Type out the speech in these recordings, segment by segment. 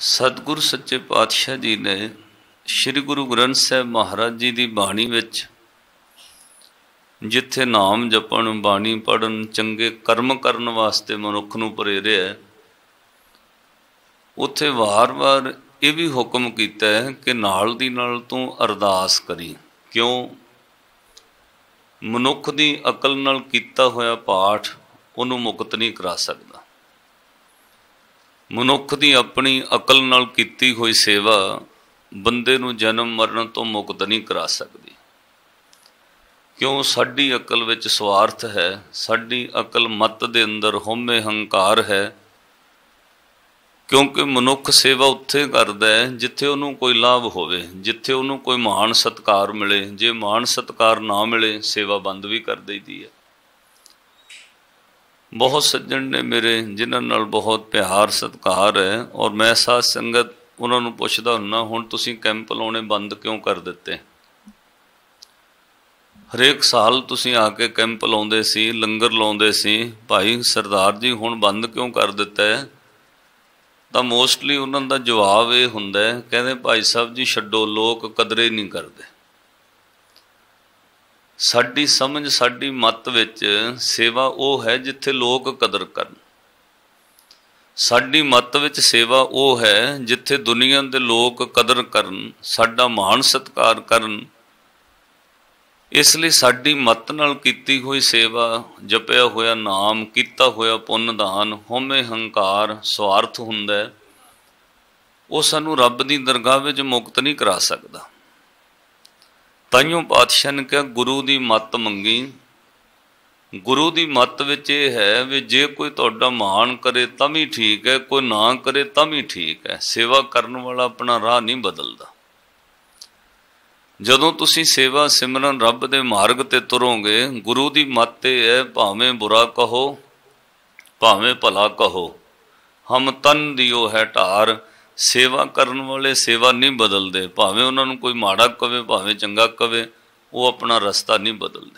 ਸਤਿਗੁਰ ਸੱਚੇ ਪਾਤਸ਼ਾਹ ਜੀ ਨੇ ਸ਼੍ਰੀ ਗੁਰੂ ਗ੍ਰੰਥ ਸਾਹਿਬ ਮਹਾਰਾਜ ਜੀ ਦੀ ਬਾਣੀ ਵਿੱਚ ਜਿੱਥੇ ਨਾਮ ਜਪਣ, ਬਾਣੀ ਪੜ੍ਹਨ, ਚੰਗੇ ਕਰਮ ਕਰਨ ਵਾਸਤੇ ਮਨੁੱਖ ਨੂੰ ਪ੍ਰੇਰਿਆ, ਉੱਥੇ ਵਾਰ-ਵਾਰ ਇਹ ਵੀ ਹੁਕਮ ਕੀਤਾ ਹੈ ਕਿ ਨਾਲ ਦੀ ਨਾਲ ਤੂੰ ਅਰਦਾਸ ਕਰੀ। ਕਿਉਂ? ਮਨੁੱਖ ਦੀ ਅਕਲ ਨਾਲ ਕੀਤਾ ਹੋਇਆ ਪਾਠ ਉਹਨੂੰ ਮੁਕਤ ਨਹੀਂ ਕਰਾ ਸਕਦਾ। ਮਨੁੱਖ ਦੀ ਆਪਣੀ ਅਕਲ ਨਾਲ ਕੀਤੀ ਹੋਈ ਸੇਵਾ ਬੰਦੇ ਨੂੰ ਜਨਮ ਮਰਨ ਤੋਂ ਮੁਕਤ ਨਹੀਂ ਕਰਾ ਸਕਦੀ। ਕਿਉਂ? ਸਾਡੀ ਅਕਲ ਵਿੱਚ ਸਵਾਰਥ ਹੈ, ਸਾਡੀ ਅਕਲ ਮਤ ਦੇ ਅੰਦਰ ਹਉਮੈ ਹੰਕਾਰ ਹੈ। ਕਿਉਂਕਿ ਮਨੁੱਖ ਸੇਵਾ ਉੱਥੇ ਕਰਦਾ ਹੈ ਜਿੱਥੇ ਉਹਨੂੰ ਕੋਈ ਲਾਭ ਹੋਵੇ, ਜਿੱਥੇ ਉਹਨੂੰ ਕੋਈ ਮਾਣ ਸਤਿਕਾਰ ਮਿਲੇ। ਜੇ ਮਾਣ ਸਤਿਕਾਰ ਨਾ ਮਿਲੇ, ਸੇਵਾ ਬੰਦ ਵੀ ਕਰ ਦਈਦੀ ਹੈ। ਬਹੁਤ ਸੱਜਣ ਨੇ ਮੇਰੇ ਜਿਨ੍ਹਾਂ ਨਾਲ ਬਹੁਤ ਪਿਆਰ ਸਤਿਕਾਰ ਹੈ, ਔਰ ਮੈਂ ਸਾਧ ਸੰਗਤ ਉਹਨਾਂ ਨੂੰ ਪੁੱਛਦਾ ਹੁੰਦਾ, ਹੁਣ ਤੁਸੀਂ ਕੈਂਪ ਲਾਉਣੇ ਬੰਦ ਕਿਉਂ ਕਰ ਦਿੱਤੇ? ਹਰੇਕ ਸਾਲ ਤੁਸੀਂ ਆ ਕੇ ਕੈਂਪ ਲਾਉਂਦੇ ਸੀ, ਲੰਗਰ ਲਾਉਂਦੇ ਸੀ, ਭਾਈ ਸਰਦਾਰ ਜੀ ਹੁਣ ਬੰਦ ਕਿਉਂ ਕਰ ਦਿੱਤਾ ਹੈ? ਤਾਂ ਮੋਸਟਲੀ ਉਹਨਾਂ ਦਾ ਜਵਾਬ ਇਹ ਹੁੰਦਾ, ਕਹਿੰਦੇ ਭਾਈ ਸਾਹਿਬ ਜੀ ਛੱਡੋ, ਲੋਕ ਕਦਰੇ ਨਹੀਂ ਕਰਦੇ। ਸਾਡੀ ਸਮਝ, ਸਾਡੀ ਮੱਤ ਵਿੱਚ ਸੇਵਾ ਉਹ ਹੈ ਜਿੱਥੇ ਲੋਕ ਕਦਰ ਕਰਨ। ਸਾਡੀ ਮੱਤ ਵਿੱਚ ਸੇਵਾ ਉਹ ਹੈ ਜਿੱਥੇ ਦੁਨੀਆ ਦੇ ਲੋਕ ਕਦਰ ਕਰਨ, ਸਾਡਾ ਮਾਣ ਸਤਿਕਾਰ ਕਰਨ। ਇਸ ਲਈ ਸਾਡੀ ਮੱਤ ਨਾਲ ਕੀਤੀ ਹੋਈ ਸੇਵਾ, ਜਪਿਆ ਹੋਇਆ ਨਾਮ, ਕੀਤਾ ਹੋਇਆ ਪੁੰਨ ਦਾਨ, ਹਉਮੈ ਹੰਕਾਰ, ਸਵਾਰਥ ਹੁੰਦਾ, ਉਹ ਸਾਨੂੰ ਰੱਬ ਦੀ ਦਰਗਾਹ ਵਿੱਚ ਮੁਕਤ ਨਹੀਂ ਕਰਾ ਸਕਦਾ। ਤਾਈਓਂ ਪਾਤਸ਼ਾਹ ਨੇ ਕਿਹਾ ਗੁਰੂ ਦੀ ਮੱਤ ਮੰਗੀ। ਗੁਰੂ ਦੀ ਮੱਤ ਵਿੱਚ ਇਹ ਹੈ ਵੀ ਜੇ ਕੋਈ ਤੁਹਾਡਾ ਮਾਣ ਕਰੇ ਤਾਂ ਵੀ ਠੀਕ ਹੈ, ਕੋਈ ਨਾ ਕਰੇ ਤਾਂ ਵੀ ਠੀਕ ਹੈ। ਸੇਵਾ ਕਰਨ ਵਾਲਾ ਆਪਣਾ ਰਾਹ ਨਹੀਂ ਬਦਲਦਾ। ਜਦੋਂ ਤੁਸੀਂ ਸੇਵਾ ਸਿਮਰਨ ਰੱਬ ਦੇ ਮਾਰਗ ਤੇ ਤੁਰੋਗੇ, ਗੁਰੂ ਦੀ ਮੱਤ ਇਹ ਹੈ, ਭਾਵੇਂ ਬੁਰਾ ਕਹੋ ਭਾਵੇਂ ਭਲਾ ਕਹੋ, ਹਮ ਤਨ ਦਿਓ ਹੈ ਢਾਰ। ਸੇਵਾ ਕਰਨ ਵਾਲੇ ਸੇਵਾ ਨਹੀਂ ਬਦਲਦੇ, ਭਾਵੇਂ ਉਹਨਾਂ ਨੂੰ ਕੋਈ ਮਾੜਾ ਕਵੇ ਭਾਵੇਂ ਚੰਗਾ ਕਵੇ, ਉਹ ਆਪਣਾ ਰਸਤਾ ਨਹੀਂ ਬਦਲਦੇ।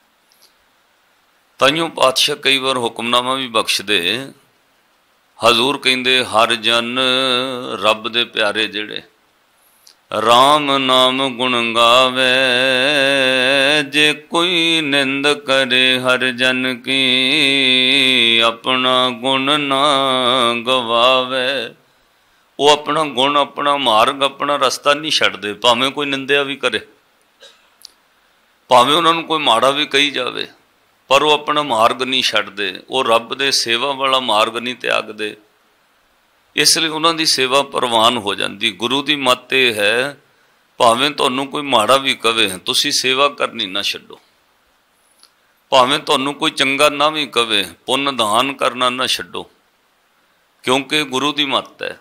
ਤਾਈਓਂ ਪਾਤਸ਼ਾਹ ਕਈ ਵਾਰ ਹੁਕਮਨਾਮਾ ਵੀ ਬਖਸ਼ਦੇ। ਹਜ਼ੂਰ ਕਹਿੰਦੇ ਹਰ ਜਨ ਰੱਬ ਦੇ ਪਿਆਰੇ ਜਿਹੜੇ ਰਾਮ ਨਾਮ ਗੁਣ ਗਾਵੇ, ਜੇ ਕੋਈ ਨਿੰਦ ਕਰੇ ਹਰ ਜਨ ਕੀ, ਆਪਣਾ ਗੁਣ ਨਾ ਗਵਾਵੇ। ਉਹ ਆਪਣਾ ਗੁਣ, ਆਪਣਾ ਮਾਰਗ, ਆਪਣਾ ਰਸਤਾ ਨਹੀਂ ਛੱਡਦੇ, ਭਾਵੇਂ ਕੋਈ ਨਿੰਦਿਆ ਵੀ ਕਰੇ, ਭਾਵੇਂ ਉਹਨਾਂ ਨੂੰ ਕੋਈ ਮਾੜਾ ਵੀ ਕਹੀ ਜਾਵੇ, ਪਰ ਉਹ ਆਪਣਾ ਮਾਰਗ ਨਹੀਂ ਛੱਡਦੇ। ਉਹ ਰੱਬ ਦੇ ਸੇਵਾ ਵਾਲਾ ਮਾਰਗ ਨਹੀਂ ਤਿਆਗਦੇ। ਇਸ ਲਈ ਉਹਨਾਂ ਦੀ ਸੇਵਾ ਪ੍ਰਵਾਨ ਹੋ ਜਾਂਦੀ। ਗੁਰੂ ਦੀ ਮੱਤ ਇਹ ਹੈ, ਭਾਵੇਂ ਤੁਹਾਨੂੰ ਕੋਈ ਮਾੜਾ ਵੀ ਕਵੇ, ਤੁਸੀਂ ਸੇਵਾ ਕਰਨੀ ਨਾ ਛੱਡੋ। ਭਾਵੇਂ ਤੁਹਾਨੂੰ ਕੋਈ ਚੰਗਾ ਨਾ ਵੀ ਕਵੇ, ਪੁੰਨ ਦਾਨ ਕਰਨਾ ਨਾ ਛੱਡੋ, ਕਿਉਂਕਿ ਗੁਰੂ ਦੀ ਮੱਤ ਹੈ।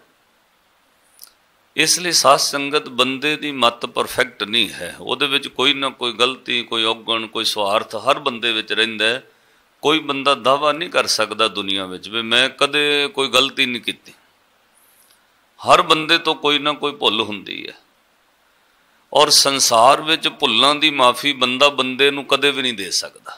ਇਸ ਲਈ ਸਾਧ ਸੰਗਤ ਬੰਦੇ ਦੀ ਮੱਤ ਪਰਫੈਕਟ ਨਹੀਂ ਹੈ, ਉਹਦੇ ਵਿੱਚ ਕੋਈ ਨਾ ਕੋਈ ਗਲਤੀ, ਕੋਈ ਔਗਣ, ਕੋਈ ਸਵਾਰਥ ਹਰ ਬੰਦੇ ਵਿੱਚ ਰਹਿੰਦਾ ਹੈ। ਕੋਈ ਬੰਦਾ ਦਾਅਵਾ ਨਹੀਂ ਕਰ ਸਕਦਾ ਦੁਨੀਆ ਵਿੱਚ ਵੀ ਮੈਂ ਕਦੇ ਕੋਈ ਗਲਤੀ ਨਹੀਂ ਕੀਤੀ। ਹਰ ਬੰਦੇ ਤੋਂ ਕੋਈ ਨਾ ਕੋਈ ਭੁੱਲ ਹੁੰਦੀ ਹੈ, ਔਰ ਸੰਸਾਰ ਵਿੱਚ ਭੁੱਲਾਂ ਦੀ ਮਾਫੀ ਬੰਦਾ ਬੰਦੇ ਨੂੰ ਕਦੇ ਵੀ ਨਹੀਂ ਦੇ ਸਕਦਾ।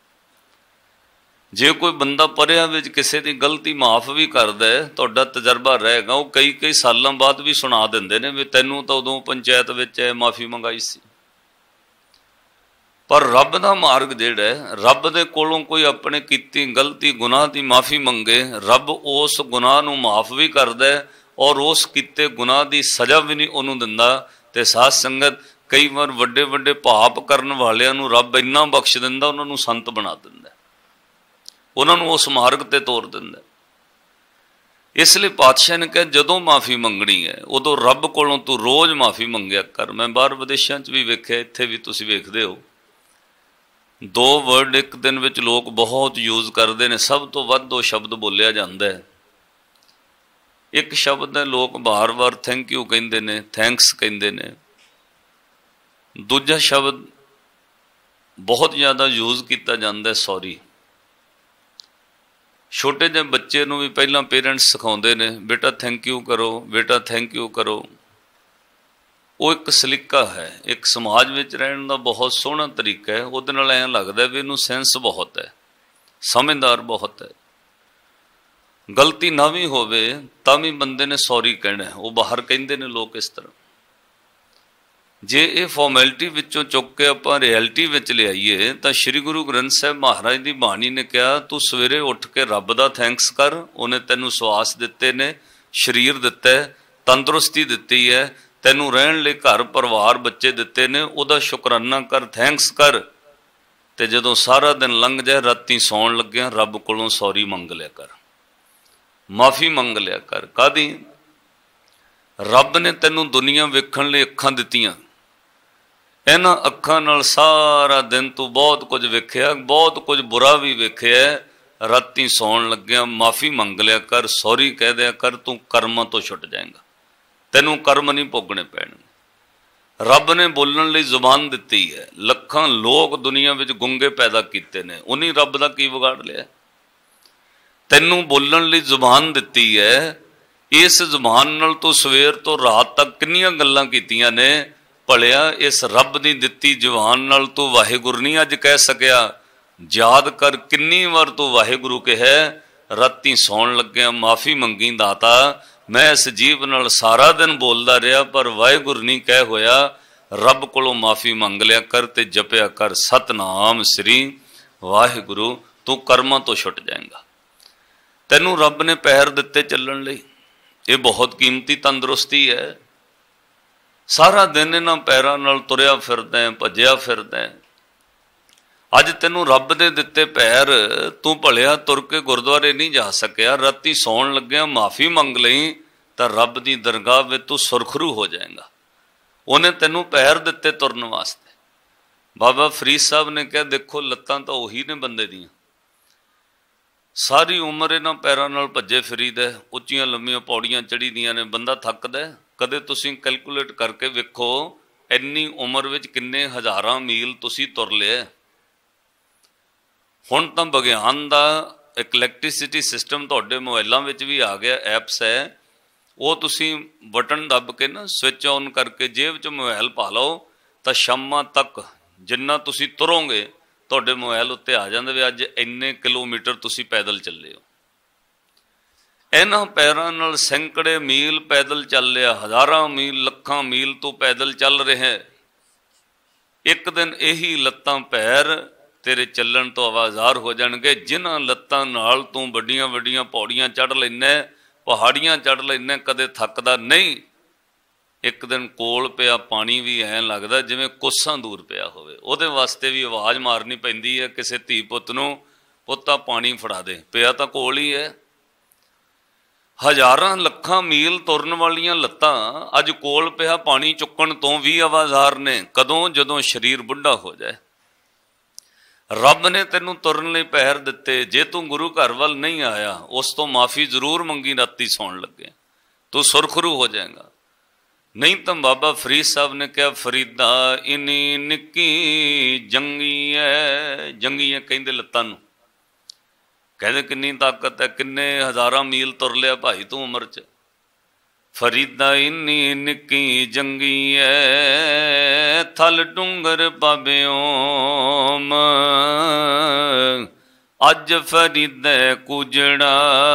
ਜੇ ਕੋਈ ਬੰਦਾ ਪਰਿਆਂ ਵਿੱਚ ਕਿਸੇ ਦੀ ਗਲਤੀ ਮਾਫ ਵੀ ਕਰਦਾ, ਤੁਹਾਡਾ ਤਜਰਬਾ ਰਹੇਗਾ, ਉਹ ਕਈ ਸਾਲਾਂ ਬਾਅਦ ਵੀ ਸੁਣਾ ਦਿੰਦੇ ਨੇ ਵੀ ਤੈਨੂੰ ਤਾਂ ਉਦੋਂ ਪੰਚਾਇਤ ਵਿੱਚ ਮਾਫੀ ਮੰਗਾਈ ਸੀ। ਪਰ ਰੱਬ ਦਾ ਮਾਰਗ ਜਿਹੜਾ ਹੈ, ਰੱਬ ਦੇ ਕੋਲੋਂ ਕੋਈ ਆਪਣੇ ਕੀਤੀ ਗਲਤੀ ਗੁਨਾਹ ਦੀ ਮਾਫੀ ਮੰਗੇ, ਰੱਬ ਉਸ ਗੁਨਾਹ ਨੂੰ ਮਾਫ ਵੀ ਕਰਦਾ ਔਰ ਉਸ ਕੀਤੇ ਗੁਨਾਹ ਦੀ ਸਜ਼ਾ ਵੀ ਨਹੀਂ ਉਹਨੂੰ ਦਿੰਦਾ। ਤੇ ਸਾਧ ਸੰਗਤ ਕਈ ਵਾਰ ਵੱਡੇ ਵੱਡੇ ਪਾਪ ਕਰਨ ਵਾਲਿਆਂ ਨੂੰ ਰੱਬ ਇੰਨਾ ਬਖਸ਼ ਦਿੰਦਾ, ਉਹਨਾਂ ਨੂੰ ਸੰਤ ਬਣਾ ਦਿੰਦਾ, ਉਹਨਾਂ ਨੂੰ ਉਸ ਮਾਰਗ ਤੇ ਤੋਰ ਦਿੰਦਾ। ਇਸ ਲਈ ਪਾਤਸ਼ਾਹ ਨੇ ਕਿਹਾ ਜਦੋਂ ਮਾਫੀ ਮੰਗਣੀ ਹੈ ਉਦੋਂ ਰੱਬ ਕੋਲੋਂ ਤੂੰ ਰੋਜ਼ ਮਾਫੀ ਮੰਗਿਆ ਕਰ। ਮੈਂ ਬਾਹਰ ਵਿਦੇਸ਼ਾਂ 'ਚ ਵੀ ਵੇਖਿਆ, ਇੱਥੇ ਵੀ ਤੁਸੀਂ ਵੇਖਦੇ ਹੋ, 2 ਵਰਡ ਇੱਕ ਦਿਨ ਵਿੱਚ ਲੋਕ ਬਹੁਤ ਯੂਜ਼ ਕਰਦੇ ਨੇ। ਸਭ ਤੋਂ ਵੱਧ 2 ਸ਼ਬਦ ਬੋਲਿਆ ਜਾਂਦਾ ਹੈ। ਇੱਕ ਸ਼ਬਦ ਹੈ ਲੋਕ ਬਾਰ-ਬਾਰ ਥੈਂਕ ਯੂ ਕਹਿੰਦੇ ਨੇ, ਥੈਂਕਸ ਕਹਿੰਦੇ ਨੇ। ਦੂਜਾ ਸ਼ਬਦ ਬਹੁਤ ਜ਼ਿਆਦਾ ਯੂਜ਼ ਕੀਤਾ ਜਾਂਦਾ, ਸੌਰੀ। ਛੋਟੇ ਜਿਹੇ ਬੱਚੇ ਨੂੰ ਵੀ ਪਹਿਲਾਂ ਪੇਰੈਂਟਸ ਸਿਖਾਉਂਦੇ ਨੇ, ਬੇਟਾ ਥੈਂਕ ਯੂ ਕਰੋ, ਬੇਟਾ ਥੈਂਕ ਯੂ ਕਰੋ। ਉਹ ਇੱਕ ਸਲੀਕਾ ਹੈ, ਇੱਕ ਸਮਾਜ ਵਿੱਚ ਰਹਿਣ ਦਾ ਬਹੁਤ ਸੋਹਣਾ ਤਰੀਕਾ ਹੈ। ਉਹਦੇ ਨਾਲ ਐਂ ਲੱਗਦਾ ਵੀ ਇਹਨੂੰ ਸੈਂਸ ਬਹੁਤ ਹੈ, ਸਮਝਦਾਰ ਬਹੁਤ ਹੈ। ਗਲਤੀ ਨਾ ਵੀ ਹੋਵੇ ਤਾਂ ਵੀ ਬੰਦੇ ਨੇ ਸੌਰੀ ਕਹਿਣਾ। ਉਹ ਬਾਹਰ ਕਹਿੰਦੇ ਨੇ ਲੋਕ ਇਸ ਤਰ੍ਹਾਂ। ਜੇ ਇਹ ਫਾਰਮੈਲਿਟੀ ਵਿੱਚੋਂ ਚੁੱਕ ਕੇ ਆਪਾਂ ਰਿਐਲਿਟੀ ਵਿੱਚ ਲਿਆਈਏ ਤਾਂ ਸ਼੍ਰੀ ਗੁਰੂ ਗ੍ਰੰਥ ਸਾਹਿਬ ਮਹਾਰਾਜ ਦੀ ਬਾਣੀ ਨੇ ਕਿਹਾ, ਤੂੰ ਸਵੇਰੇ ਉੱਠ ਕੇ ਰੱਬ ਦਾ ਥੈਂਕਸ ਕਰ। ਉਹਨੇ ਤੈਨੂੰ ਸਵਾਸ ਦਿੱਤੇ ਨੇ, ਸਰੀਰ ਦਿੱਤਾ, ਤੰਦਰੁਸਤੀ ਦਿੱਤੀ ਹੈ, ਤੈਨੂੰ ਰਹਿਣ ਲਈ ਘਰ ਪਰਿਵਾਰ ਬੱਚੇ ਦਿੱਤੇ ਨੇ, ਉਹਦਾ ਸ਼ੁਕਰਾਨਾ ਕਰ, ਥੈਂਕਸ ਕਰ। ਤੇ ਜਦੋਂ ਸਾਰਾ ਦਿਨ ਲੰਘ ਜਾਏ, ਰਾਤੀ ਸੌਣ ਲੱਗਿਆ ਰੱਬ ਕੋਲੋਂ ਸੌਰੀ ਮੰਗ ਲਿਆ ਕਰ, ਮਾਫੀ ਮੰਗ ਲਿਆ ਕਰ। ਕਾਹਦੀ? ਰੱਬ ਨੇ ਤੈਨੂੰ ਦੁਨੀਆ ਵੇਖਣ ਲਈ ਅੱਖਾਂ ਦਿੱਤੀਆਂ। ਇਹਨਾਂ ਅੱਖਾਂ ਨਾਲ ਸਾਰਾ ਦਿਨ ਤੂੰ ਬਹੁਤ ਕੁਝ ਵੇਖਿਆ, ਬਹੁਤ ਕੁਝ ਬੁਰਾ ਵੀ ਵੇਖਿਆ। ਰਾਤੀ ਸੌਣ ਲੱਗਿਆ ਮਾਫੀ ਮੰਗ ਲਿਆ ਕਰ, ਸੌਰੀ ਕਹਿ ਦਿਆ ਕਰ, ਤੂੰ ਕਰਮਾਂ ਤੋਂ ਛੁੱਟ ਜਾਏਗਾ, ਤੈਨੂੰ ਕਰਮ ਨਹੀਂ ਭੋਗਣੇ ਪੈਣਗੇ। ਰੱਬ ਨੇ ਬੋਲਣ ਲਈ ਜ਼ੁਬਾਨ ਦਿੱਤੀ ਹੈ। ਲੱਖਾਂ ਲੋਕ ਦੁਨੀਆ ਵਿੱਚ ਗੁੰਗੇ ਪੈਦਾ ਕੀਤੇ ਨੇ, ਉਹਨੀ ਰੱਬ ਦਾ ਕੀ ਵਿਗਾੜ ਲਿਆ? ਤੈਨੂੰ ਬੋਲਣ ਲਈ ਜ਼ੁਬਾਨ ਦਿੱਤੀ ਹੈ। ਇਸ ਜ਼ੁਬਾਨ ਨਾਲ ਤੂੰ ਸਵੇਰ ਤੋਂ ਰਾਤ ਤੱਕ ਕਿੰਨੀਆਂ ਗੱਲਾਂ ਕੀਤੀਆਂ ਨੇ। ਭਲਿਆ ਇਸ ਰੱਬ ਦੀ ਦਿੱਤੀ ਜ਼ੁਬਾਨ ਨਾਲ ਤੂੰ ਵਾਹਿਗੁਰੂ ਨਹੀਂ ਅੱਜ ਕਹਿ ਸਕਿਆ। ਯਾਦ ਕਰ ਕਿੰਨੀ ਵਾਰ ਤੂੰ ਵਾਹਿਗੁਰੂ ਕਿਹਾ। ਰਾਤੀ ਸੌਣ ਲੱਗਿਆ ਮਾਫੀ ਮੰਗੀ, ਦਾਤਾ ਮੈਂ ਇਸ ਜੀਵ ਨਾਲ ਸਾਰਾ ਦਿਨ ਬੋਲਦਾ ਰਿਹਾ ਪਰ ਵਾਹਿਗੁਰੂ ਨਹੀਂ ਕਹਿ ਹੋਇਆ। ਰੱਬ ਕੋਲੋਂ ਮਾਫੀ ਮੰਗ ਲਿਆ ਕਰ ਤੇ ਜਪਿਆ ਕਰ ਸਤਨਾਮ ਸ੍ਰੀ ਵਾਹਿਗੁਰੂ, ਤੂੰ ਕਰਮਾਂ ਤੋਂ ਛੁੱਟ ਜਾਏਗਾ। ਤੈਨੂੰ ਰੱਬ ਨੇ ਪੈਰ ਦਿੱਤੇ ਚੱਲਣ ਲਈ, ਇਹ ਬਹੁਤ ਕੀਮਤੀ ਤੰਦਰੁਸਤੀ ਹੈ। ਸਾਰਾ ਦਿਨ ਇਹਨਾਂ ਪੈਰਾਂ ਨਾਲ ਤੁਰਿਆ ਫਿਰਦਾ, ਭੱਜਿਆ ਫਿਰਦਾ। ਅੱਜ ਤੈਨੂੰ ਰੱਬ ਦੇ ਦਿੱਤੇ ਪੈਰ, ਤੂੰ ਭਲਿਆ ਤੁਰ ਕੇ ਗੁਰਦੁਆਰੇ ਨਹੀਂ ਜਾ ਸਕਿਆ, ਰਾਤੀ ਸੌਣ ਲੱਗਿਆ ਮਾਫੀ ਮੰਗ ਲਈ ਤਾਂ ਰੱਬ ਦੀ ਦਰਗਾਹ ਵਿੱਚ ਤੂੰ ਸੁਰਖਰੂ ਹੋ ਜਾਏਗਾ। ਉਹਨੇ ਤੈਨੂੰ ਪੈਰ ਦਿੱਤੇ ਤੁਰਨ ਵਾਸਤੇ। ਬਾਬਾ ਫਰੀਦ ਸਾਹਿਬ ਨੇ ਕਿਹਾ, ਦੇਖੋ ਲੱਤਾਂ ਤਾਂ ਉਹੀ ਨੇ ਬੰਦੇ ਦੀਆਂ, ਸਾਰੀ ਉਮਰ ਇਹਨਾਂ ਪੈਰਾਂ ਨਾਲ ਭੱਜੇ ਫਿਰੀਦਾ, ਉੱਚੀਆਂ ਲੰਮੀਆਂ ਪੌੜੀਆਂ ਚੜ੍ਹੀ ਦੀਆਂ ਨੇ, ਬੰਦਾ ਥੱਕਦਾ। ਕਦੇ ਤੁਸੀਂ ਕੈਲਕੂਲੇਟ ਕਰਕੇ ਵੇਖੋ ਇੰਨੀ ਉਮਰ ਵਿੱਚ ਕਿੰਨੇ ਹਜ਼ਾਰਾਂ ਮੀਲ ਤੁਸੀਂ ਤੁਰ ਲਿਆ। ਹੁਣ ਤਾਂ ਵਿਗਿਆਨ ਦਾ ਇੱਕ ਇਲੈਕਟ੍ਰੀਸਿਟੀ ਸਿਸਟਮ ਤੁਹਾਡੇ ਮੋਬਾਈਲਾਂ ਵਿੱਚ ਵੀ ਆ ਗਿਆ, ਐਪਸ ਹੈ, ਉਹ ਤੁਸੀਂ ਬਟਨ ਦੱਬ ਕੇ ਨਾ ਸਵਿਚ ਔਨ ਕਰਕੇ ਜੇਬ 'ਚ ਮੋਬਾਈਲ ਪਾ ਲਓ ਤਾਂ ਸ਼ਾਮਾਂ ਤੱਕ ਜਿੰਨਾ ਤੁਸੀਂ ਤੁਰੋਗੇ ਤੁਹਾਡੇ ਮੋਬਾਈਲ ਉੱਤੇ ਆ ਜਾਂਦੇ ਵੀ ਅੱਜ ਇੰਨੇ ਕਿਲੋਮੀਟਰ ਤੁਸੀਂ ਪੈਦਲ ਚੱਲੇ ਹੋ। ਇਹਨਾਂ ਪੈਰਾਂ ਨਾਲ ਸੈਂਕੜੇ ਮੀਲ ਪੈਦਲ ਚੱਲ ਲਿਆ, ਹਜ਼ਾਰਾਂ ਮੀਲ, ਲੱਖਾਂ ਮੀਲ ਤੂੰ ਪੈਦਲ ਚੱਲ ਰਿਹਾ। ਇੱਕ ਦਿਨ ਇਹੀ ਲੱਤਾਂ ਪੈਰ ਤੇਰੇ ਚੱਲਣ ਤੋਂ ਆਵਾਜ਼ਾਰ ਹੋ ਜਾਣਗੇ। ਜਿਨ੍ਹਾਂ ਲੱਤਾਂ ਨਾਲ ਤੂੰ ਵੱਡੀਆਂ ਵੱਡੀਆਂ ਪੌੜੀਆਂ ਚੜ੍ਹ ਲੈਂਦਾ, ਪਹਾੜੀਆਂ ਚੜ੍ਹ ਲੈਂਦਾ, ਕਦੇ ਥੱਕਦਾ ਨਹੀਂ। ਇੱਕ ਦਿਨ ਕੋਲ ਪਿਆ ਪਾਣੀ ਵੀ ਐਂ ਲੱਗਦਾ ਜਿਵੇਂ ਕੋਸਾਂ ਦੂਰ ਪਿਆ ਹੋਵੇ। ਉਹਦੇ ਵਾਸਤੇ ਵੀ ਆਵਾਜ਼ ਮਾਰਨੀ ਪੈਂਦੀ ਹੈ ਕਿਸੇ ਧੀ ਪੁੱਤ ਨੂੰ, ਪੁੱਤਾ ਪਾਣੀ ਫੜਾ ਦੇ, ਪਿਆ ਤਾਂ ਕੋਲ ਹੀ ਹੈ। ਹਜ਼ਾਰਾਂ ਲੱਖਾਂ ਮੀਲ ਤੁਰਨ ਵਾਲੀਆਂ ਲੱਤਾਂ ਅੱਜ ਕੋਲ ਪਿਆ ਪਾਣੀ ਚੁੱਕਣ ਤੋਂ ਵੀ ਆਵਾਜ਼ਾਰ ਨੇ। ਕਦੋਂ? ਜਦੋਂ ਸਰੀਰ ਬੁੱਢਾ ਹੋ ਜਾਏ। ਰੱਬ ਨੇ ਤੈਨੂੰ ਤੁਰਨ ਲਈ ਪੈਰ ਦਿੱਤੇ। ਜੇ ਤੂੰ ਗੁਰੂ ਘਰ ਵੱਲ ਨਹੀਂ ਆਇਆ, ਉਸ ਤੋਂ ਮਾਫੀ ਜ਼ਰੂਰ ਮੰਗੀ ਰਾਤੀ ਸੌਣ ਲੱਗੇ, ਤੂੰ ਸੁਰਖਰੂ ਹੋ ਜਾਏਗਾ। ਨਹੀਂ ਤਾਂ ਬਾਬਾ ਫਰੀਦ ਸਾਹਿਬ ਨੇ ਕਿਹਾ, ਫਰੀਦਾ ਇਨੀ ਨਿੱਕੀ ਜੰਗੀ ਹੈ। ਜੰਗੀ ਹੈ ਕਹਿੰਦੇ ਲੱਤਾਂ ਨੂੰ, ਕਹਿੰਦੇ ਕਿੰਨੀ ਤਾਕਤ ਹੈ, ਕਿੰਨੇ ਹਜ਼ਾਰਾਂ ਮੀਲ ਤੁਰ ਲਿਆ ਭਾਈ ਤੂੰ ਉਮਰ 'ਚ। ਫਰੀਦਾ ਇੰਨੀ ਨਿੱਕੀ ਜੰਗੀ ਐ, ਥਲ ਡੂੰਗਰ ਪਾਬਿਓਮ, ਅੱਜ ਫਰੀਦੇ ਕੁਜੜਾ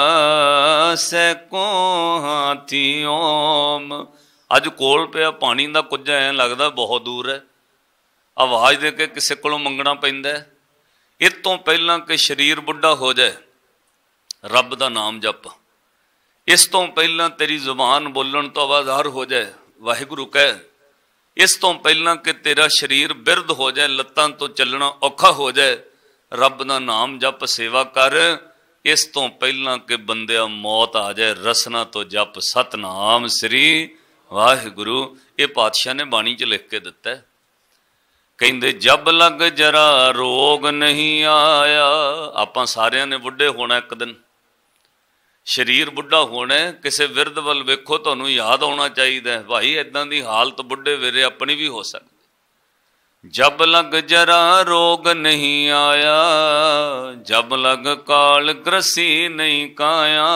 ਸੈਕੋ ਹਾਥੀ ਓਮ। ਅੱਜ ਕੋਲ ਪਿਆ ਪਾਣੀ ਦਾ ਕੁੱਜਾ ਐਂ ਲੱਗਦਾ ਬਹੁਤ ਦੂਰ ਹੈ। ਆਵਾਜ਼ ਦੇ ਕੇ ਕਿਸੇ ਕੋਲੋਂ ਮੰਗਣਾ ਪੈਂਦਾ। ਇਹ ਤੋਂ ਪਹਿਲਾਂ ਕਿ ਸਰੀਰ ਬੁੱਢਾ ਹੋ ਜਾਏ, ਰੱਬ ਦਾ ਨਾਮ ਜਪ। ਇਸ ਤੋਂ ਪਹਿਲਾਂ ਤੇਰੀ ਜ਼ੁਬਾਨ ਬੋਲਣ ਤੋਂ ਆਵਾਜ਼ਾਰ ਹੋ ਜਾਏ, ਵਾਹਿਗੁਰੂ ਕਹਿ। ਇਸ ਤੋਂ ਪਹਿਲਾਂ ਕਿ ਤੇਰਾ ਸਰੀਰ ਬਿਰਧ ਹੋ ਜਾਏ, ਲੱਤਾਂ ਤੋਂ ਚੱਲਣਾ ਔਖਾ ਹੋ ਜਾਏ, ਰੱਬ ਦਾ ਨਾਮ ਜਪ, ਸੇਵਾ ਕਰ। ਇਸ ਤੋਂ ਪਹਿਲਾਂ ਕਿ ਬੰਦਿਆ ਮੌਤ ਆ ਜਾਏ, ਰਸਨਾ ਤੋਂ ਜਪ ਸਤਨਾਮ ਸ੍ਰੀ ਵਾਹਿਗੁਰੂ। ਇਹ ਪਾਤਸ਼ਾਹ ਨੇ ਬਾਣੀ 'ਚ ਲਿਖ ਕੇ ਦਿੱਤਾ। ਕਹਿੰਦੇ ਜਬ ਲੱਗ ਜਰਾ ਰੋਗ ਨਹੀਂ ਆਇਆ। ਆਪਾਂ ਸਾਰਿਆਂ ਨੇ ਬੁੱਢੇ ਹੋਣਾ ਇੱਕ ਦਿਨ, ਸਰੀਰ ਬੁੱਢਾ ਹੋਣਾ। ਕਿਸੇ ਵਿਰਧ ਵੱਲ ਵੇਖੋ, ਤੁਹਾਨੂੰ ਯਾਦ ਆਉਣਾ ਚਾਹੀਦਾ ਭਾਈ ਇੱਦਾਂ ਦੀ ਹਾਲਤ ਬੁੱਢੇ ਵੇਲੇ ਆਪਣੀ ਵੀ ਹੋ ਸਕਦੀ। ਜਬ ਲਗ ਜਰਾ ਰੋਗ ਨਹੀਂ ਆਇਆ, ਜਬ ਲਗ ਕਾਲ ਗ੍ਰਸੀ ਨਹੀਂ ਕਾਇਆ,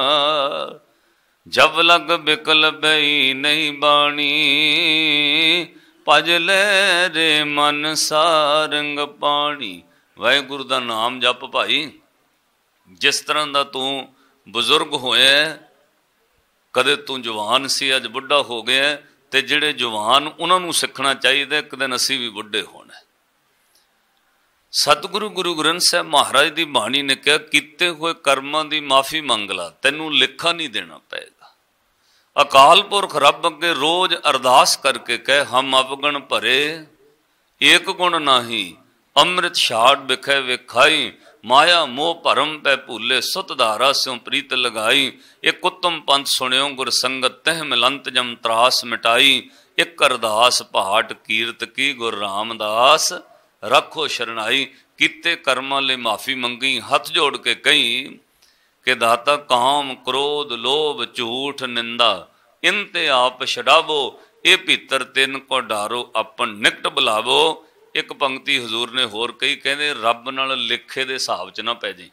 ਜਬ ਲਗ ਬਿਕਲ ਬਈ ਨਹੀਂ ਬਾਣੀ, ਭਜ ਲੈ ਰੇ ਮਨ ਸਾਰੰਗ ਪਾਣੀ। ਵਾਹਿਗੁਰੂ ਦਾ ਨਾਮ ਜਪ ਭਾਈ। ਜਿਸ ਤਰ੍ਹਾਂ ਦਾ ਤੂੰ ਬਜ਼ੁਰਗ ਹੋਇਆ, ਕਦੇ ਤੂੰ ਜਵਾਨ ਸੀ, ਅੱਜ ਬੁੱਢਾ ਹੋ ਗਿਆ, ਤੇ ਜਿਹੜੇ ਜਵਾਨ ਉਹਨਾਂ ਨੂੰ ਸਿੱਖਣਾ ਚਾਹੀਦਾ, ਇੱਕ ਦਿਨ ਅਸੀਂ ਵੀ ਬੁੱਢੇ ਹੋਣਾ। ਸਤਿਗੁਰੂ ਗੁਰੂ ਗ੍ਰੰਥ ਸਾਹਿਬ ਮਹਾਰਾਜ ਦੀ ਬਾਣੀ ਨੇ ਕਿਹਾ, ਕੀਤੇ ਹੋਏ ਕਰਮਾਂ ਦੀ ਮਾਫੀ ਮੰਗ ਲਾ, ਤੈਨੂੰ ਲੇਖਾ ਨਹੀਂ ਦੇਣਾ ਪਏਗਾ। ਅਕਾਲ ਪੁਰਖ ਰੱਬ ਅੱਗੇ ਰੋਜ਼ ਅਰਦਾਸ ਕਰਕੇ ਕਹੇ, ਹਮ ਅਵਗਣ ਭਰੇ ਏਕ ਗੁਣ ਨਾਹੀ, ਅੰਮ੍ਰਿਤ ਛਾੜ ਬਿਖੈ ਵੇਖਾਈ, ਮਾਇਆ ਮੋਹ ਭਰਮ ਪੈ ਭੂਲੇ, ਸੁਤ ਧਾਰਾ ਸਿਉ ਪ੍ਰੀਤ ਲਗਾਈ। ਇੱਕ ਉੱਤਮ ਪੰਥ ਸੁਣਿਓ ਗੁਰ ਸੰਗਤ, ਤਹਿ ਮਿਲੰਤ ਜਮ ਤਰਾਸ ਮਿਟਾਈ। ਇੱਕ ਅਰਦਾਸ ਪਹਾਟ ਕੀਰਤ ਕੀ, ਗੁਰ ਰਾਮਦਾਸ ਰੱਖੋ ਸ਼ਰਣਾਈ। ਕੀਤੇ ਕਰਮਾਂ ਲਈ ਮਾਫੀ ਮੰਗੀ, ਹੱਥ ਜੋੜ ਕੇ ਕਹੀ ਕਿ ਦਾਤਾ ਕਾਮ ਕ੍ਰੋਧ ਲੋਭ ਝੂਠ ਨਿੰਦਾ, ਇਨ ਤੇ ਆਪ ਛਡਾਵੋ, ਇਹ ਭੀਤਰ ਤਿੰਨ ਕੋ ਡਾਰੋ, ਆਪਨ ਨਿਕਟ ਬੁਲਾਵੋ। ਇੱਕ ਪੰਕਤੀ ਹਜ਼ੂਰ ਨੇ ਹੋਰ ਕਹੀ, ਕਹਿੰਦੇ ਰੱਬ ਨਾਲ ਲਿਖੇ ਦੇ ਹਿਸਾਬ 'ਚ ਨਾ ਪੈ ਜਾਈਂ।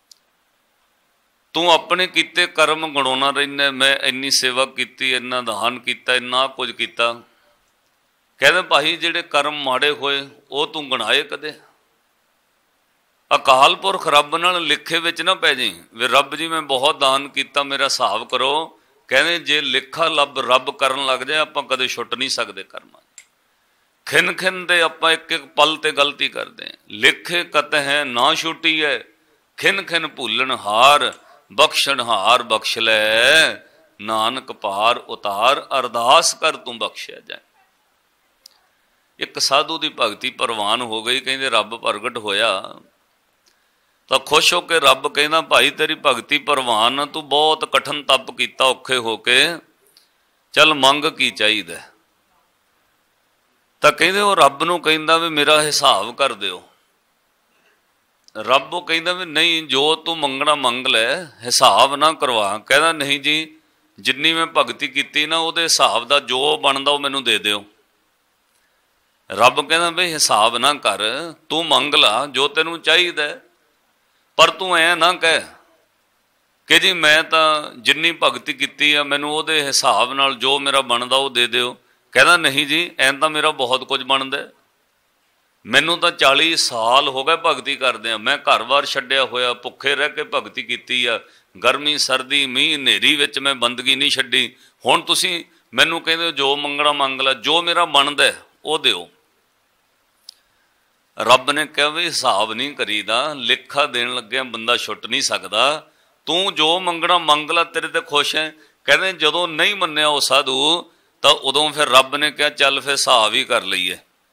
ਤੂੰ ਆਪਣੇ ਕੀਤੇ ਕਰਮ ਗਣਾਉਣਾ ਰਹਿੰਦਾ, ਮੈਂ ਇੰਨੀ ਸੇਵਾ ਕੀਤੀ, ਇੰਨਾ ਦਾਨ ਕੀਤਾ, ਇੰਨਾ ਕੁਝ ਕੀਤਾ। ਕਹਿੰਦੇ ਭਾਈ ਜਿਹੜੇ ਕਰਮ ਮਾੜੇ ਹੋਏ ਉਹ ਤੂੰ ਗਣਾਏ ਕਦੇ? ਅਕਾਲ ਪੁਰਖ ਰੱਬ ਨਾਲ ਲਿਖੇ ਵਿੱਚ ਨਾ ਪੈ ਜਾਈਂ ਵੀ ਰੱਬ ਜੀ ਮੈਂ ਬਹੁਤ ਦਾਨ ਕੀਤਾ, ਮੇਰਾ ਹਿਸਾਬ ਕਰੋ। ਕਹਿੰਦੇ ਜੇ ਲਿਖਾ ਰੱਬ ਕਰਨ ਲੱਗ ਜਾਏ, ਆਪਾਂ ਕਦੇ ਛੁੱਟ ਨਹੀਂ ਸਕਦੇ ਕਰਮਾਂ। ਖਿੰਨ ਖਿੰਨ ਦੇ ਆਪਾਂ ਇੱਕ ਇੱਕ ਪਲ ਤੇ ਗਲਤੀ ਕਰਦੇ ਹਾਂ। ਲਿਖੇ ਕਤ ਹੈ ਨਾ ਛੁੱਟੀ ਹੈ, ਖਿੰਨ ਖਿੰਨ ਭੁੱਲਣ ਹਾਰ, ਬਖਸ਼ਣ ਹਾਰ ਬਖਸ਼ ਲੈ, ਨਾਨਕ ਪਾਰ ਉਤਾਰ, ਅਰਦਾਸ ਕਰ ਤੂੰ ਬਖਸ਼ਿਆ ਜਾਏ। ਇੱਕ ਸਾਧੂ ਦੀ ਭਗਤੀ ਪ੍ਰਵਾਨ ਹੋ ਗਈ, ਕਹਿੰਦੇ ਰੱਬ ਪ੍ਰਗਟ ਹੋਇਆ ਤਾਂ ਖੁਸ਼ ਹੋ ਕੇ ਰੱਬ ਕਹਿੰਦਾ, ਭਾਈ ਤੇਰੀ ਭਗਤੀ ਪ੍ਰਵਾਨ, ਤੂੰ ਬਹੁਤ ਕਠਿਨ ਤਪ ਕੀਤਾ ਔਖੇ ਹੋ ਕੇ, ਚੱਲ ਮੰਗ ਕੀ ਚਾਹੀਦਾ? ਤਾਂ ਕਹਿੰਦੇ ਉਹ ਰੱਬ ਨੂੰ ਕਹਿੰਦਾ ਵੀ ਮੇਰਾ ਹਿਸਾਬ ਕਰ ਦਿਓ। ਰੱਬ ਉਹ ਕਹਿੰਦਾ ਵੀ ਨਹੀਂ, ਜੋ ਤੂੰ ਮੰਗਣਾ ਮੰਗ ਲੈ, ਹਿਸਾਬ ਨਾ ਕਰਵਾ। ਕਹਿੰਦਾ ਨਹੀਂ ਜੀ, ਜਿੰਨੀ ਮੈਂ ਭਗਤੀ ਕੀਤੀ ਨਾ ਉਹਦੇ ਹਿਸਾਬ ਦਾ ਜੋ ਬਣਦਾ ਉਹ ਮੈਨੂੰ ਦੇ ਦਿਓ। ਰੱਬ ਕਹਿੰਦਾ ਬਈ ਹਿਸਾਬ ਨਾ ਕਰ, ਤੂੰ ਮੰਗ ਲਾ ਜੋ ਤੈਨੂੰ ਚਾਹੀਦਾ, ਪਰ ਤੂੰ ਐ ਨਾ ਕਹਿ ਕਿ ਜੀ ਮੈਂ ਤਾਂ ਜਿੰਨੀ ਭਗਤੀ ਕੀਤੀ ਆ ਮੈਨੂੰ ਉਹਦੇ ਹਿਸਾਬ ਨਾਲ ਜੋ ਮੇਰਾ ਬਣਦਾ ਉਹ ਦੇ ਦਿਓ। ਕਹਿੰਦਾ ਨਹੀਂ ਜੀ, ਐਂ ਤਾਂ ਮੇਰਾ ਬਹੁਤ ਕੁਝ ਬਣਦਾ, ਮੈਨੂੰ ਤਾਂ 40 ਸਾਲ ਹੋ ਗਏ ਭਗਤੀ ਕਰਦੇ ਆ, ਮੈਂ ਘਰ-ਬਾਰ ਛੱਡਿਆ ਹੋਇਆ, ਭੁੱਖੇ ਰਹਿ ਕੇ ਭਗਤੀ ਕੀਤੀ ਆ, ਗਰਮੀ ਸਰਦੀ ਮੀਂਹ ਹਨੇਰੀ ਵਿੱਚ ਮੈਂ ਬੰਦਗੀ ਨਹੀਂ ਛੱਡੀ। ਹੁਣ ਤੁਸੀਂ ਮੈਨੂੰ ਕਹਿੰਦੇ ਜੋ ਮੰਗਣਾ ਮੰਗ ਲੈ, ਜੋ ਮੇਰਾ ਬਣਦਾ ਉਹ ਦਿਓ। ਰੱਬ ਨੇ ਕਿਹਾ ਵੀ ਹਿਸਾਬ ਨਹੀਂ ਕਰੀਦਾ, ਲੇਖਾ ਦੇਣ ਲੱਗਿਆ ਬੰਦਾ ਛੁੱਟ ਨਹੀਂ ਸਕਦਾ, ਤੂੰ ਜੋ ਮੰਗਣਾ ਮੰਗ ਲੈ, ਤੇਰੇ ਤੇ ਖੁਸ਼ ਹੈ। ਕਹਿੰਦੇ ਜਦੋਂ ਨਹੀਂ ਮੰਨਿਆ ਉਹ ਸਾਧੂ, ਤਾਂ ਉਦੋਂ ਫਿਰ ਰੱਬ ਨੇ ਕਿਹਾ ਚੱਲ ਫਿਰ ਹਿਸਾਬ ਹੀ ਕਰ ਲਈਏ।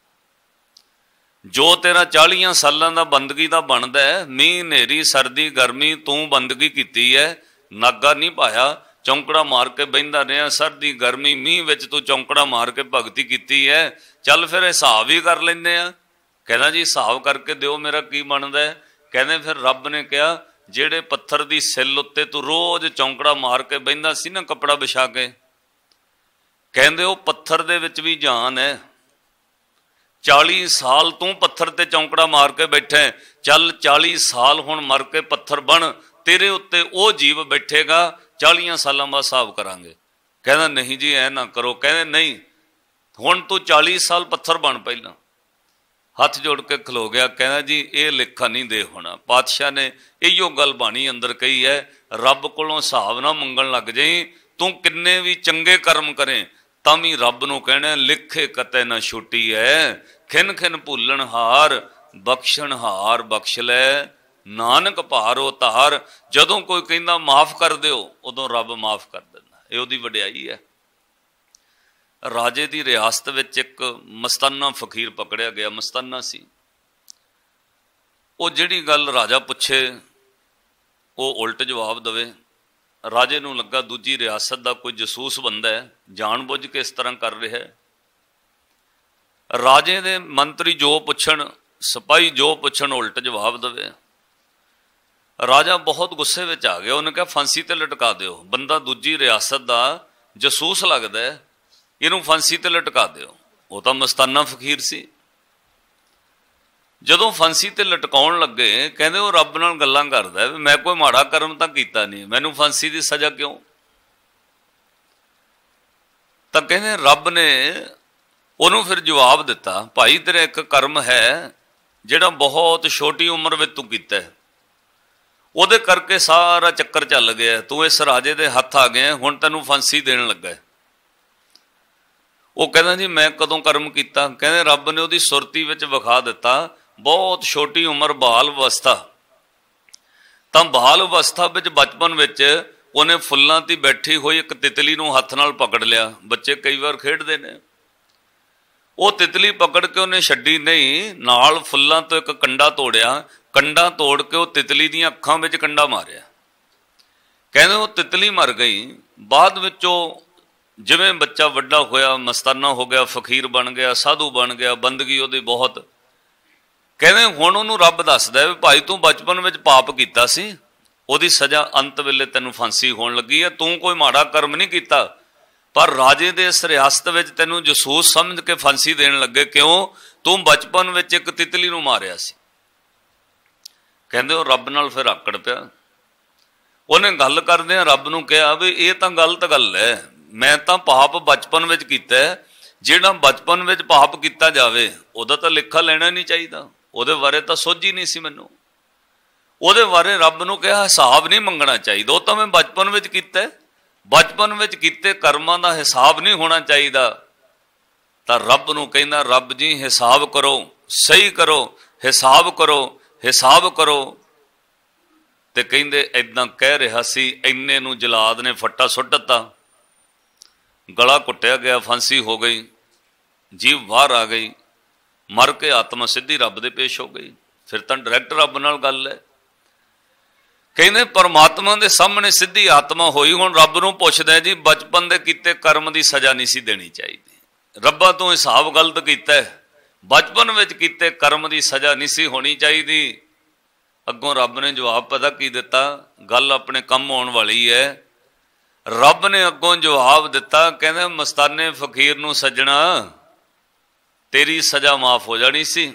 ਜੋ ਤੇਰਾ 40 ਸਾਲਾਂ ਦਾ ਬੰਦਗੀ ਦਾ ਬਣਦਾ ਹੈ, ਮੀਂਹ ਹਨੇਰੀ ਸਰਦੀ ਗਰਮੀ ਤੂੰ ਬੰਦਗੀ ਕੀਤੀ ਹੈ, ਨਾਗਾ ਨਹੀਂ ਪਾਇਆ, ਚੌਂਕੜਾ ਮਾਰ ਕੇ ਬਹਿੰਦਾ ਰਿਹਾ, ਸਰਦੀ ਗਰਮੀ ਮੀਂਹ ਵਿੱਚ ਤੂੰ ਚੌਂਕੜਾ ਮਾਰ ਕੇ ਭਗਤੀ ਕੀਤੀ ਹੈ, ਚੱਲ ਫਿਰ ਹਿਸਾਬ ਹੀ ਕਰ ਲੈਂਦੇ ਆ। ਕਹਿੰਦਾ ਜੀ ਹਿਸਾਬ ਕਰਕੇ ਦਿਓ, ਮੇਰਾ ਕੀ ਬਣਦਾ? ਕਹਿੰਦੇ ਫਿਰ ਰੱਬ ਨੇ ਕਿਹਾ ਜਿਹੜੇ ਪੱਥਰ ਦੀ ਸਿੱਲ ਉੱਤੇ ਤੂੰ ਰੋਜ਼ ਚੌਂਕੜਾ ਮਾਰ ਕੇ ਬਹਿੰਦਾ ਸੀ ਨਾ ਕੱਪੜਾ ਵਿਛਾ ਕੇ, ਕਹਿੰਦੇ ਉਹ ਪੱਥਰ ਦੇ ਵਿੱਚ ਵੀ ਜਾਨ ਹੈ। 40 ਸਾਲ ਤੂੰ ਪੱਥਰ ਤੇ ਚੌਂਕੜਾ ਮਾਰ ਕੇ ਬੈਠਾ, ਚੱਲ 40 ਸਾਲ ਹੁਣ ਮਰ ਕੇ ਪੱਥਰ ਬਣ, ਤੇਰੇ ਉੱਤੇ ਉਹ ਜੀਵ ਬੈਠੇਗਾ, 40 ਸਾਲਾਂ ਬਾਅਦ ਹਿਸਾਬ ਕਰਾਂਗੇ। ਕਹਿੰਦਾ ਨਹੀਂ ਜੀ ਐ ਨਾ ਕਰੋ। ਕਹਿੰਦੇ ਨਹੀਂ, ਹੁਣ ਤੂੰ 40 ਸਾਲ ਪੱਥਰ ਬਣ ਪਹਿਲਾਂ। ਹੱਥ ਜੋੜ ਕੇ ਖਲੋ ਗਿਆ, ਕਹਿੰਦਾ ਜੀ ਇਹ ਲੇਖਾ ਨਹੀਂ ਦੇ ਹੋਣਾ। ਪਾਤਸ਼ਾਹ ਨੇ ਇਹੀਓ ਗੱਲ ਬਾਣੀ ਅੰਦਰ ਕਹੀ ਹੈ, ਰੱਬ ਕੋਲੋਂ ਹਿਸਾਬ ਨਾ ਮੰਗਣ ਲੱਗ ਜਾਈ। ਤੂੰ ਕਿੰਨੇ ਵੀ ਚੰਗੇ ਕਰਮ ਕਰੇ ਤਾਂ ਵੀ ਰੱਬ ਨੂੰ ਕਹਿਣਾ ਲਿਖੇ ਕਤੈ ਨਾ ਛੁੱਟੀ ਹੈ, ਖਿੰਨ ਖਿੰਨ ਭੁੱਲਣ ਹਾਰ, ਬਖਸ਼ਣ ਹਾਰ ਬਖਸ਼ ਲੈ, ਨਾਨਕ ਭਾਰ ਉਤਾਰ। ਜਦੋਂ ਕੋਈ ਕਹਿੰਦਾ ਮਾਫ ਕਰ ਦਿਓ, ਉਦੋਂ ਰੱਬ ਮਾਫ ਕਰ ਦਿੰਦਾ। ਇਹ ਉਹਦੀ ਵਡਿਆਈ ਹੈ। ਰਾਜੇ ਦੀ ਰਿਆਸਤ ਵਿੱਚ ਇੱਕ ਮਸਤਾਨਾ ਫਕੀਰ ਪਕੜਿਆ ਗਿਆ। ਮਸਤਾਨਾ ਸੀ ਉਹ, ਜਿਹੜੀ ਗੱਲ ਰਾਜਾ ਪੁੱਛੇ ਉਹ ਉਲਟ ਜਵਾਬ ਦੇਵੇ। ਰਾਜੇ ਨੂੰ ਲੱਗਾ ਦੂਜੀ ਰਿਆਸਤ ਦਾ ਕੋਈ ਜਸੂਸ ਬੰਦਾ ਹੈ, ਜਾਣ ਬੁੱਝ ਕੇ ਇਸ ਤਰ੍ਹਾਂ ਕਰ ਰਿਹਾ ਹੈ। ਰਾਜੇ ਦੇ ਮੰਤਰੀ ਜੋ ਪੁੱਛਣ, ਸਿਪਾਹੀ ਜੋ ਪੁੱਛਣ, ਉਲਟ ਜਵਾਬ ਦੇਵੇ। ਰਾਜਾ ਬਹੁਤ ਗੁੱਸੇ ਵਿੱਚ ਆ ਗਿਆ। ਉਹਨੇ ਕਿਹਾ ਫਾਂਸੀ ਤੇ ਲਟਕਾ ਦਿਓ, ਬੰਦਾ ਦੂਜੀ ਰਿਆਸਤ ਦਾ ਜਸੂਸ ਲੱਗਦਾ ਹੈ, ਇਹਨੂੰ ਫਾਂਸੀ ਤੇ ਲਟਕਾ ਦਿਓ। ਉਹ ਤਾਂ ਮਸਤਾਨਾ ਫਕੀਰ ਸੀ। ਜਦੋਂ ਫਾਂਸੀ ਤੇ ਲਟਕਾਉਣ ਲੱਗੇ, ਕਹਿੰਦੇ ਉਹ ਰੱਬ ਨਾਲ ਗੱਲਾਂ ਕਰਦਾ ਵੀ ਮੈਂ ਕੋਈ ਮਾੜਾ ਕਰਮ ਤਾਂ ਕੀਤਾ ਨਹੀਂ, ਮੈਨੂੰ ਫਾਂਸੀ ਦੀ ਸਜ਼ਾ ਕਿਉਂ? ਤਾਂ ਕਹਿੰਦੇ ਰੱਬ ਨੇ ਉਹਨੂੰ ਫਿਰ ਜਵਾਬ ਦਿੱਤਾ, ਭਾਈ ਤੇਰਾ ਇੱਕ ਕਰਮ ਹੈ ਜਿਹੜਾ ਬਹੁਤ ਛੋਟੀ ਉਮਰ ਵਿੱਚ ਤੂੰ ਕੀਤਾ ਹੈ, ਉਹਦੇ ਕਰਕੇ ਸਾਰਾ ਚੱਕਰ ਚੱਲ ਗਿਆ, ਤੂੰ ਇਸ ਰਾਜੇ ਦੇ ਹੱਥ ਆ ਗਿਆ, ਹੁਣ ਤੈਨੂੰ ਫਾਂਸੀ ਦੇਣ ਲੱਗਾ। ਉਹ ਕਹਿੰਦਾ ਜੀ ਮੈਂ ਕਦੋਂ ਕਰਮ ਕੀਤਾ? ਕਹਿੰਦੇ ਰੱਬ ਨੇ ਉਹਦੀ ਸੁਰਤੀ ਵਿੱਚ ਵਿਖਾ ਦਿੱਤਾ, ਬਹੁਤ ਛੋਟੀ ਉਮਰ ਬਾਲ ਅਵਸਥਾ। ਤਾਂ ਬਾਲ ਅਵਸਥਾ ਵਿੱਚ ਬਚਪਨ ਵਿੱਚ ਉਹਨੇ ਫੁੱਲਾਂ ਤੇ ਬੈਠੀ ਹੋਈ ਇੱਕ ਤਿਤਲੀ ਨੂੰ ਹੱਥ ਨਾਲ ਪਕੜ ਲਿਆ। ਬੱਚੇ ਕਈ ਵਾਰ ਖੇਡਦੇ ਨੇ, ਉਹ ਤਿਤਲੀ ਪਕੜ ਕੇ ਉਹਨੇ ਛੱਡੀ ਨਹੀਂ, ਨਾਲ ਫੁੱਲਾਂ ਤੋਂ ਇੱਕ ਕੰਡਾ ਤੋੜਿਆ, ਕੰਡਾ ਤੋੜ ਕੇ ਉਹ ਤਿਤਲੀ ਦੀਆਂ ਅੱਖਾਂ ਵਿੱਚ ਕੰਡਾ ਮਾਰਿਆ। ਕਹਿੰਦੇ ਉਹ ਤਿਤਲੀ ਮਰ ਗਈ। ਬਾਅਦ ਵਿੱਚ ਉਹ ਜਿਵੇਂ ਬੱਚਾ ਵੱਡਾ ਹੋਇਆ, ਮਸਤਾਨਾ ਹੋ ਗਿਆ, ਫਕੀਰ ਬਣ ਗਿਆ, ਸਾਧੂ ਬਣ ਗਿਆ, ਬੰਦਗੀ ਉਹਦੀ ਬਹੁਤ। ਕਹਿੰਦੇ ਹੁਣ ਉਹਨੂੰ ਰੱਬ ਦੱਸਦਾ ਵੀ ਭਾਈ ਤੂੰ ਬਚਪਨ ਵਿੱਚ ਪਾਪ ਕੀਤਾ ਸੀ, ਉਹਦੀ ਸਜ਼ਾ ਅੰਤ ਵੇਲੇ ਤੈਨੂੰ ਫਾਂਸੀ ਹੋਣ ਲੱਗੀ ਹੈ। ਤੂੰ ਕੋਈ ਮਾੜਾ ਕਰਮ ਨਹੀਂ ਕੀਤਾ, ਪਰ ਰਾਜੇ ਦੇ ਇਸ ਰਿਆਸਤ ਵਿੱਚ ਤੈਨੂੰ ਜਸੂਸ ਸਮਝ ਕੇ ਫਾਂਸੀ ਦੇਣ ਲੱਗੇ। ਕਿਉਂ? ਤੂੰ ਬਚਪਨ ਵਿੱਚ ਇੱਕ ਤਿਤਲੀ ਨੂੰ ਮਾਰਿਆ ਸੀ। ਕਹਿੰਦੇ ਉਹ ਰੱਬ ਨਾਲ ਫਿਰ ਆਕੜ ਪਿਆ। ਉਹਨੇ ਗੱਲ ਕਰਦਿਆਂ ਰੱਬ ਨੂੰ ਕਿਹਾ ਵੀ ਇਹ ਤਾਂ ਗਲਤ ਗੱਲ ਹੈ, ਮੈਂ ਤਾਂ ਪਾਪ ਬਚਪਨ ਵਿੱਚ ਕੀਤਾ, ਜਿਹੜਾ ਬਚਪਨ ਵਿੱਚ ਪਾਪ ਕੀਤਾ ਜਾਵੇ ਉਹਦਾ ਤਾਂ ਲੇਖਾ ਲੈਣਾ ਨਹੀਂ ਚਾਹੀਦਾ, ਉਹਦੇ ਬਾਰੇ ਤਾਂ ਸੋਝ ਹੀ ਨਹੀਂ ਸੀ ਮੈਨੂੰ। ਉਹਦੇ ਬਾਰੇ ਰੱਬ ਨੂੰ ਕਿਹਾ ਹਿਸਾਬ ਨਹੀਂ ਮੰਗਣਾ ਚਾਹੀਦਾ, ਉਹ ਤਾਂ ਮੈਂ ਬਚਪਨ ਵਿੱਚ ਕੀਤਾ, ਬਚਪਨ ਵਿੱਚ ਕੀਤੇ ਕਰਮਾਂ ਦਾ ਹਿਸਾਬ ਨਹੀਂ ਹੋਣਾ ਚਾਹੀਦਾ। ਤਾਂ ਰੱਬ ਨੂੰ ਕਹਿੰਦਾ ਰੱਬ ਜੀ ਹਿਸਾਬ ਕਰੋ, ਸਹੀ ਕਰੋ, ਹਿਸਾਬ ਕਰੋ, ਹਿਸਾਬ ਕਰੋ। ਤੇ ਕਹਿੰਦੇ ਏਦਾਂ ਕਹਿ ਰਿਹਾ ਸੀ, ਇੰਨੇ ਨੂੰ ਜਲਾਦ ਨੇ ਫੱਟਾ ਸੁੱਟ ਦਿੱਤਾ, ਗਲਾ ਘੁੱਟਿਆ ਗਿਆ, ਫਾਂਸੀ ਹੋ ਗਈ, ਜੀਵ ਬਾਹਰ ਆ ਗਈ, ਮਰ ਕੇ ਆਤਮਾ ਸਿੱਧੀ ਰੱਬ ਦੇ ਪੇਸ਼ ਹੋ ਗਈ। ਫਿਰ ਤਾਂ ਡਾਇਰੈਕਟ ਰੱਬ ਨਾਲ ਗੱਲ ਹੈ। ਕਹਿੰਦੇ ਪਰਮਾਤਮਾ ਦੇ ਸਾਹਮਣੇ ਸਿੱਧੀ ਆਤਮਾ ਹੋਈ। ਹੁਣ ਰੱਬ ਨੂੰ ਪੁੱਛਦਾ ਜੀ ਬਚਪਨ ਦੇ ਕੀਤੇ ਕਰਮ ਦੀ ਸਜ਼ਾ ਨਹੀਂ ਸੀ ਦੇਣੀ ਚਾਹੀਦੀ, ਰੱਬਾ ਤੂੰ ਹਿਸਾਬ ਗਲਤ ਕੀਤਾ, ਬਚਪਨ ਵਿੱਚ ਕੀਤੇ ਕਰਮ ਦੀ ਸਜ਼ਾ ਨਹੀਂ ਸੀ ਹੋਣੀ ਚਾਹੀਦੀ। ਅੱਗੋਂ ਰੱਬ ਨੇ ਜਵਾਬ ਪਤਾ ਕੀ ਦਿੱਤਾ, ਗੱਲ ਆਪਣੇ ਕੰਮ ਆਉਣ ਵਾਲੀ ਹੈ। ਰੱਬ ਨੇ ਅੱਗੋਂ ਜਵਾਬ ਦਿੱਤਾ, ਕਹਿੰਦੇ ਮਸਤਾਨੇ ਫਕੀਰ ਨੂੰ ਸੱਜਣਾ, ਤੇਰੀ ਸਜ਼ਾ ਮਾਫ ਹੋ ਜਾਣੀ ਸੀ,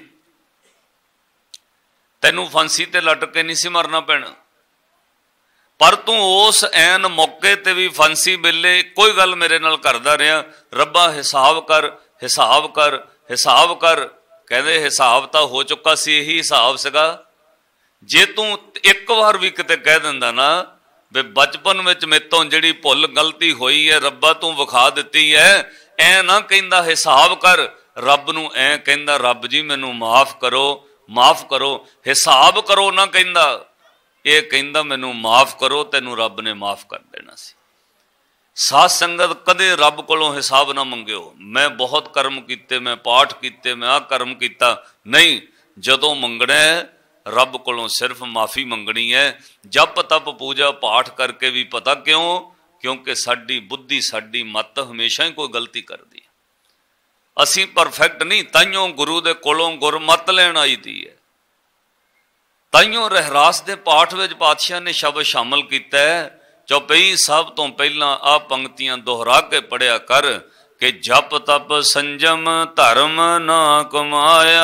ਤੈਨੂੰ ਫਾਂਸੀ ਤੇ ਲਟਕ ਕੇ ਨਹੀਂ ਸੀ ਮਰਨਾ ਪੈਣਾ, ਪਰ ਤੂੰ ਉਸ ਐਨ ਮੌਕੇ ਤੇ ਵੀ ਫਾਂਸੀ ਵੇਲੇ ਕੋਈ ਗੱਲ ਮੇਰੇ ਨਾਲ ਕਰਦਾ ਰਿਹਾ, ਰੱਬਾ ਹਿਸਾਬ ਕਰ, ਹਿਸਾਬ ਕਰ, ਹਿਸਾਬ ਕਰ। ਕਹਿੰਦੇ ਹਿਸਾਬ ਤਾਂ ਹੋ ਚੁੱਕਾ ਸੀ, ਇਹੀ ਹਿਸਾਬ ਸੀਗਾ। ਜੇ ਤੂੰ ਇੱਕ ਵਾਰ ਵੀ ਕਿਤੇ ਕਹਿ ਦਿੰਦਾ ਨਾ ਵੀ ਬਚਪਨ ਵਿੱਚ ਮੇਤੋਂ ਜਿਹੜੀ ਭੁੱਲ ਗਲਤੀ ਹੋਈ ਹੈ ਰੱਬਾ ਤੂੰ ਵਿਖਾ ਦਿੱਤੀ ਹੈ, ਐ ਨਾ ਕਹਿੰਦਾ ਹਿਸਾਬ ਕਰ, ਰੱਬ ਨੂੰ ਐ ਕਹਿੰਦਾ ਰੱਬ ਜੀ ਮੈਨੂੰ ਮਾਫ ਕਰੋ, ਮਾਫ ਕਰੋ। ਹਿਸਾਬ ਕਰੋ ਨਾ ਕਹਿੰਦਾ, ਇਹ ਕਹਿੰਦਾ ਮੈਨੂੰ ਮਾਫ ਕਰੋ, ਤੈਨੂੰ ਰੱਬ ਨੇ ਮਾਫ ਕਰ ਦੇਣਾ ਸੀ। ਸਾਧ ਸੰਗਤ ਕਦੇ ਰੱਬ ਕੋਲੋਂ ਹਿਸਾਬ ਨਾ ਮੰਗਿਓ, ਮੈਂ ਬਹੁਤ ਕਰਮ ਕੀਤੇ, ਮੈਂ ਪਾਠ ਕੀਤੇ, ਮੈਂ ਆਹ ਕਰਮ ਕੀਤਾ, ਨਹੀਂ। ਜਦੋਂ ਮੰਗਣਾ ਰੱਬ ਕੋਲੋਂ ਸਿਰਫ ਮਾਫੀ ਮੰਗਣੀ ਹੈ। ਜਪ ਤਪ ਪੂਜਾ ਪਾਠ ਕਰਕੇ ਵੀ ਪਤਾ ਕਿਉਂ? ਕਿਉਂਕਿ ਸਾਡੀ ਬੁੱਧੀ, ਸਾਡੀ ਮੱਤ ਹਮੇਸ਼ਾ ਹੀ ਕੋਈ ਗਲਤੀ ਕਰਦੀ ਹੈ, ਅਸੀਂ ਪਰਫੈਕਟ ਨਹੀਂ। ਤਾਈਓ ਗੁਰੂ ਦੇ ਕੋਲੋਂ ਗੁਰਮੱਤ ਲੈਣ ਆਈ ਦੀ ਹੈ। ਤਾਈਓ ਰਹਿਰਾਸ ਦੇ ਪਾਠ ਵਿੱਚ ਪਾਤਸ਼ਾਹ ਨੇ ਸ਼ਬਦ ਸ਼ਾਮਲ ਕੀਤਾ ਹੈ, ਚੌਪਈ ਸਭ ਤੋਂ ਪਹਿਲਾਂ ਆਹ ਪੰਕਤੀਆਂ ਦੁਹਰਾ ਕੇ ਪੜਿਆ ਕਰ ਕਿ ਜਪ ਤਪ ਸੰਜਮ ਧਰਮ ਨਾ ਕਮਾਇਆ,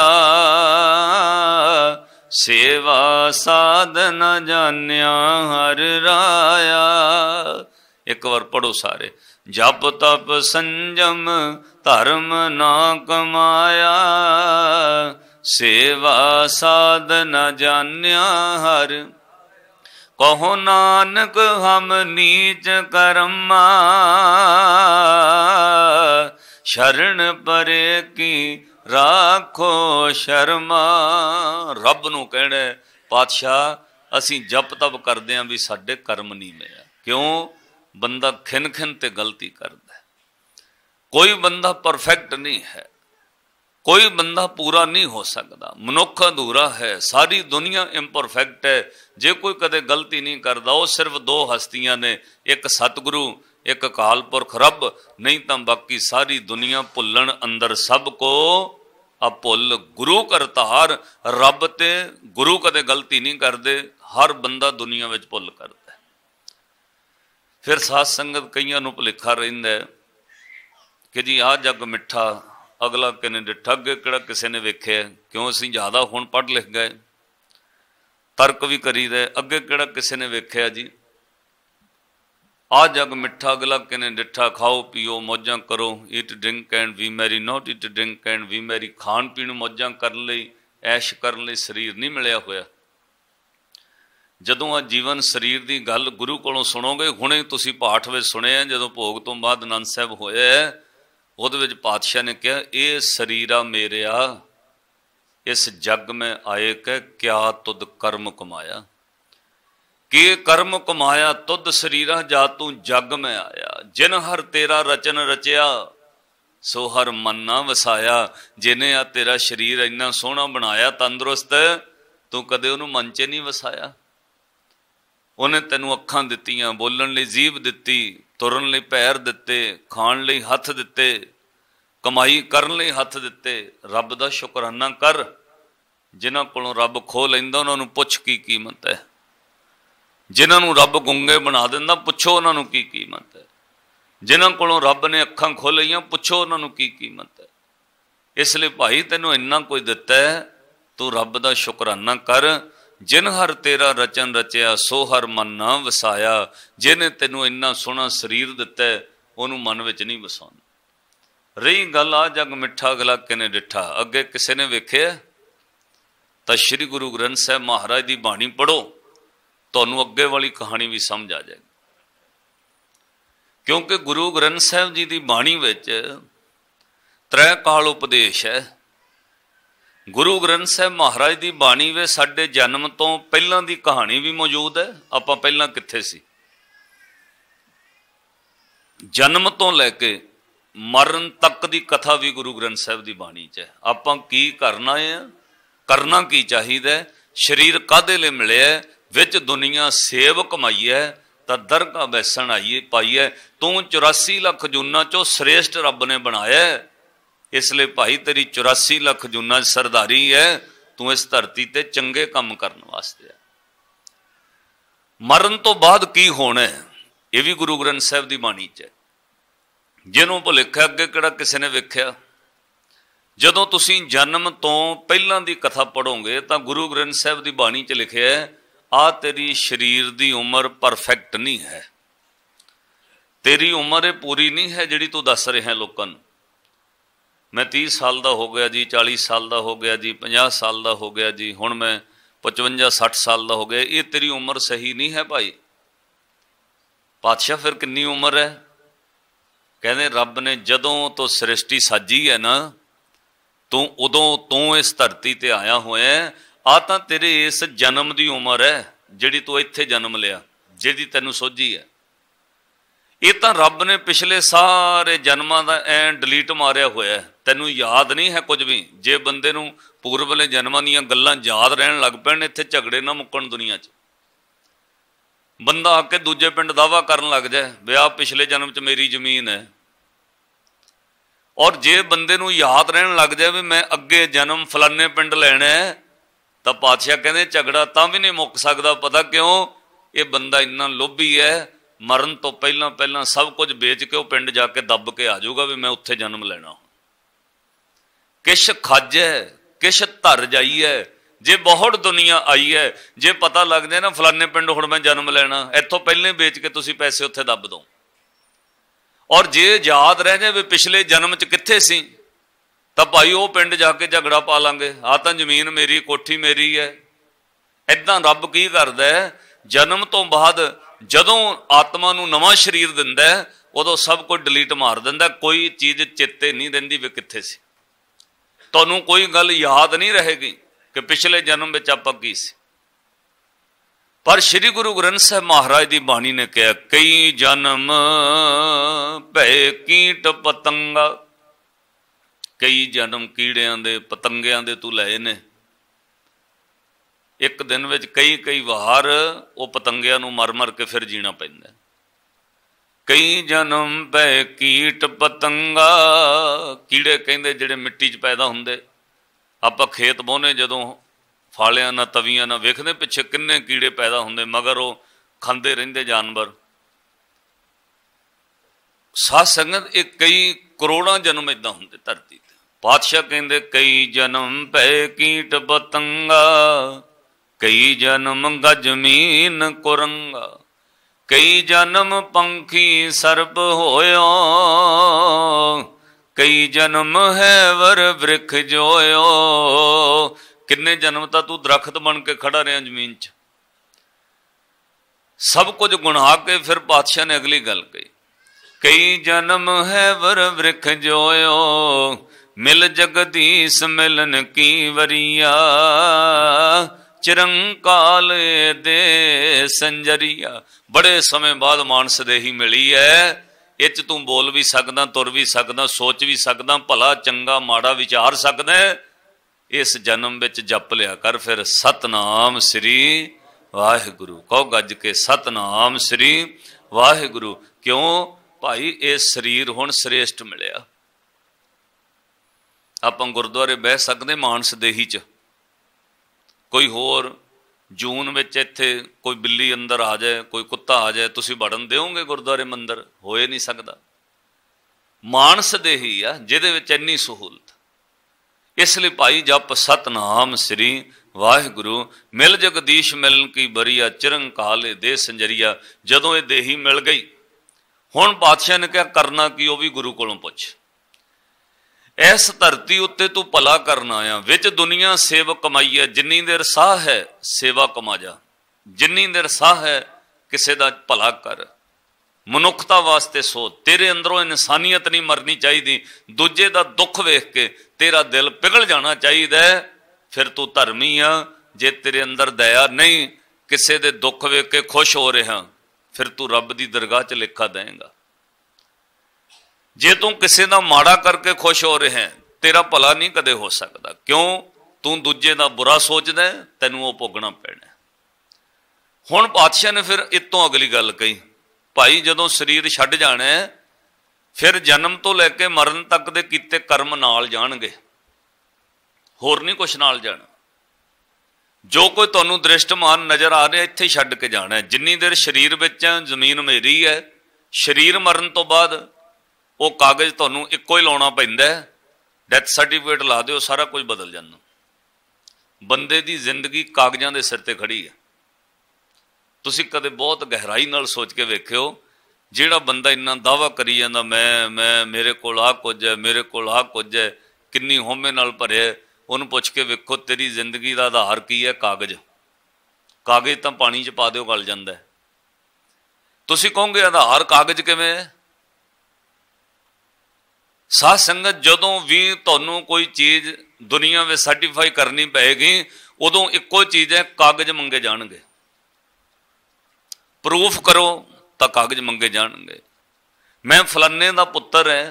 ਸੇਵਾ ਸਾਧ ਨ ਜਾਣਿਆ ਹਰ ਰਾਇਆ। ਇੱਕ ਵਾਰ ਪੜੋ ਸਾਰੇ, ਜਪ ਤਪ ਸੰਜਮ ਧਰਮ ਨਾ ਕਮਾਇਆ, ਸੇਵਾ ਸਾਧ ਨ ਜਾਣਿਆ ਹਰ। ਕਹੋ ਨਾਨਕ ਹਮ ਨੀਚ ਕਰਮਾ, ਸ਼ਰਨ ਪਰੇ ਕੀ ਰਾਖੋ ਸ਼ਰਮਾ। ਰੱਬ ਨੂੰ ਕਹਿਣਾ ਪਾਤਸ਼ਾਹ ਅਸੀਂ ਜਪ ਤਪ ਕਰਦੇ ਹਾਂ ਵੀ ਸਾਡੇ ਕਰਮ ਨਹੀਂ ਮਿਲਿਆ। ਕਿਉਂ? ਬੰਦਾ ਖਿਨ ਖਿਨ ਤੇ ਗਲਤੀ ਕਰਦਾ, ਕੋਈ ਬੰਦਾ ਪਰਫੈਕਟ ਨਹੀਂ ਹੈ, ਕੋਈ ਬੰਦਾ ਪੂਰਾ ਨਹੀਂ ਹੋ ਸਕਦਾ, ਮਨੁੱਖ ਅਧੂਰਾ ਹੈ, ਸਾਰੀ ਦੁਨੀਆ ਇੰਪਰਫੈਕਟ ਹੈ। ਜੇ ਕੋਈ ਕਦੇ ਗਲਤੀ ਨਹੀਂ ਕਰਦਾ ਉਹ ਸਿਰਫ ਦੋ ਹਸਤੀਆਂ ਨੇ, ਇੱਕ ਸਤਿਗੁਰੂ, ਇੱਕ ਅਕਾਲ ਪੁਰਖ ਰੱਬ, ਨਹੀਂ ਤਾਂ ਬਾਕੀ ਸਾਰੀ ਦੁਨੀਆ ਭੁੱਲਣ ਅੰਦਰ ਸਭ ਕੋ ਆ ਭੁੱਲ ਗੁਰੂ ਕਰਤਾਰ। ਰੱਬ ਤੇ ਗੁਰੂ ਕਦੇ ਗਲਤੀ ਨਹੀਂ ਕਰਦੇ, ਹਰ ਬੰਦਾ ਦੁਨੀਆ ਵਿੱਚ ਭੁੱਲ ਕਰਦਾ। ਫਿਰ ਸਾਧ ਸੰਗਤ ਕਈਆਂ ਨੂੰ ਭੁਲੇਖਾ ਰਹਿੰਦਾ ਕਿ ਜੀ ਆਹ ਜੱਗ ਮਿੱਠਾ ਅਗਲਾ ਕਿਨੇ ਡਿੱਠਾ, ਅੱਗੇ ਕਿਹੜਾ ਕਿਸੇ ਨੇ ਵੇਖਿਆ। ਕਿਉਂ? ਅਸੀਂ ਜ਼ਿਆਦਾ ਹੁਣ ਪੜ੍ਹ ਲਿਖ ਗਏ, ਤਰਕ ਵੀ ਕਰੀਦਾ, ਅੱਗੇ ਕਿਹੜਾ ਕਿਸੇ ਨੇ ਵੇਖਿਆ ਜੀ। ਆਹ ਜੱਗ ਮਿੱਠਾ ਅਗਲਾ ਕਿਨੇ ਡਿੱਠਾ, ਖਾਓ ਪੀਓ ਮੌਜਾਂ ਕਰੋ, eat drink and be merry, not eat drink and be merry. ਖਾਣ ਪੀਣ ਮੌਜਾਂ ਕਰਨ ਲਈ, ਐਸ਼ ਕਰਨ ਲਈ ਸਰੀਰ ਨਹੀਂ ਮਿਲਿਆ ਹੋਇਆ। ਜਦੋਂ ਆ ਜੀਵਨ ਸਰੀਰ ਦੀ ਗੱਲ ਗੁਰੂ ਕੋਲੋਂ ਸੁਣੋਗੇ, ਹੁਣੇ ਤੁਸੀਂ ਪਾਠ ਵਿੱਚ ਸੁਣਿਆ, ਜਦੋਂ ਭੋਗ ਤੋਂ ਬਾਅਦ ਆਨੰਦ ਸਾਹਿਬ ਹੋਇਆ, ਉਹਦੇ ਵਿੱਚ ਪਾਤਸ਼ਾਹ ਨੇ ਕਿਹਾ, ਇਹ ਸਰੀਰਾ ਮੇਰਿਆ ਇਸ ਜੱਗ ਮੈਂ ਆਏ ਕਹਿ ਕਿਆ ਤੁਧ ਕਰਮ ਕਮਾਇਆ। ਕਿ ਕਰਮ ਕਮਾਇਆ ਤੁਧ ਸਰੀਰਾ ਜਾ ਤੂੰ ਜੱਗ ਮੈਂ ਆਇਆ। ਜਿਨ ਹਰ ਤੇਰਾ ਰਚਨ ਰਚਿਆ ਸੋ ਹਰ ਮਨ ਨਾ ਵਸਾਇਆ। ਜਿਹਨੇ ਆ ਤੇਰਾ ਸਰੀਰ ਇੰਨਾ ਸੋਹਣਾ ਬਣਾਇਆ ਤੰਦਰੁਸਤ, ਤੂੰ ਕਦੇ ਉਹਨੂੰ ਮਨ 'ਚ ਨਹੀਂ ਵਸਾਇਆ। ਉਹਨੇ ਤੈਨੂੰ ਅੱਖਾਂ ਦਿੱਤੀਆਂ, ਬੋਲਣ ਲਈ ਜੀਭ ਦਿੱਤੀ, ਤੁਰਨ ਲਈ ਪੈਰ ਦਿੱਤੇ, ਖਾਣ ਲਈ ਹੱਥ ਦਿੱਤੇ, ਕਮਾਈ ਕਰਨ ਲਈ ਹੱਥ ਦਿੱਤੇ। ਰੱਬ ਦਾ ਸ਼ੁਕਰਾਨਾ ਕਰ। ਜਿਨ੍ਹਾਂ ਕੋਲੋਂ ਰੱਬ ਖੋਹ ਲੈਂਦਾ ਉਹਨਾਂ ਨੂੰ ਪੁੱਛ ਕੀ ਕੀਮਤ ਹੈ। ਜਿਨ੍ਹਾਂ ਨੂੰ ਰੱਬ ਗੁੰਗੇ ਬਣਾ ਦਿੰਦਾ ਪੁੱਛੋ ਉਹਨਾਂ ਨੂੰ ਕੀ ਕੀਮਤ ਹੈ। ਜਿਨ੍ਹਾਂ ਕੋਲੋਂ ਰੱਬ ਨੇ ਅੱਖਾਂ ਖੋਲ੍ਹੀਆਂ ਪੁੱਛੋ ਉਹਨਾਂ ਨੂੰ ਕੀ ਕੀਮਤ ਹੈ। ਇਸ ਲਈ ਭਾਈ ਤੈਨੂੰ ਇੰਨਾ ਕੁਝ ਦਿੱਤਾ ਹੈ, ਤੂੰ ਰੱਬ ਦਾ ਸ਼ੁਕਰਾਨਾ ਕਰ। ਜਿਨ ਹਰ ਤੇਰਾ ਰਚਨ ਰਚਿਆ ਸੋ ਹਰ ਮਨ ਨਾ ਵਸਾਇਆ। ਜਿਹਨੇ ਤੈਨੂੰ ਇੰਨਾ ਸੋਹਣਾ ਸਰੀਰ ਦਿੱਤਾ ਉਹਨੂੰ ਮਨ ਵਿੱਚ ਨਹੀਂ ਵਸਾਉਣਾ। ਰਹੀ ਗੱਲ ਆ ਜਗ ਮਿੱਠਾ ਅਗਲਾ ਕਿਨੇ ਡਿੱਠਾ, ਅੱਗੇ ਕਿਸੇ ਨੇ ਵੇਖਿਆ ਤਾਂ ਸ਼੍ਰੀ ਗੁਰੂ ਗ੍ਰੰਥ ਸਾਹਿਬ ਮਹਾਰਾਜ ਦੀ ਬਾਣੀ ਪੜ੍ਹੋ, ਤੁਹਾਨੂੰ ਅੱਗੇ ਵਾਲੀ ਕਹਾਣੀ ਵੀ ਸਮਝ ਆ ਜਾਏਗੀ। ਕਿਉਂਕਿ ਗੁਰੂ ਗ੍ਰੰਥ ਸਾਹਿਬ ਜੀ ਦੀ ਬਾਣੀ ਵਿੱਚ ਤ੍ਰੈ ਕਾਲ ਉਪਦੇਸ਼ ਹੈ। ਗੁਰੂ ਗ੍ਰੰਥ ਸਾਹਿਬ ਮਹਾਰਾਜ ਦੀ ਬਾਣੀ ਵਿੱਚ ਸਾਡੇ ਜਨਮ ਤੋਂ ਪਹਿਲਾਂ ਦੀ ਕਹਾਣੀ ਵੀ ਮੌਜੂਦ ਹੈ। ਆਪਾਂ ਪਹਿਲਾਂ ਕਿੱਥੇ ਸੀ, ਜਨਮ ਤੋਂ ਲੈ ਕੇ ਮਰਨ ਤੱਕ ਦੀ ਕਥਾ ਵੀ ਗੁਰੂ ਗ੍ਰੰਥ ਸਾਹਿਬ ਦੀ ਬਾਣੀ 'ਚ ਹੈ। ਆਪਾਂ ਕੀ ਕਰਨਾ ਹੈ, ਕਰਨਾ ਕੀ ਚਾਹੀਦਾ, ਸਰੀਰ ਕਾਹਦੇ ਲਈ ਮਿਲਿਆ, ਵਿੱਚ ਦੁਨੀਆ ਸੇਵ ਕਮਾਈ ਹੈ ਤਾਂ ਦਰਗਾਹ ਬੈਸਣ ਆਈਏ ਪਾਈ ਹੈ। ਤੂੰ 84 ਲੱਖ ਜੂਨਾਂ ਚੋਂ ਸ੍ਰੇਸ਼ਟ ਰੱਬ ਨੇ ਬਣਾਇਆ। ਇਸ ਲਈ ਭਾਈ ਤੇਰੀ 84 ਲੱਖ ਜੂਨਾਂ ਸਰਦਾਰੀ ਹੈ। ਤੂੰ ਇਸ ਧਰਤੀ ਤੇ ਚੰਗੇ ਕੰਮ ਕਰਨ ਵਾਸਤੇ ਹੈ। ਮਰਨ ਤੋਂ ਬਾਅਦ ਕੀ ਹੋਣਾ ਇਹ ਵੀ ਗੁਰੂ ਗ੍ਰੰਥ ਸਾਹਿਬ ਦੀ ਬਾਣੀ 'ਚ ਹੈ। ਜਿਹਨੂੰ ਭੁਲੇਖਾ ਅੱਗੇ ਕਿਹੜਾ ਕਿਸੇ ਨੇ ਵੇਖਿਆ। ਜਦੋਂ ਤੁਸੀਂ ਜਨਮ ਤੋਂ ਪਹਿਲਾਂ ਦੀ ਕਥਾ ਪੜ੍ਹੋਗੇ ਤਾਂ ਗੁਰੂ ਗ੍ਰੰਥ ਸਾਹਿਬ ਦੀ ਬਾਣੀ 'ਚ ਲਿਖਿਆ ਹੈ, ਆ ਤੇਰੀ ਸਰੀਰ ਦੀ ਉਮਰ ਪਰਫੈਕਟ ਨਹੀਂ ਹੈ। ਤੇਰੀ ਉਮਰ ਇਹ ਪੂਰੀ ਨਹੀਂ ਹੈ ਜਿਹੜੀ ਤੂੰ ਦੱਸ ਰਿਹਾ ਲੋਕਾਂ ਨੂੰ। ਮੈਂ 30 ਸਾਲ ਦਾ ਹੋ ਗਿਆ ਜੀ, 40 ਸਾਲ ਦਾ ਹੋ ਗਿਆ ਜੀ, 50 ਸਾਲ ਦਾ ਹੋ ਗਿਆ ਜੀ, ਹੁਣ ਮੈਂ 55-60 ਸਾਲ ਦਾ ਹੋ ਗਿਆ। ਇਹ ਤੇਰੀ ਉਮਰ ਸਹੀ ਨਹੀਂ ਹੈ ਭਾਈ। ਪਾਤਸ਼ਾਹ ਫਿਰ ਕਿੰਨੀ ਉਮਰ ਹੈ? ਕਹਿੰਦੇ ਰੱਬ ਨੇ ਜਦੋਂ ਤੋਂ ਸ੍ਰਿਸ਼ਟੀ ਸਾਜੀ ਹੈ ਨਾ, ਤੂੰ ਉਦੋਂ ਤੋਂ ਇਸ ਧਰਤੀ ਤੇ ਆਇਆ ਹੋਇਆ। ਆ ਤਾਂ ਤੇਰੇ ਇਸ ਜਨਮ ਦੀ ਉਮਰ ਹੈ ਜਿਹੜੀ ਤੂੰ ਇੱਥੇ ਜਨਮ ਲਿਆ, ਜਿਹਦੀ ਤੈਨੂੰ ਸੋਝੀ ਹੈ। ਇਹ ਤਾਂ ਰੱਬ ਨੇ ਪਿਛਲੇ ਸਾਰੇ ਜਨਮਾਂ ਦਾ ਐਂ ਡਿਲੀਟ ਮਾਰਿਆ ਹੋਇਆ, ਤੈਨੂੰ ਯਾਦ ਨਹੀਂ ਹੈ ਕੁਝ ਵੀ। ਜੇ ਬੰਦੇ ਨੂੰ ਪੂਰਬਲੇ ਜਨਮਾਂ ਦੀਆਂ ਗੱਲਾਂ ਯਾਦ ਰਹਿਣ ਲੱਗ ਪੈਣ, ਇੱਥੇ ਝਗੜੇ ਨਾ ਮੁੱਕਣ ਦੁਨੀਆ 'ਚ। ਬੰਦਾ ਆ ਕੇ ਦੂਜੇ ਪਿੰਡ ਦਾਅਵਾ ਕਰਨ ਲੱਗ ਜਾਏ ਵੀ ਆਹ ਪਿਛਲੇ ਜਨਮ 'ਚ ਮੇਰੀ ਜ਼ਮੀਨ ਹੈ। ਔਰ ਜੇ ਬੰਦੇ ਨੂੰ ਯਾਦ ਰਹਿਣ ਲੱਗ ਜਾਏ ਵੀ ਮੈਂ ਅੱਗੇ ਜਨਮ ਫਲਾਨੇ ਪਿੰਡ ਲੈਣਾ ਹੈ, ਤਾਂ ਪਾਤਸ਼ਾਹ ਕਹਿੰਦੇ ਝਗੜਾ ਤਾਂ ਵੀ ਨਹੀਂ ਮੁੱਕ ਸਕਦਾ। ਪਤਾ ਕਿਉਂ? ਇਹ ਬੰਦਾ ਇੰਨਾ ਲੋਭੀ ਹੈ, ਮਰਨ ਤੋਂ ਪਹਿਲਾਂ ਪਹਿਲਾਂ ਸਭ ਕੁਝ ਵੇਚ ਕੇ ਉਹ ਪਿੰਡ ਜਾ ਕੇ ਦੱਬ ਕੇ ਆ ਜਾਊਗਾ ਵੀ ਮੈਂ ਉੱਥੇ ਜਨਮ ਲੈਣਾ। ਕਿਛ ਖੱਜ ਹੈ, ਕਿਛ ਧਰ ਜਾਈ ਹੈ। ਜੇ ਬਹੁਤ ਦੁਨੀਆ ਆਈ ਹੈ, ਜੇ ਪਤਾ ਲੱਗ ਜਾਏ ਨਾ ਫਲਾਨੇ ਪਿੰਡ ਹੁਣ ਮੈਂ ਜਨਮ ਲੈਣਾ, ਇੱਥੋਂ ਪਹਿਲਾਂ ਹੀ ਵੇਚ ਕੇ ਤੁਸੀਂ ਪੈਸੇ ਉੱਥੇ ਦੱਬ ਦਿਓ। ਔਰ ਜੇ ਯਾਦ ਰਹਿ ਜਾਵੇ ਪਿਛਲੇ ਜਨਮ 'ਚ ਕਿੱਥੇ ਸੀ, ਤਾਂ ਭਾਈ ਉਹ ਪਿੰਡ ਜਾ ਕੇ ਝਗੜਾ ਪਾ ਲਾਂਗੇ। ਆਹ ਤਾਂ ਜ਼ਮੀਨ ਮੇਰੀ, ਕੋਠੀ ਮੇਰੀ ਹੈ। ਏਦਾਂ ਰੱਬ ਕੀ ਕਰਦਾ ਹੈ, ਜਨਮ ਤੋਂ ਬਾਅਦ ਜਦੋਂ ਆਤਮਾ ਨੂੰ ਨਵਾਂ ਸਰੀਰ ਦਿੰਦਾ ਉਦੋਂ ਸਭ ਕੁਝ ਡਿਲੀਟ ਮਾਰ ਦਿੰਦਾ। ਕੋਈ ਚੀਜ਼ ਚੇਤੇ ਨਹੀਂ ਰਹਿੰਦੀ ਵੀ ਕਿੱਥੇ ਸੀ। ਤੁਹਾਨੂੰ ਕੋਈ ਗੱਲ ਯਾਦ ਨਹੀਂ ਰਹੇਗੀ ਕਿ ਪਿਛਲੇ ਜਨਮ ਵਿੱਚ ਆਪਾਂ ਕੀ ਸੀ। ਪਰ ਸ਼੍ਰੀ ਗੁਰੂ ਗ੍ਰੰਥ ਸਾਹਿਬ ਮਹਾਰਾਜ ਦੀ ਬਾਣੀ ਨੇ ਕਿਹਾ, ਕਈ ਜਨਮ ਭੈ ਕੀਟ ਪਤੰਗਾ। ਕਈ ਜਨਮ ਕੀੜਿਆਂ ਦੇ ਪਤੰਗਿਆਂ ਦੇ ਤੂੰ ਲਏ ਨੇ। ਇੱਕ ਦਿਨ ਵਿੱਚ ਕਈ ਵਾਰ ਉਹ ਪਤੰਗਿਆਂ ਨੂੰ ਮਰ ਮਰ ਕੇ ਫਿਰ ਜੀਣਾ ਪੈਂਦਾ। ਕਈ ਜਨਮ ਭੈ ਕੀਟ ਪਤੰਗਾ। ਕੀੜੇ ਕਹਿੰਦੇ ਜਿਹੜੇ ਮਿੱਟੀ 'ਚ ਪੈਦਾ ਹੁੰਦੇ। ਆਪਾਂ ਖੇਤ ਬੋਹਨੇ ਜਦੋਂ ਫਾਲਿਆਂ ਨਾਲ ਤਵੀਆਂ ਨਾਲ ਵੇਖਦੇ ਪਿੱਛੇ ਕਿੰਨੇ ਕੀੜੇ ਪੈਦਾ ਹੁੰਦੇ, ਮਗਰ ਉਹ ਖਾਂਦੇ ਰਹਿੰਦੇ ਜਾਨਵਰ। ਸਾਧ ਸੰਗਤ ਇਹ ਕਈ ਕਰੋੜਾਂ ਜਨਮ ਏਦਾਂ ਹੁੰਦੇ ਧਰਤੀ ਤੇ। ਪਾਤਸ਼ਾਹ ਕਹਿੰਦੇ ਕਈ ਜਨਮ ਭੈ ਕੀਟ ਪਤੰਗਾ, ਕਈ ਜਨਮ ਗਜਮੀਨ ਕੁਰੰਗਾ। ਕਈ ਜਨਮ ਪੰਖੀ ਸਰਪ ਹੋਇਓ, ਕਈ ਜਨਮ ਹੈ ਵਰ ਬ੍ਰਿਖ ਜੋਇਓ। ਕਿੰਨੇ ਜਨਮ ਤਾਂ ਤੂੰ ਦਰਖਤ ਬਣ ਕੇ ਖੜਾ ਰਿਹਾ ਜ਼ਮੀਨ 'ਚ। सब कुछ गुणा के फिर पातशाह ने अगली गल कही, कई जन्म है वर वृख जोयो, मिल जगदीश मिलन की वरिया, चिरंकाल दे संजरिया। बड़े समय बाद मानस देही मिली है, इच तू बोल भी सकदा, तुर भी सकदा, सोच भी सकदा, भला चंगा माड़ा विचार सकदा। इस जन्म विच जप लिया कर फिर सतनाम श्री वाहिगुरु। कहो गज के सतनाम श्री वाहिगुरु। क्यों भाई, ये शरीर हुण श्रेष्ठ मिलिया। आपां गुरुद्वारे बह सकदे मानस देही च, कोई होर जून विच इत्थे कोई बिल्ली अंदर आ जाए, कोई कुत्ता आ जाए, तुसी वड़न देओगे गुरुद्वारे मंदिर? होए नहीं सकदा। मानस देही आ जिहदे विच इन्नी सहूलत। इसलिए भाई जप सतनाम श्री वाहिगुरु, मिल जगदीश मिलन की बरिया, चिरंकाल दे संजरिया। जदों ये देही मिल गई, हुण पातशाह ने क्या करना कि वह भी गुरु कोलों पुछ। इस धरती उत्ते तू भला करना आया, विच दुनिया सेव कमाई है। जिन्नी देर साह है सेवा कमा जा, जिन्नी देर साह है किसी का भला कर, मनुखता वास्ते सो। तेरे अंदरों इंसानियत नहीं मरनी चाहिए, दूजे का दुख वेख के तेरा दिल पिघल जाना चाहिए, फिर तू धर्मी आ। जे तेरे अंदर दया नहीं, किसी दे दुख वेख के खुश हो रहा, फिर तू रब की दरगाह च लेखा देगा। जे तू किसी का माड़ा करके खुश हो रहे हैं, तेरा भला नहीं कदे हो सकता। क्यों? तू दूजे का बुरा सोचदा है, तेनों वो भोगना पैना। हुण पातशाह ने फिर इतों अगली गल कही, भाई जदों शरीर छड्ड जाना है, फिर जन्म तो लैके मरण तक दे कीते कर्म नाल जाणगे, होर नहीं कुछ नाल जाना। जो कोई तुहानूं दृष्टमान नज़र आ रहा, इत्थे छड्ड के जाना है। जिन्नी देर शरीर विच है, जमीन मेरी है। शरीर मरण तो बाद वो कागज तुहानूं इक्को ही लाउणा पैंदा है, डैथ सर्टिफिकेट ला दिओ, सारा कुछ बदल जांदा। बंदे दी जिंदगी कागजां दे सिर ते खड़ी है। तुसीं कदे बहुत गहराई नाल सोच के वेखिओ, जिहड़ा बंदा इन्ना दावा करी जांदा, मैं मेरे कोल आ कुछ है, मेरे कोल आ कुछ है, किन्नी होमे नाल भरिआ, उहनूं पुछ के वेखो तेरी जिंदगी दा आधार की है? कागज। कागज तां पानी च पा दिओ गल जांदा है। तुसीं कहोगे आधार कागज किवें है? साध संगत, जदों भी तुहानूं कोई चीज़ दुनिया में सर्टिफाई करनी पेगी, उदों इक्को चीज़ है, कागज मंगे जाणगे। प्रूफ करो तो कागज मंगे जाणगे। मैं फलाने का पुत्र है,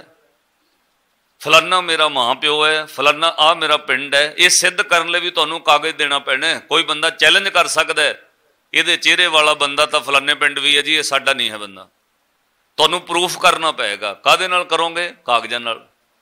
फलाना मेरा मां प्यो है, फलाना आ मेरा पिंड है, ये सिद्ध करने लिए भी तुहानूं कागज देना पैना है। कोई बंदा चैलेंज कर सकता है, ये चेहरे वाला बंदा तो फलाने पिंड भी है जी, ये साडा नहीं है बंदा। तुहानूं प्रूफ करना पेगा। काहदे नाल करोगे? कागजां नाल।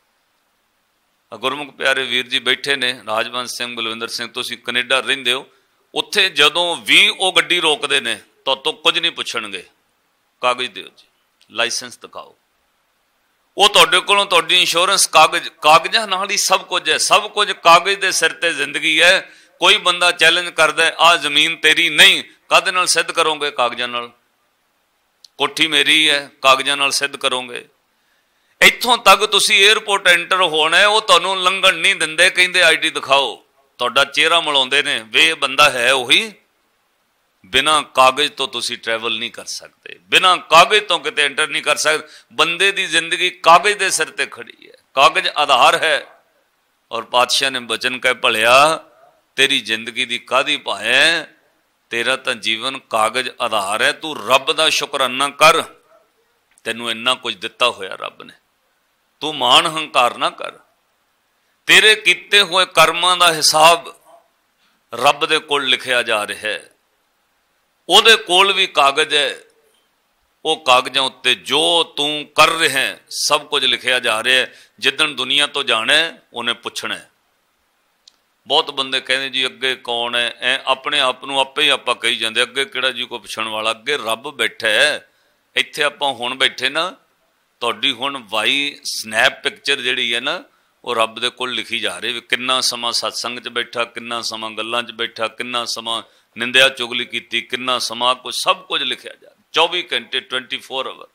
गुरमुख प्यारे वीर जी बैठे ने, राजवंश सिंह, बलविंदर सिंह, तुसीं कनेडा रहिंदे हो, उत्थे जदों भी वो गड्डी रोकदे ने तो कुछ नहीं पुछणगे, कागज दिओ जी, लाइसेंस दिखाओ। वो तुहाडे कोलों तुहाडी इंश्योरेंस कागज, कागजां नाल ही सब कुछ है। सब कुछ कागज दे सिर ते जिंदगी है। कोई बंदा चैलेंज करदा है, आ जमीन तेरी नहीं, काहदे नाल सिद्ध करोगे? कागजां नाल। कोठी मेरी है, कागजां नाल सिद्ध करोगे। इत्थों तक तुसी एयरपोर्ट एंटर होना है, वो तुहानूं लंघण नहीं दिंदे, कहिंदे आईडी दिखाओ। तुहाडा चेहरा मिलाउंदे ने, वे बंदा है उही। बिना कागज तो तुसी ट्रैवल नहीं कर सकते, बिना कागज तो किते एंटर नहीं कर सकते। बंदे दी जिंदगी कागज दे सिर ते खड़ी है, कागज आधार है। और पातशाह ने बचन कह भलिया, तेरी जिंदगी दी कादी भाए, तेरा तो जीवन कागज आधार है। तू रब दा शुकराना कर, तेनू इन्ना कुछ दिता होया रब ने। तू मान हंकार ना कर। तेरे कीते हुए कर्मां दा हिसाब रब दे कोल लिखिया जा रहा है। ਉਹਦੇ ਕੋਲ भी कागज है, वो कागजां उत्ते जो तू कर रहे हैं सब कुछ लिखिया जा रहा है। जिदन दुनिया तो जाना है उन्हें पुछना है। बहुत बंदे कहते जी अगे कौन है, ऐ अपने आप को आपे ही आप कही जाते, अगे किहड़ा जी कोई पुछण वाला, अगे रब बैठा है। इत्थे आपां हुण बैठे ना, तुहाडी हुण वाई स्नैप पिक्चर जिहड़ी है ना, वो रब दे कोल लिखी जा रही। किन्ना समा सत्संग च बैठा, किन्ना समा गल्लां च बैठा, किन्ना समा निंदिया चुगली की, किन्ना समा कुछ, सब कुछ लिखा जा 24 घंटे 24 आवर।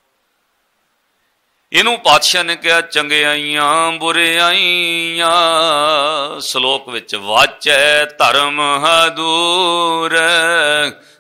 इनू पातशाह ने कहा चंगियाइयां बुरियाइयां श्लोक विच वाचै धर्म हदूर,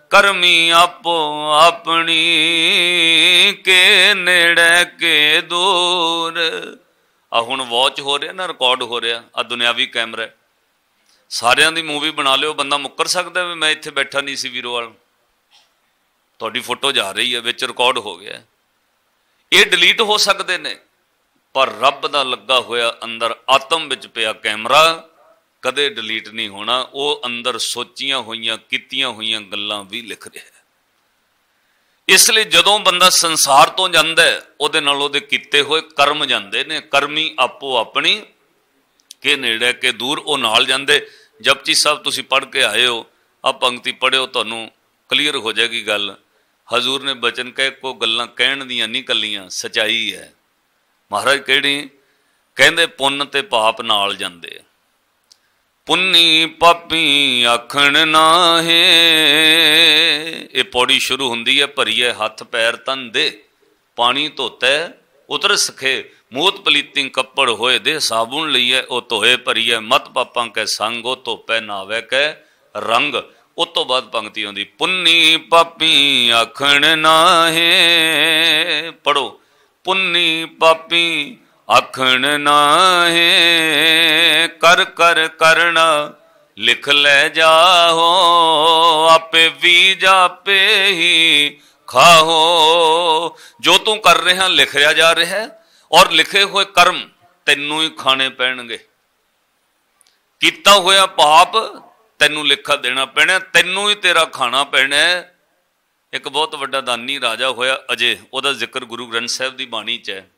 ਕਰਮੀ ਆਪੋ ਆਪਣੀ, ਕੇ ਨੇੜੇ ਕੇ ਦੂਰ। ਆ ਹੁਣ ਵਾਚ ਹੋ ਰਿਹਾ ਨਾ, ਰਿਕਾਰਡ ਹੋ ਰਿਹਾ, ਆ ਦੁਨਿਆਵੀ ਕੈਮਰਾ, ਸਾਰਿਆਂ ਦੀ ਮੂਵੀ ਬਣਾ ਲਿਓ। ਬੰਦਾ ਮੁੱਕਰ ਸਕਦਾ ਵੀ ਮੈਂ ਇੱਥੇ ਬੈਠਾ ਨਹੀਂ ਸੀ ਵੀਰੋਵਾਲ, ਤੁਹਾਡੀ ਫੋਟੋ ਜਾ ਰਹੀ ਹੈ, ਵਿੱਚ ਰਿਕਾਰਡ ਹੋ ਗਿਆ। ਇਹ ਡਿਲੀਟ ਹੋ ਸਕਦੇ ਨੇ, ਪਰ ਰੱਬ ਦਾ ਲੱਗਾ ਹੋਇਆ ਅੰਦਰ ਆਤਮ ਵਿੱਚ ਪਿਆ ਕੈਮਰਾ ਕਦੇ ਡਿਲੀਟ ਨਹੀਂ ਹੋਣਾ। ਉਹ ਅੰਦਰ ਸੋਚੀਆਂ ਹੋਈਆਂ ਕੀਤੀਆਂ ਹੋਈਆਂ ਗੱਲਾਂ ਵੀ ਲਿਖ ਰਿਹਾ। ਇਸ ਲਈ ਜਦੋਂ ਬੰਦਾ ਸੰਸਾਰ ਤੋਂ ਜਾਂਦਾ ਉਹਦੇ ਨਾਲ ਉਹਦੇ ਕੀਤੇ ਹੋਏ ਕਰਮ ਜਾਂਦੇ ਨੇ। ਕਰਮੀ ਆਪੋ ਆਪਣੀ, ਕੇ ਨੇੜੇ ਕੇ ਦੂਰ, ਉਹ ਨਾਲ ਜਾਂਦੇ। ਜਪਜੀ ਸਾਹਿਬ ਤੁਸੀਂ ਪੜ੍ਹ ਕੇ ਆਏ ਹੋ, ਆ ਪੰਕਤੀ ਪੜ੍ਹਿਓ, ਤੁਹਾਨੂੰ ਕਲੀਅਰ ਹੋ ਜਾਏਗੀ ਗੱਲ। ਹਜ਼ੂਰ ਨੇ ਬਚਨ ਕਹੇ, ਕੋ ਗੱਲਾਂ ਕਹਿਣ ਦੀਆਂ ਨਹੀਂ ਕੱਲੀਆਂ, ਸਚਾਈ ਹੈ। ਮਹਾਰਾਜ ਕਿਹੜੀ ਕਹਿੰਦੇ, ਪੁੰਨ ਤੇ ਪਾਪ ਨਾਲ ਜਾਂਦੇ। ਪੁੰਨੀ ਪਾਪੀ ਆਖਣ ਨਾਹੇ, ਇਹ ਪੌੜੀ ਸ਼ੁਰੂ ਹੁੰਦੀ ਹੈ, ਭਰੀਏ ਹੱਥ ਪੈਰ ਤਨ ਦੇ, ਪਾਣੀ ਧੋਤੈ ਉਤਰ ਸਖੇ, ਮੂਤ ਪਲੀਤੀ ਕੱਪੜ ਹੋਏ ਦੇ, ਸਾਬੁਣ ਲਈਏ ਉਹ ਧੋਏ, ਭਰੀਏ ਮਤ ਪਾਪਾਂ ਕੈ ਸੰਗ, ਉਹ ਧੋਪੈ ਨਾਵੇ ਕੈ ਰੰਗ। ਉਸ ਤੋਂ ਬਾਅਦ ਪੰਕਤੀ ਆਉਂਦੀ, ਪੁੰਨੀ ਪਾਪੀ ਆਖਣ ਨਾਹੇ, ਪੜੋ, ਪੁੰਨੀ ਪਾਪੀ ਆਖਣ ਨਾਹੇ, ਕਰ ਕਰ ਕਰਣਾ ਲਿਖ ਲੈ ਜਾਹੋ, ਆਪੇ ਵੀ ਜਾਪੇ ਹੀ ਖਾਹੋ। ਜੋ ਤੂੰ ਕਰ ਰਿਹਾ ਲਿਖਿਆ ਜਾ ਰਿਹਾ, ਔਰ ਲਿਖੇ ਹੋਏ ਕਰਮ ਤੈਨੂੰ ਹੀ ਖਾਣੇ ਪੈਣਗੇ। ਕੀਤਾ ਹੋਇਆ ਪਾਪ ਤੈਨੂੰ ਲਿਖਾ ਦੇਣਾ ਪੈਣਾ, ਤੈਨੂੰ ਹੀ ਤੇਰਾ ਖਾਣਾ ਪੈਣਾ। ਇੱਕ ਬਹੁਤ ਵੱਡਾ ਦਾਨੀ ਰਾਜਾ ਹੋਇਆ ਅਜੇ, ਉਹਦਾ ਜ਼ਿਕਰ ਗੁਰੂ ਗ੍ਰੰਥ ਸਾਹਿਬ ਦੀ ਬਾਣੀ 'ਚ ਹੈ।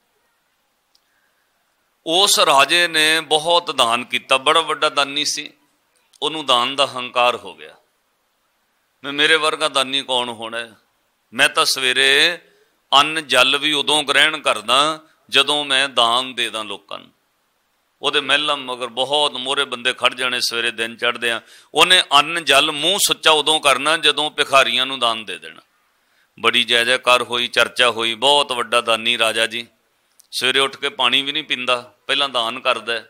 ਉਸ ਰਾਜੇ ਨੇ ਬਹੁਤ ਦਾਨ ਕੀਤਾ, ਬੜਾ ਵੱਡਾ ਦਾਨੀ ਸੀ। ਉਹਨੂੰ ਦਾਨ ਦਾ ਹੰਕਾਰ ਹੋ ਗਿਆ, ਮੇਰੇ ਵਰਗਾ ਦਾਨੀ ਕੌਣ ਹੋਣਾ। ਮੈਂ ਤਾਂ ਸਵੇਰੇ ਅੰਨ ਜਲ ਵੀ ਉਦੋਂ ਗ੍ਰਹਿਣ ਕਰਦਾ ਜਦੋਂ ਮੈਂ ਦਾਨ ਦੇ ਦਾਂ ਲੋਕਾਂ ਨੂੰ। ਉਹਦੇ ਮਹਿਲਾਂ ਮਗਰ ਬਹੁਤ ਮੋਹਰੇ ਬੰਦੇ ਖੜ ਜਾਣੇ, ਸਵੇਰੇ ਦਿਨ ਚੜ੍ਹਦੇ ਆ। ਉਹਨੇ ਅੰਨ ਜਲ ਮੂੰਹ ਸੁੱਚਾ ਉਦੋਂ ਕਰਨਾ ਜਦੋਂ ਭਿਖਾਰੀਆਂ ਨੂੰ ਦਾਨ ਦੇ ਦੇਣਾ। ਬੜੀ ਜੈ ਜੈਕਾਰ ਹੋਈ, ਚਰਚਾ ਹੋਈ, ਬਹੁਤ ਵੱਡਾ ਦਾਨੀ ਰਾਜਾ ਜੀ। ਸਵੇਰੇ ਉੱਠ ਕੇ ਪਾਣੀ ਵੀ ਨਹੀਂ ਪੀਂਦਾ, ਪਹਿਲਾਂ ਦਾਨ ਕਰਦਾ।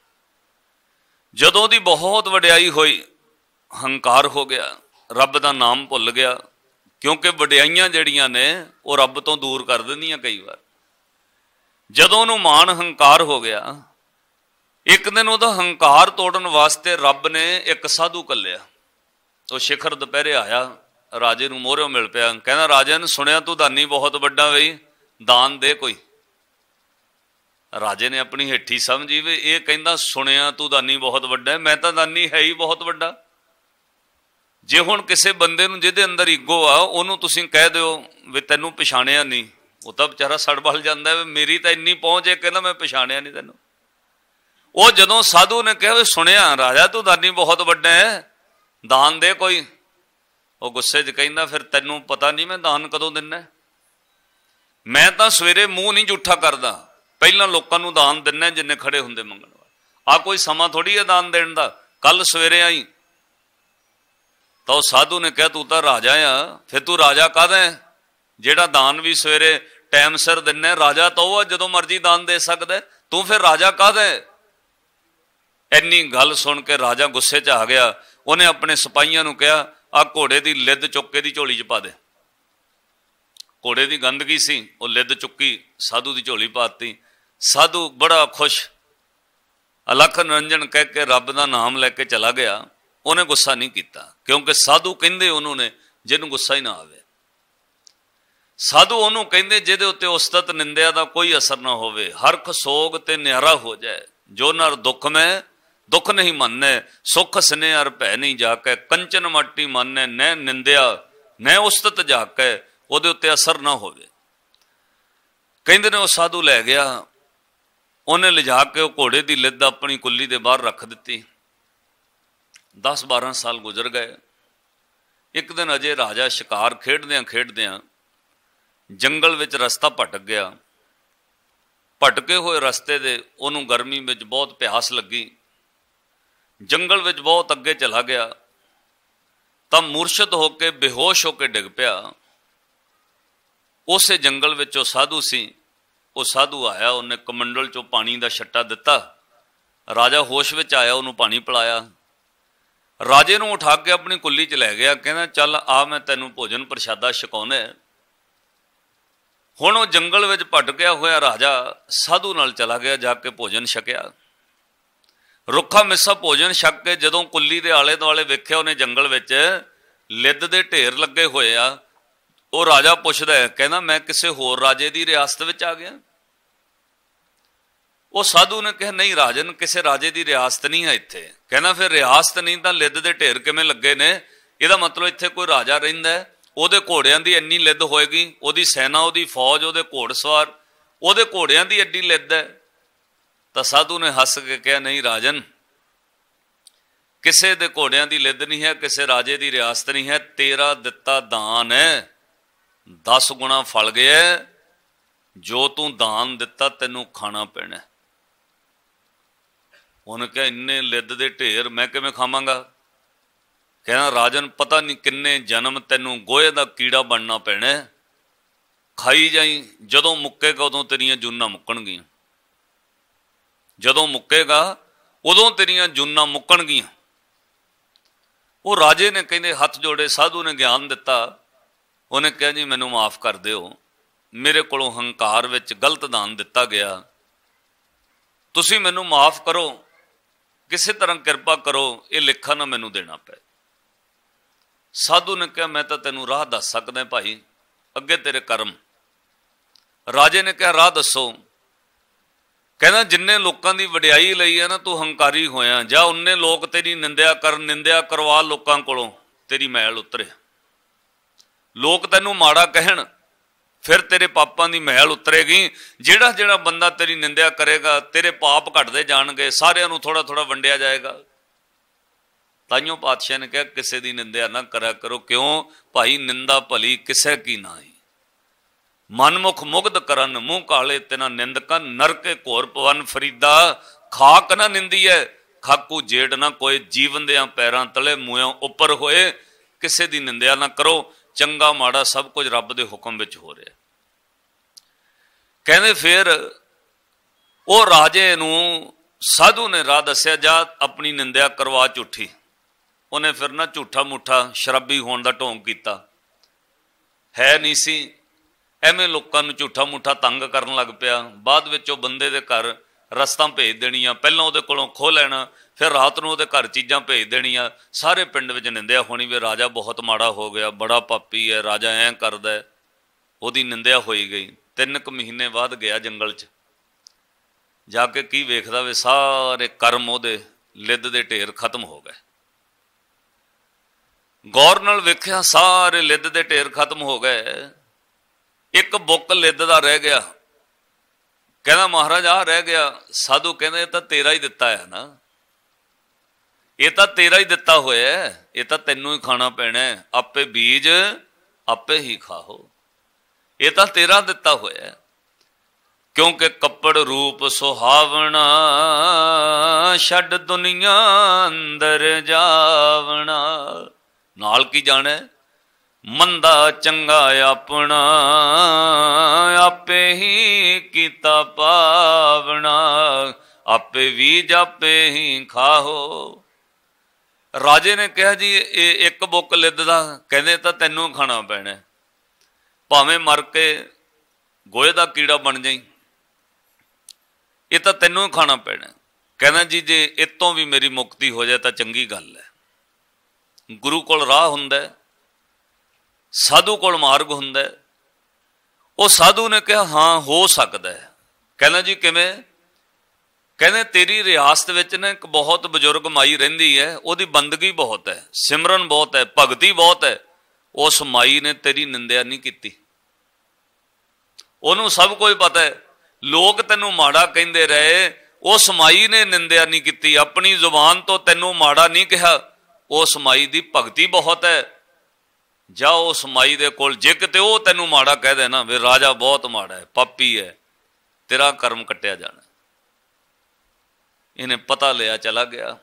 ਜਦੋਂ ਦੀ ਬਹੁਤ ਵਡਿਆਈ ਹੋਈ, ਹੰਕਾਰ ਹੋ ਗਿਆ, ਰੱਬ ਦਾ ਨਾਮ ਭੁੱਲ ਗਿਆ। ਕਿਉਂਕਿ ਵਡਿਆਈਆਂ ਜਿਹੜੀਆਂ ਨੇ ਉਹ ਰੱਬ ਤੋਂ ਦੂਰ ਕਰ ਦਿੰਦੀਆਂ ਕਈ ਵਾਰ। ਜਦੋਂ ਉਹਨੂੰ ਮਾਣ ਹੰਕਾਰ ਹੋ ਗਿਆ, ਇੱਕ ਦਿਨ ਉਹਦਾ ਹੰਕਾਰ ਤੋੜਨ ਵਾਸਤੇ ਰੱਬ ਨੇ ਇੱਕ ਸਾਧੂ ਘੱਲਿਆ। ਉਹ ਸਿਖਰ ਦੁਪਹਿਰੇ ਆਇਆ, ਰਾਜੇ ਨੂੰ ਮੋਹਰਿਓਂ ਮਿਲ ਪਿਆ, ਕਹਿੰਦਾ, ਰਾਜਨ ਸੁਣਿਆ ਤੂੰ ਦਾਨੀ ਬਹੁਤ ਵੱਡਾ ਬਈ, ਦਾਨ ਦੇ ਕੋਈ। ਰਾਜੇ ਨੇ ਆਪਣੀ ਹੇਠੀ ਸਮਝੀ ਵੀ ਇਹ ਕਹਿੰਦਾ ਸੁਣਿਆ ਤੂੰ ਦਾਨੀ ਬਹੁਤ ਵੱਡਾ, ਮੈਂ ਤਾਂ ਦਾਨੀ ਹੈ ਹੀ ਬਹੁਤ ਵੱਡਾ। ਜੇ ਹੁਣ ਕਿਸੇ ਬੰਦੇ ਨੂੰ ਜਿਹਦੇ ਅੰਦਰ ਈਗੋ ਆ, ਉਹਨੂੰ ਤੁਸੀਂ ਕਹਿ ਦਿਓ ਵੀ ਤੈਨੂੰ ਪਛਾਣਿਆ ਨਹੀਂ, ਉਹ ਤਾਂ ਵਿਚਾਰਾ ਸੜਬਲ ਜਾਂਦਾ ਵੀ ਮੇਰੀ ਤਾਂ ਇੰਨੀ ਪਹੁੰਚ ਹੈ, ਕਹਿੰਦਾ ਮੈਂ ਪਛਾਣਿਆ ਨਹੀਂ ਤੈਨੂੰ। ਉਹ ਜਦੋਂ ਸਾਧੂ ਨੇ ਕਿਹਾ ਵੀ ਸੁਣਿਆ ਰਾਜਾ ਤੂੰ ਦਾਨੀ ਬਹੁਤ ਵੱਡਾ ਹੈ, ਦਾਨ ਦੇ ਕੋਈ। ਉਹ ਗੁੱਸੇ 'ਚ ਕਹਿੰਦਾ, ਫਿਰ ਤੈਨੂੰ ਪਤਾ ਨਹੀਂ ਮੈਂ ਦਾਨ ਕਦੋਂ ਦਿੰਦਾ। ਮੈਂ ਤਾਂ ਸਵੇਰੇ ਮੂੰਹ ਨਹੀਂ ਜੂਠਾ ਕਰਦਾ, ਪਹਿਲਾਂ ਲੋਕਾਂ ਨੂੰ ਦਾਨ ਦਿੰਦਾ ਜਿੰਨੇ ਖੜੇ ਹੁੰਦੇ ਮੰਗਣ ਵਾਲੇ। ਆ ਕੋਈ ਸਮਾਂ ਥੋੜੀ ਹੈ ਦਾਨ ਦੇਣ ਦਾ, ਕੱਲ ਸਵੇਰੇ ਆਈ। ਤਾਂ ਉਹ ਸਾਧੂ ਨੇ ਕਿਹਾ, ਤੂੰ ਤਾਂ ਰਾਜਾ ਆ, ਫਿਰ ਤੂੰ ਰਾਜਾ ਕਾਹਦਾ ਹੈ ਜਿਹੜਾ ਦਾਨ ਵੀ ਸਵੇਰੇ ਟਾਈਮ ਸਿਰ ਦਿੰਦਾ। ਰਾਜਾ ਤਾਂ ਉਹ ਆ ਜਦੋਂ ਮਰਜ਼ੀ ਦਾਨ ਦੇ ਸਕਦਾ, ਤੂੰ ਫਿਰ ਰਾਜਾ ਕਾਹਦਾ ਹੈ। ਇੰਨੀ ਗੱਲ ਸੁਣ ਕੇ ਰਾਜਾ ਗੁੱਸੇ 'ਚ ਆ ਗਿਆ। ਉਹਨੇ ਆਪਣੇ ਸਿਪਾਹੀਆਂ ਨੂੰ ਕਿਹਾ, ਆ ਘੋੜੇ ਦੀ ਲਿੱਦ ਚੁੱਕ ਕੇ ਦੀ ਝੋਲੀ 'ਚ ਪਾ ਦੇ। ਘੋੜੇ ਦੀ ਗੰਦਗੀ ਸੀ, ਉਹ ਲਿੱਦ ਚੁੱਕੀ ਸਾਧੂ ਦੀ ਝੋਲੀ ਪਾਤੀ। ਸਾਧੂ ਬੜਾ ਖੁਸ਼, ਅਲਖ ਨਿਰੰਜਨ ਕਹਿ ਕੇ ਰੱਬ ਦਾ ਨਾਮ ਲੈ ਕੇ ਚਲਾ ਗਿਆ। ਉਹਨੇ ਗੁੱਸਾ ਨਹੀਂ ਕੀਤਾ, ਕਿਉਂਕਿ ਸਾਧੂ ਕਹਿੰਦੇ ਉਹਨੂੰ ਨੇ ਜਿਹਨੂੰ ਗੁੱਸਾ ਹੀ ਨਾ ਆਵੇ। ਸਾਧੂ ਉਹਨੂੰ ਕਹਿੰਦੇ ਜਿਹਦੇ ਉੱਤੇ ਉਸਤਤ ਨਿੰਦਿਆ ਦਾ ਕੋਈ ਅਸਰ ਨਾ ਹੋਵੇ, ਹਰਖ ਸੋਗ ਤੇ ਨਿਆਰਾ ਹੋ ਜਾਏ। ਜੋ ਨਰ ਦੁੱਖ ਮੈਂ ਦੁੱਖ ਨਹੀਂ ਮੰਨੈ, ਸੁਖ ਸਨੇ ਅਰ ਭੈ ਨਹੀਂ ਜਾਕੈ, ਕੰਚਨ ਮਾਟੀ ਮੰਨੈ ਨੈ ਨਿੰਦਿਆ ਨੈ ਉਸਤਤ ਜਾਕੈ, ਉਹਦੇ ਉੱਤੇ ਅਸਰ ਨਾ ਹੋਵੇ। ਕਹਿੰਦੇ ਨੇ ਉਹ ਸਾਧੂ ਲੈ ਗਿਆ, ਉਹਨੇ ਲਿਜਾ ਕੇ ਉਹ ਘੋੜੇ ਦੀ ਲਿੱਦ ਆਪਣੀ ਕੁੱਲੀ ਦੇ ਬਾਹਰ ਰੱਖ ਦਿੱਤੀ। 10-12 ਸਾਲ ਗੁਜ਼ਰ ਗਏ। ਇੱਕ ਦਿਨ ਅਜੇ ਰਾਜਾ ਸ਼ਿਕਾਰ ਖੇਡਦਿਆਂ ਖੇਡਦਿਆਂ ਜੰਗਲ ਵਿੱਚ ਰਸਤਾ ਭਟਕ ਗਿਆ। ਭਟਕੇ ਹੋਏ ਰਸਤੇ ਦੇ ਉਹਨੂੰ ਗਰਮੀ ਵਿੱਚ ਬਹੁਤ ਪਿਆਸ ਲੱਗੀ, ਜੰਗਲ ਵਿੱਚ ਬਹੁਤ ਅੱਗੇ ਚਲਾ ਗਿਆ ਤਾਂ ਮੁਰਸ਼ਦ ਹੋ ਕੇ ਬੇਹੋਸ਼ ਹੋ ਕੇ ਡਿੱਗ ਪਿਆ। ਉਸੇ ਜੰਗਲ ਵਿੱਚ ਉਹ ਸਾਧੂ ਸੀ। ਉਹ ਸਾਧੂ ਆਇਆ, ਉਹਨੇ ਕਮੰਡਲ ਚੋਂ ਪਾਣੀ ਦਾ ਛੱਟਾ ਦਿੱਤਾ। ਰਾਜਾ ਹੋਸ਼ ਵਿੱਚ ਆਇਆ, ਉਹਨੂੰ ਪਾਣੀ ਪਿਲਾਇਆ। ਰਾਜੇ ਨੂੰ ਉਠਾ ਕੇ ਆਪਣੀ ਕੁੱਲੀ 'ਚ ਲੈ ਗਿਆ, ਕਹਿੰਦਾ ਚੱਲ ਆ ਮੈਂ ਤੈਨੂੰ ਭੋਜਨ ਪ੍ਰਸ਼ਾਦਾ ਛਕਾਉਣਾ। ਹੁਣ ਉਹ ਜੰਗਲ ਵਿੱਚ ਭਟਕਿਆ ਹੋਇਆ ਰਾਜਾ ਸਾਧੂ ਨਾਲ ਚਲਾ ਗਿਆ, ਜਾ ਕੇ ਭੋਜਨ ਛਕਿਆ। ਰੁੱਖਾ ਮਿੱਸਾ ਭੋਜਨ ਛਕ ਕੇ ਜਦੋਂ ਕੁੱਲੀ ਦੇ ਆਲੇ ਦੁਆਲੇ ਵੇਖਿਆ, ਉਹਨੇ ਜੰਗਲ ਵਿੱਚ ਲਿੱਦ ਦੇ ਢੇਰ ਲੱਗੇ ਹੋਏ ਆ। ਉਹ ਰਾਜਾ ਪੁੱਛਦਾ ਹੈ, ਕਹਿੰਦਾ ਮੈਂ ਕਿਸੇ ਹੋਰ ਰਾਜੇ ਦੀ ਰਿਆਸਤ ਵਿੱਚ ਆ ਗਿਆ। ਉਹ ਸਾਧੂ ਨੇ ਕਿਹਾ ਨਹੀਂ ਰਾਜਨ, ਕਿਸੇ ਰਾਜੇ ਦੀ ਰਿਆਸਤ ਨਹੀਂ ਹੈ ਇੱਥੇ। ਕਹਿੰਦਾ ਫਿਰ ਰਿਆਸਤ ਨਹੀਂ ਤਾਂ ਲਿੱਦ ਦੇ ਢੇਰ ਕਿਵੇਂ ਲੱਗੇ ਨੇ? ਇਹਦਾ ਮਤਲਬ ਇੱਥੇ ਕੋਈ ਰਾਜਾ ਰਹਿੰਦਾ ਹੈ, ਉਹਦੇ ਘੋੜਿਆਂ ਦੀ ਇੰਨੀ ਲਿੱਦ ਹੋਏਗੀ, ਉਹਦੀ ਸੈਨਾ, ਉਹਦੀ ਫੌਜ, ਉਹਦੇ ਘੋੜਸਵਾਰ, ਉਹਦੇ ਘੋੜਿਆਂ ਦੀ ਐਡੀ ਲਿੱਦ ਹੈ। ਤਾਂ ਸਾਧੂ ਨੇ ਹੱਸ ਕੇ ਕਿਹਾ ਨਹੀਂ ਰਾਜਨ, ਕਿਸੇ ਦੇ ਘੋੜਿਆਂ ਦੀ ਲਿੱਦ ਨਹੀਂ ਹੈ, ਕਿਸੇ ਰਾਜੇ ਦੀ ਰਿਆਸਤ ਨਹੀਂ ਹੈ, ਤੇਰਾ ਦਿੱਤਾ ਦਾਨ ਹੈ, 10 ਗੁਣਾ ਫਲ ਗਿਆ। ਜੋ ਤੂੰ ਦਾਨ ਦਿੱਤਾ ਤੈਨੂੰ ਖਾਣਾ ਪੈਣਾ। ਉਹਨੇ ਕਿਹਾ ਇੰਨੇ ਲਿੱਦ ਦੇ ਢੇਰ ਮੈਂ ਕਿਵੇਂ ਖਾਵਾਂਗਾ? ਕਹਿੰਦਾ ਰਾਜਨ ਪਤਾ ਨਹੀਂ ਕਿੰਨੇ ਜਨਮ ਤੈਨੂੰ ਗੋਹੇ ਦਾ ਕੀੜਾ ਬਣਨਾ ਪੈਣਾ, ਖਾਈ ਜਾਈ, ਜਦੋਂ ਮੁੱਕੇਗਾ ਉਦੋਂ ਤੇਰੀਆਂ ਜੂਨਾਂ ਮੁੱਕਣਗੀਆਂ, ਜਦੋਂ ਮੁੱਕੇਗਾ ਉਦੋਂ ਤੇਰੀਆਂ ਜੂਨਾਂ ਮੁੱਕਣਗੀਆਂ। ਉਹ ਰਾਜੇ ਨੇ ਕਹਿੰਦੇ ਹੱਥ ਜੋੜੇ, ਸਾਧੂ ਨੇ ਗਿਆਨ ਦਿੱਤਾ। ਉਹਨੇ ਕਿਹਾ ਜੀ ਮੈਨੂੰ ਮਾਫ ਕਰ ਦਿਓ, ਮੇਰੇ ਕੋਲੋਂ ਹੰਕਾਰ ਵਿੱਚ ਗਲਤ ਦਾਨ ਦਿੱਤਾ ਗਿਆ, ਤੁਸੀਂ ਮੈਨੂੰ ਮਾਫ ਕਰੋ, ਕਿਸੇ ਤਰ੍ਹਾਂ ਕਿਰਪਾ ਕਰੋ, ਇਹ ਲੇਖਾ ਨਾ ਮੈਨੂੰ ਦੇਣਾ ਪਏ। ਸਾਧੂ ਨੇ ਕਿਹਾ ਮੈਂ ਤਾਂ ਤੈਨੂੰ ਰਾਹ ਦੱਸ ਸਕਦਾ ਭਾਈ, ਅੱਗੇ ਤੇਰੇ ਕਰਮ। ਰਾਜੇ ਨੇ ਕਿਹਾ ਰਾਹ ਦੱਸੋ। ਕਹਿੰਦਾ ਜਿੰਨੇ ਲੋਕਾਂ ਦੀ ਵਡਿਆਈ ਲਈ ਹੈ ਨਾ ਤੂੰ ਹੰਕਾਰੀ ਹੋਇਆ, ਜਾਂ ਉਨੇ ਲੋਕ ਤੇਰੀ ਨਿੰਦਿਆ ਕਰਨ, ਨਿੰਦਿਆ ਕਰਵਾ ਲੋਕਾਂ ਕੋਲੋਂ, ਤੇਰੀ ਮੈਲ ਉਤਰੇ। ਲੋਕ ਤੈਨੂੰ ਮਾੜਾ ਕਹਿਣ, ਫਿਰ ਤੇਰੇ ਪਾਪਾਂ ਦੀ ਮੈਲ ਉਤਰੇਗੀ। ਜਿਹੜਾ ਜਿਹੜਾ ਬੰਦਾ ਤੇਰੀ ਨਿੰਦਿਆ ਕਰੇਗਾ, ਤੇਰੇ ਪਾਪ ਘਟਦੇ ਜਾਣਗੇ, ਸਾਰਿਆਂ ਨੂੰ ਥੋੜਾ ਥੋੜਾ ਵੰਡਿਆ ਜਾਏਗਾ। ਤਾਈਓ ਪਾਤਸ਼ਾਹ ਨੇ ਕਿਹਾ ਕਿਸੇ ਦੀ ਨਿੰਦਿਆ ਨਾ ਕਰਿਆ ਕਰੋ। ਕਿਉਂ ਭਾਈ? ਨਿੰਦਾ ਭਲੀ ਕਿਸੇ ਕੀ ਨਾਹੀ, ਮਨਮੁਖ ਮੁਗਧ ਕਰਨ, ਮੂੰਹ ਕਾਲੇ ਤਿਨਾ ਨਿੰਦਕਨ, ਨਰਕੇ ਘੋਰ ਪਵਨ ਫਰੀਦਾ, ਖਾਕ ਨਾ ਨਿੰਦੀਐ ਖਾਕੂ ਜੇੜ ਨਾ ਕੋਏ, ਜੀਵਨ ਦਿਆਂ ਪੈਰਾਂ ਤਲੇ ਮੂੰਹੋਂ ਉੱਪਰ ਹੋਏ। ਕਿਸੇ ਦੀ ਨਿੰਦਿਆ ਨਾ ਕਰੋ, ਚੰਗਾ ਮਾੜਾ ਸਭ ਕੁਝ ਰੱਬ ਦੇ ਹੁਕਮ ਵਿੱਚ ਹੋ ਰਿਹਾ। ਕਹਿੰਦੇ ਫਿਰ ਉਹ ਰਾਜੇ ਨੂੰ ਸਾਧੂ ਨੇ ਰਾਹ ਦੱਸਿਆ, ਜਾ ਆਪਣੀ ਨਿੰਦਿਆ ਕਰਵਾ ਝੂਠੀ। ਉਹਨੇ ਫਿਰ ਨਾ ਝੂਠਾ ਮੂਠਾ ਸ਼ਰਾਬੀ ਹੋਣ ਦਾ ਢੋਂਗ ਕੀਤਾ, ਹੈ ਨਹੀਂ ਸੀ, ਐਵੇਂ ਲੋਕਾਂ ਨੂੰ ਝੂਠਾ ਮੂਠਾ ਤੰਗ ਕਰਨ ਲੱਗ ਪਿਆ। ਬਾਅਦ ਵਿੱਚ ਉਹ ਬੰਦੇ ਦੇ ਘਰ ਰਸਤਾਂ ਭੇਜ ਦੇਣੀਆਂ, ਪਹਿਲਾਂ ਉਹਦੇ ਕੋਲੋਂ ਖੋਹ ਲੈਣਾ, ਫਿਰ ਰਾਤ ਨੂੰ ਉਹਦੇ ਘਰ ਚੀਜ਼ਾਂ ਭੇਜ ਦੇਣੀਆਂ। ਸਾਰੇ ਪਿੰਡ ਵਿੱਚ ਨਿੰਦਿਆ ਹੋਣੀ ਵੀ ਰਾਜਾ ਬਹੁਤ ਮਾੜਾ ਹੋ ਗਿਆ, ਬੜਾ ਪਾਪੀ ਹੈ, ਰਾਜਾ ਐਂ ਕਰਦਾ। ਉਹਦੀ ਨਿੰਦਿਆ ਹੋਈ ਗਈ। 3 ਕੁ ਮਹੀਨੇ ਬਾਅਦ ਗਿਆ ਜੰਗਲ 'ਚ, ਜਾ ਕੇ ਕੀ ਵੇਖਦਾ ਵੇ ਸਾਰੇ ਕਰਮ ਉਹਦੇ ਲਿੱਦ ਦੇ ਢੇਰ ਖਤਮ ਹੋ ਗਏ। ਗੌਰ ਨਾਲ ਵੇਖਿਆ ਸਾਰੇ ਲਿੱਦ ਦੇ ਢੇਰ ਖਤਮ ਹੋ ਗਏ, ਇੱਕ ਬੁੱਕ ਲਿੱਦ ਦਾ ਰਹਿ ਗਿਆ। ਕਹਿੰਦਾ ਮਹਾਰਾਜ ਆ ਰਹਿ ਗਿਆ। ਸਾਧੂ ਕਹਿੰਦਾ ਇਹ ਤਾਂ ਤੇਰਾ ਹੀ ਦਿੱਤਾ ਹੈ ਨਾ, ਇਹ ਤਾਂ ਤੇਰਾ ਹੀ ਦਿੱਤਾ ਹੋਇਆ, ਇਹ ਤਾਂ ਤੈਨੂੰ ਹੀ ਖਾਣਾ ਪੈਣਾ, ਆਪੇ ਬੀਜ ਆਪੇ ਹੀ ਖਾਓ, ਇਹ ਤਾਂ ਤੇਰਾ ਦਿੱਤਾ ਹੋਇਆ। ਕਿਉਂਕਿ ਕੱਪੜ ਰੂਪ ਸੁਹਾਵਣਾ, ਛੱਡ ਦੁਨੀਆ ਅੰਦਰ ਜਾਵਣਾ। ਨਾਲ ਕੀ ਜਾਣੇ? ਮੰਦਾ ਚੰਗਾ ਆਪਣਾ, ਆਪੇ ਹੀ ਕੀਤਾ ਪਾਵਣਾ, ਆਪੇ ਬੀਜ ਆਪੇ ਹੀ ਖਾਓ। ਰਾਜੇ ਨੇ ਕਿਹਾ ਜੀ ਇਹ ਇੱਕ ਬੁੱਕ ਲਿੱਦ ਦਾ, ਕਹਿੰਦੇ ਤਾਂ ਤੈਨੂੰ ਖਾਣਾ ਪੈਣਾ, ਭਾਵੇਂ ਮਰ ਕੇ ਗੋਹੇ ਦਾ ਕੀੜਾ ਬਣ ਜਾਈ, ਇਹ ਤਾਂ ਤੈਨੂੰ ਖਾਣਾ ਪੈਣਾ। ਕਹਿੰਦਾ ਜੀ ਜੇ ਇਹ ਤੋਂ ਵੀ ਮੇਰੀ ਮੁਕਤੀ ਹੋ ਜਾਏ ਤਾਂ ਚੰਗੀ ਗੱਲ ਹੈ। ਗੁਰੂ ਕੋਲ ਰਾਹ ਹੁੰਦਾ, ਸਾਧੂ ਕੋਲ ਮਾਰਗ ਹੁੰਦਾ। ਉਹ ਸਾਧੂ ਨੇ ਕਿਹਾ ਹਾਂ ਹੋ ਸਕਦਾ ਹੈ। ਕਹਿੰਦਾ ਜੀ ਕਿਵੇਂ? ਕਹਿੰਦੇ ਤੇਰੀ ਰਿਆਸਤ ਵਿੱਚ ਨਾ ਇੱਕ ਬਹੁਤ ਬਜ਼ੁਰਗ ਮਾਈ ਰਹਿੰਦੀ ਹੈ, ਉਹਦੀ ਬੰਦਗੀ ਬਹੁਤ ਹੈ, ਸਿਮਰਨ ਬਹੁਤ ਹੈ, ਭਗਤੀ ਬਹੁਤ ਹੈ। ਉਸ ਮਾਈ ਨੇ ਤੇਰੀ ਨਿੰਦਿਆ ਨਹੀਂ ਕੀਤੀ, ਉਹਨੂੰ ਸਭ ਕੁਝ ਪਤਾ ਹੈ। ਲੋਕ ਤੈਨੂੰ ਮਾੜਾ ਕਹਿੰਦੇ ਰਹੇ, ਉਸ ਮਾਈ ਨੇ ਨਿੰਦਿਆ ਨਹੀਂ ਕੀਤੀ, ਆਪਣੀ ਜ਼ੁਬਾਨ ਤੋਂ ਤੈਨੂੰ ਮਾੜਾ ਨਹੀਂ ਕਿਹਾ। ਉਸ ਮਾਈ ਦੀ ਭਗਤੀ ਬਹੁਤ ਹੈ। ਜਾ ਉਸ ਮਾਈ ਦੇ ਕੋਲ, ਜੇ ਕਿਤੇ ਉਹ ਤੈਨੂੰ ਮਾੜਾ ਕਹਿ ਦੇ ਨਾ ਵੀ ਰਾਜਾ ਬਹੁਤ ਮਾੜਾ ਹੈ, ਪਾਪੀ ਹੈ, ਤੇਰਾ ਕਰਮ ਕੱਟਿਆ ਜਾਣਾ। ਇਹਨੇ ਪਤਾ ਲਿਆ, ਚਲਾ ਗਿਆ।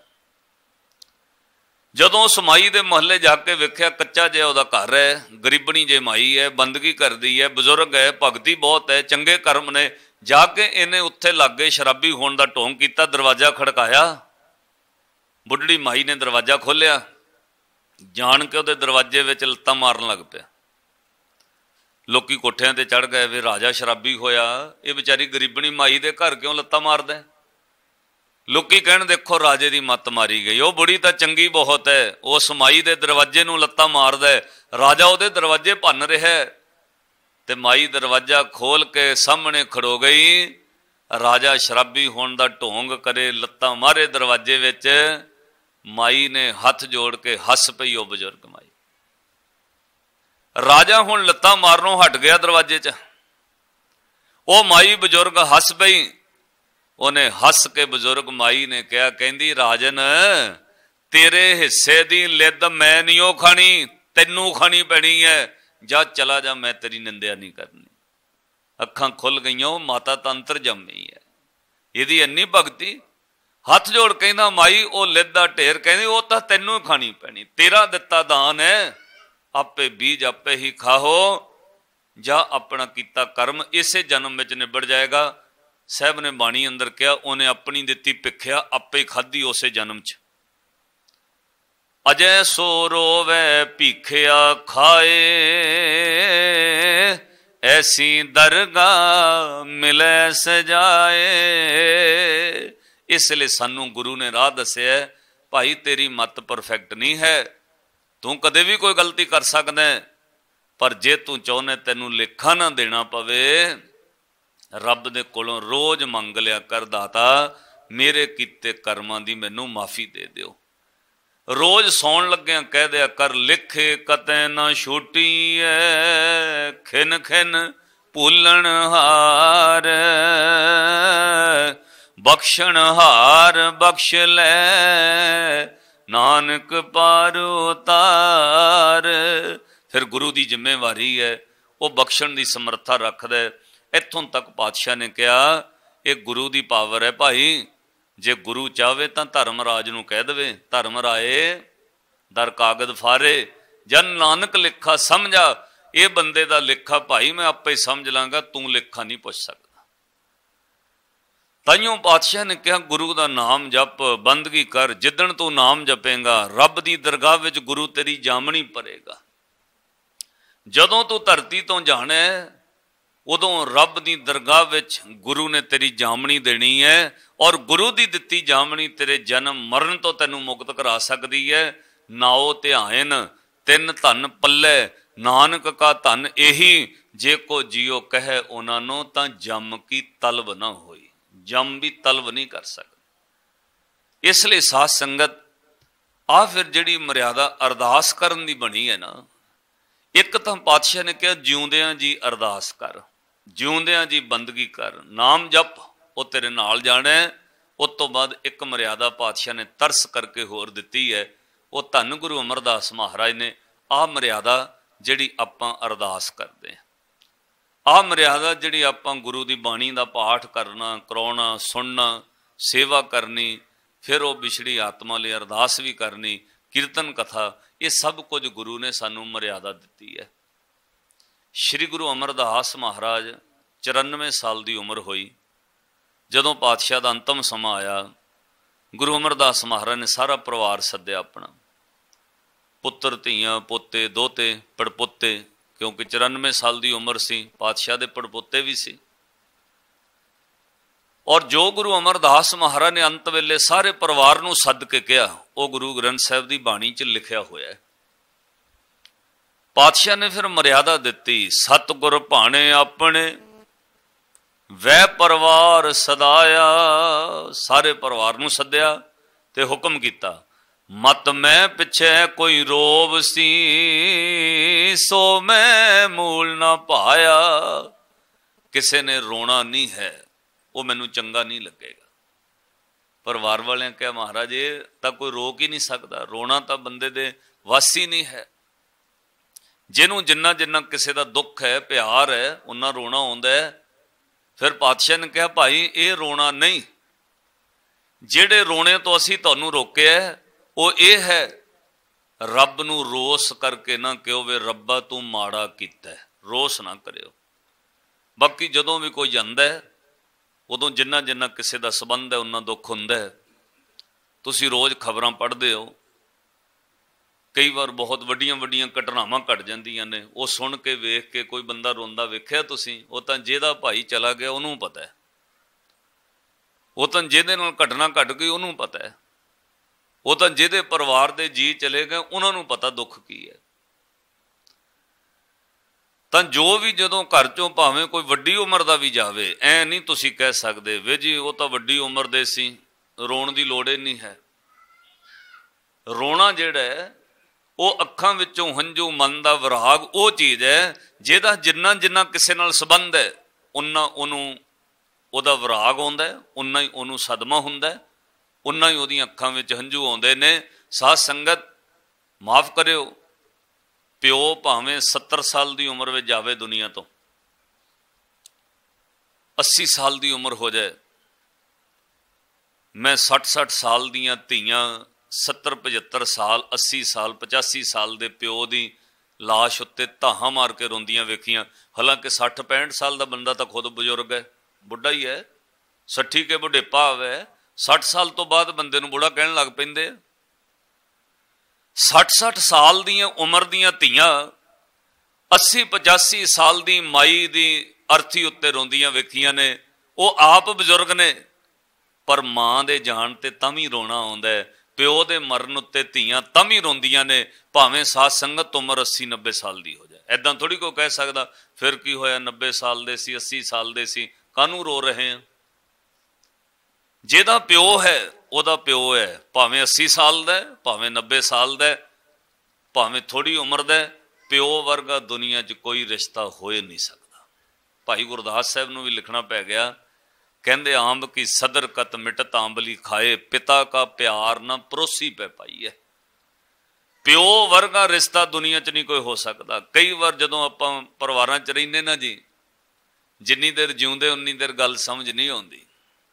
ਜਦੋਂ ਉਸ ਮਾਈ ਦੇ ਮੁਹੱਲੇ ਜਾ ਕੇ ਵੇਖਿਆ, ਕੱਚਾ ਜਿਹਾ ਉਹਦਾ ਘਰ ਹੈ, ਗਰੀਬਣੀ ਜੇ ਮਾਈ ਹੈ, ਬੰਦਗੀ ਕਰਦੀ ਹੈ, ਬਜ਼ੁਰਗ ਹੈ, ਭਗਤੀ ਬਹੁਤ ਹੈ, ਚੰਗੇ ਕਰਮ ਨੇ। ਜਾ ਕੇ ਇਹਨੇ ਉੱਥੇ ਲਾਗੇ ਸ਼ਰਾਬੀ ਹੋਣ ਦਾ ਢੋਂਗ ਕੀਤਾ, ਦਰਵਾਜ਼ਾ ਖੜਕਾਇਆ। बुढ़ड़ी माई ने दरवाज़ा खोलिया, जान के उहदे दरवाजे विच लत्तां मारन लग पिया। लोकी कोठियां ते चढ़ गए, वे राजा शराबी होया, ये बेचारी गरीबनी माई दे घर क्यों लत्तां मारदा है। लोकी कहण देखो राजे की मत मारी गई, वो बुढ़ी तो चंगी बहुत है, उस माई के दरवाजे नूं लत्तां मारदा है, राजा उहदे दरवाजे भन्न रहा है। ते माई दरवाजा खोल के सामने खड़ो गई। राजा शराबी होण दा ढोंग करे, लत्तां मारे दरवाजे विच। माई ने हथ जोड़ के हस पई वो बजुर्ग माई। राजा हुण लत्तां मारनों हट गया दरवाजे च। वो माई बजुर्ग हस पई। उन्हें हस के बजुर्ग माई ने कहा, कहंदी राजन तेरे हिस्से दी लिद मैं नहीं खानी, तैनू खानी पैनी है, जा चला जा, मैं तेरी निंदिया नहीं करनी। अखां खुल गई, माता तंत्र जमी है, यदि इन्नी भगती। हथ जोड़ कहना माई वो लिद दा ढेर, कहंदी वो तो तैनू खानी पैनी, तेरा दिता दान है, आपे बीज आपे ही खाओ, जा अपना कीता कर्म इसे जन्म में निबड़ जाएगा। साहब ने बाणी अंदर कहा, उन्हें अपनी दिती भिख्या आपे ही खाधी उसे जन्म च। अजय सो रोवे भीखिया खाए, ऐसी दरगाह मिले सजाए। इसलिए सानू गुरु ने राह दस्या, भाई तेरी मत परफेक्ट नहीं है, तू कदे भी कोई गलती कर सकदा है, पर जे तू चाहने तेनू लेखा ना देना पवे, रब दे कोलों रोज मंग लिया कर, दाता मेरे कीते कर्मां दी मैनू माफ़ी दे दिओ। रोज सौण लग्या कह दिया कर, लिखे कते ना छूटी है, खिन खिन भूलन हार, बख्शण हार बख्श ले, नानक पार उतार। फिर गुरु की जिम्मेवारी है, वो बख्शण की समर्था रखदा है। इत्थों तक पातशाह ने कहा, यह गुरु की पावर है भाई, जे गुरु चाहे तो धर्मराज नूं कह देवे, धर्मराए दर कागद फारे, जन नानक लिखा समझा। ये बंदे का लिखा भाई मैं आपे समझ लांगा, तू लिखा नहीं पुछ सकता। ताइयों पातशाह ने कहा, गुरु का नाम जप, बंदगी कर, जिदन तू नाम जपेगा रब की दरगाह विच गुरु तेरी जामनी भरेगा। जदों तू धरती तो जाने उदों रब की दरगाह विच गुरु ने तेरी जामनी देनी है, और गुरु की दिती जामनी तेरे जन्म मरण तो तैनू मुक्त करा सकती है। नाओ ध्यान तिन धन पल्ले, नानक का धन यही, जे को जियो कहे उन्होंने तां जम की तलब ना होई। जम भी तलब नहीं कर सकता। इसलिए साध संगत आ फिर जिहड़ी मर्यादा अरदास करन दी बनी है ना, एक तो पातशाह ने कहा जिउंदियां जी अरदास कर, जिउंदियां जी बंदगी कर, नाम जप वो तेरे नाल जाना है। उस तो बाद एक मर्यादा पातशाह ने तरस करके होर दिती है, वो धन गुरु अमरदास महाराज ने आ मर्यादा जिहड़ी आपां अरदास करते हैं, आ मर्यादा जिहड़ी आपां गुरु की बाणी का पाठ करना, कराउणा, सुनना, सेवा करनी, फिर वो बिछड़ी आत्मा लिए अरदास भी करनी, कीर्तन कथा, ये सब कुछ गुरु ने सानू मर्यादा दी है। श्री गुरु अमरदास महाराज 94 साल की उम्र हुई जदों पातशाह का अंतम समा आया। गुरु अमरदास महाराज ने सारा परिवार सद्या, अपना पुत्र धीआं पोते दोते पड़पोते, क्योंकि 94 साल की उम्र सी, पातशाह के पड़पोते भी सी। और जो गुरु अमरदास महाराज ने अंत वेले सारे परिवार नूं सद के कहा, वो गुरु ग्रंथ साहिब की बाणी च लिखिया होया है। पातशाह ने फिर मर्यादा दी, सतगुर भाणे अपने वह परिवार सदाया। सारे परिवार नूं सद्या ते हुक्म किया, मत मैं पिछे कोई रोब सी, सो मैं मूल ना पाया। किसी ने रोना नहीं है, वो मैनू चंगा नहीं लगेगा। परिवार वाले कहा, महाराज ये तो कोई रोक ही नहीं सकता, रोना तो बंदे दे वस ही नहीं है। जिन्हों जिन्ना जिन्ना किसी का दुख है, प्यार है, उन्ना रोना आउंदा है। फिर पातशाह ने कहा, भाई ये रोना नहीं, जेड़े रोने तो असी तुहानू रोके वो ये है, रब नू रोस करके ना कहो वे रब्बा तू माड़ा कीता है, रोस ना करियो। बाकी जदों भी कोई जांदा है उदों जिन्ना जिन्ना किसी का संबंध है उन्ना दुख हुंदा है। ਤੁਸੀਂ ਰੋਜ਼ ਖਬਰਾਂ ਪੜ੍ਹਦੇ ਹੋ, ਕਈ ਵਾਰ ਬਹੁਤ ਵੱਡੀਆਂ ਵੱਡੀਆਂ ਘਟਨਾਵਾਂ ਘਟ ਜਾਂਦੀਆਂ ਨੇ, ਉਹ ਸੁਣ ਕੇ ਵੇਖ ਕੇ ਕੋਈ ਬੰਦਾ ਰੋਂਦਾ ਵੇਖਿਆ ਤੁਸੀਂ? ਉਹ ਤਾਂ ਜਿਹਦਾ ਭਾਈ ਚਲਾ ਗਿਆ ਉਹਨੂੰ ਪਤਾ ਹੈ, ਉਹ ਤਾਂ ਜਿਹਦੇ ਨਾਲ ਘਟਨਾ ਘਟ ਗਈ ਉਹਨੂੰ ਪਤਾ ਹੈ, ਉਹ ਤਾਂ ਜਿਹਦੇ ਪਰਿਵਾਰ ਦੇ ਜੀ ਚਲੇ ਗਏ ਉਹਨਾਂ ਨੂੰ ਪਤਾ ਦੁੱਖ ਕੀ ਹੈ। ਤਾਂ ਜੋ ਵੀ ਜਦੋਂ ਘਰ ਚੋਂ ਭਾਵੇਂ ਕੋਈ ਵੱਡੀ ਉਮਰ ਦਾ ਵੀ ਜਾਵੇ, ਐ ਨਹੀਂ ਤੁਸੀਂ ਕਹਿ ਸਕਦੇ ਵੇ ਜੀ ਉਹ ਤਾਂ ਵੱਡੀ ਉਮਰ ਦੇ ਸੀ, ਰੋਣ ਦੀ ਲੋੜ ਹੀ ਨਹੀਂ ਹੈ। ਰੋਣਾ ਜਿਹੜਾ ਹੈ ਉਹ ਅੱਖਾਂ ਵਿੱਚੋਂ ਹੰਝੂ, ਮਨ ਦਾ ਵਿਰਾਗ, ਉਹ ਚੀਜ਼ ਹੈ ਜਿਹਦਾ ਜਿੰਨਾ ਜਿੰਨਾ ਕਿਸੇ ਨਾਲ ਸੰਬੰਧ ਹੈ ਉਨਾ ਉਹਨੂੰ ਉਹਦਾ ਵਿਰਾਗ ਆਉਂਦਾ ਹੈ, ਉਨਾ ਹੀ ਉਹਨੂੰ ਸਦਮਾ ਹੁੰਦਾ ਹੈ, ਉਨਾ ਹੀ ਉਹਦੀਆਂ ਅੱਖਾਂ ਵਿੱਚ ਹੰਝੂ ਆਉਂਦੇ ਨੇ। ਸਾਧ ਸੰਗਤ ਮਾਫ ਕਰਿਓ, ਪਿਓ ਭਾਵੇਂ 70 ਸਾਲ ਦੀ ਉਮਰ ਵਿੱਚ ਜਾਵੇ ਦੁਨੀਆ ਤੋਂ, 80 ਸਾਲ ਦੀ ਉਮਰ ਹੋ ਜਾਏ, ਮੈਂ 60 ਸਾਲ ਦੀਆਂ ਧੀਆਂ 70 75 ਸਾਲ 80 ਸਾਲ 85 ਸਾਲ ਦੇ ਪਿਓ ਦੀ ਲਾਸ਼ ਉੱਤੇ ਧਾਹਾਂ ਮਾਰ ਕੇ ਰੋਂਦੀਆਂ ਵੇਖੀਆਂ। ਹਾਲਾਂਕਿ 60 65 ਸਾਲ ਦਾ ਬੰਦਾ ਤਾਂ ਖੁਦ ਬਜ਼ੁਰਗ ਹੈ, ਬੁੱਢਾ ਹੀ ਹੈ, 60 ਕੇ ਬੁਢੇਪਾ ਹੈ। 60 ਸਾਲ ਤੋਂ ਬਾਅਦ ਬੰਦੇ ਨੂੰ ਬੁੜਾ ਕਹਿਣ ਲੱਗ ਪੈਂਦੇ। 60 ਸਾਲ ਦੀਆਂ ਉਮਰ ਦੀਆਂ ਧੀਆਂ 80 85 ਸਾਲ ਦੀ ਮਾਈ ਦੀ ਅਰਥੀ ਉੱਤੇ ਰੋਂਦੀਆਂ ਵੇਖੀਆਂ ਨੇ। ਉਹ ਆਪ ਬਜ਼ੁਰਗ ਨੇ ਪਰ ਮਾਂ ਦੇ ਜਾਣ ਤੇ ਤਾਂ ਵੀ ਰੋਣਾ ਆਉਂਦਾ ਹੈ, ਪਿਓ ਦੇ ਮਰਨ ਉੱਤੇ ਧੀਆਂ ਤਾਂ ਵੀ ਰੋਂਦੀਆਂ ਨੇ, ਭਾਵੇਂ ਸਾਧ ਸੰਗਤ ਉਮਰ 80 90 ਸਾਲ ਦੀ ਹੋ ਜਾਏ। ਐਦਾਂ ਥੋੜੀ ਕੋਈ ਕਹਿ ਸਕਦਾ ਫਿਰ ਕੀ ਹੋਇਆ 90 ਸਾਲ ਦੇ ਸੀ 80 ਸਾਲ ਦੇ ਸੀ ਕਾਹਨੂੰ ਰੋ ਰਹੇ ਆ। ਜਿਹਦਾ ਪਿਓ ਹੈ ਉਹਦਾ ਪਿਓ ਹੈ, ਭਾਵੇਂ 80 ਸਾਲ ਦਾ ਭਾਵੇਂ 90 ਸਾਲ ਦਾ ਭਾਵੇਂ ਥੋੜੀ ਉਮਰ ਦਾ, ਪਿਓ ਵਰਗਾ ਦੁਨੀਆ 'ਚ ਕੋਈ ਰਿਸ਼ਤਾ ਹੋਏ ਨਹੀਂ ਸਕਦਾ। ਭਾਈ ਗੁਰਦਾਸ ਸਾਹਿਬ ਨੂੰ ਵੀ ਲਿਖਣਾ ਪੈ ਗਿਆ, ਕਹਿੰਦੇ ਆਂਬ ਕੀ ਸਦਰ ਕਤ ਮਿਟਤ ਆਂਬਲੀ ਖਾਏ, ਪਿਤਾ ਕਾ ਪਿਆਰ ਨਾ ਪਰੋਸੀ ਪੈ ਪਾਈ ਹੈ। ਪਿਓ ਵਰਗਾ ਰਿਸ਼ਤਾ ਦੁਨੀਆ 'ਚ ਨਹੀਂ ਕੋਈ ਹੋ ਸਕਦਾ। ਕਈ ਵਾਰ ਜਦੋਂ ਆਪਾਂ ਪਰਿਵਾਰਾਂ 'ਚ ਰਹਿੰਦੇ ਨਾ ਜੀ, ਜਿੰਨੀ ਦੇਰ ਜਿਉਂਦੇ ਉਨੀ ਦੇਰ ਗੱਲ ਸਮਝ ਨਹੀਂ ਆਉਂਦੀ,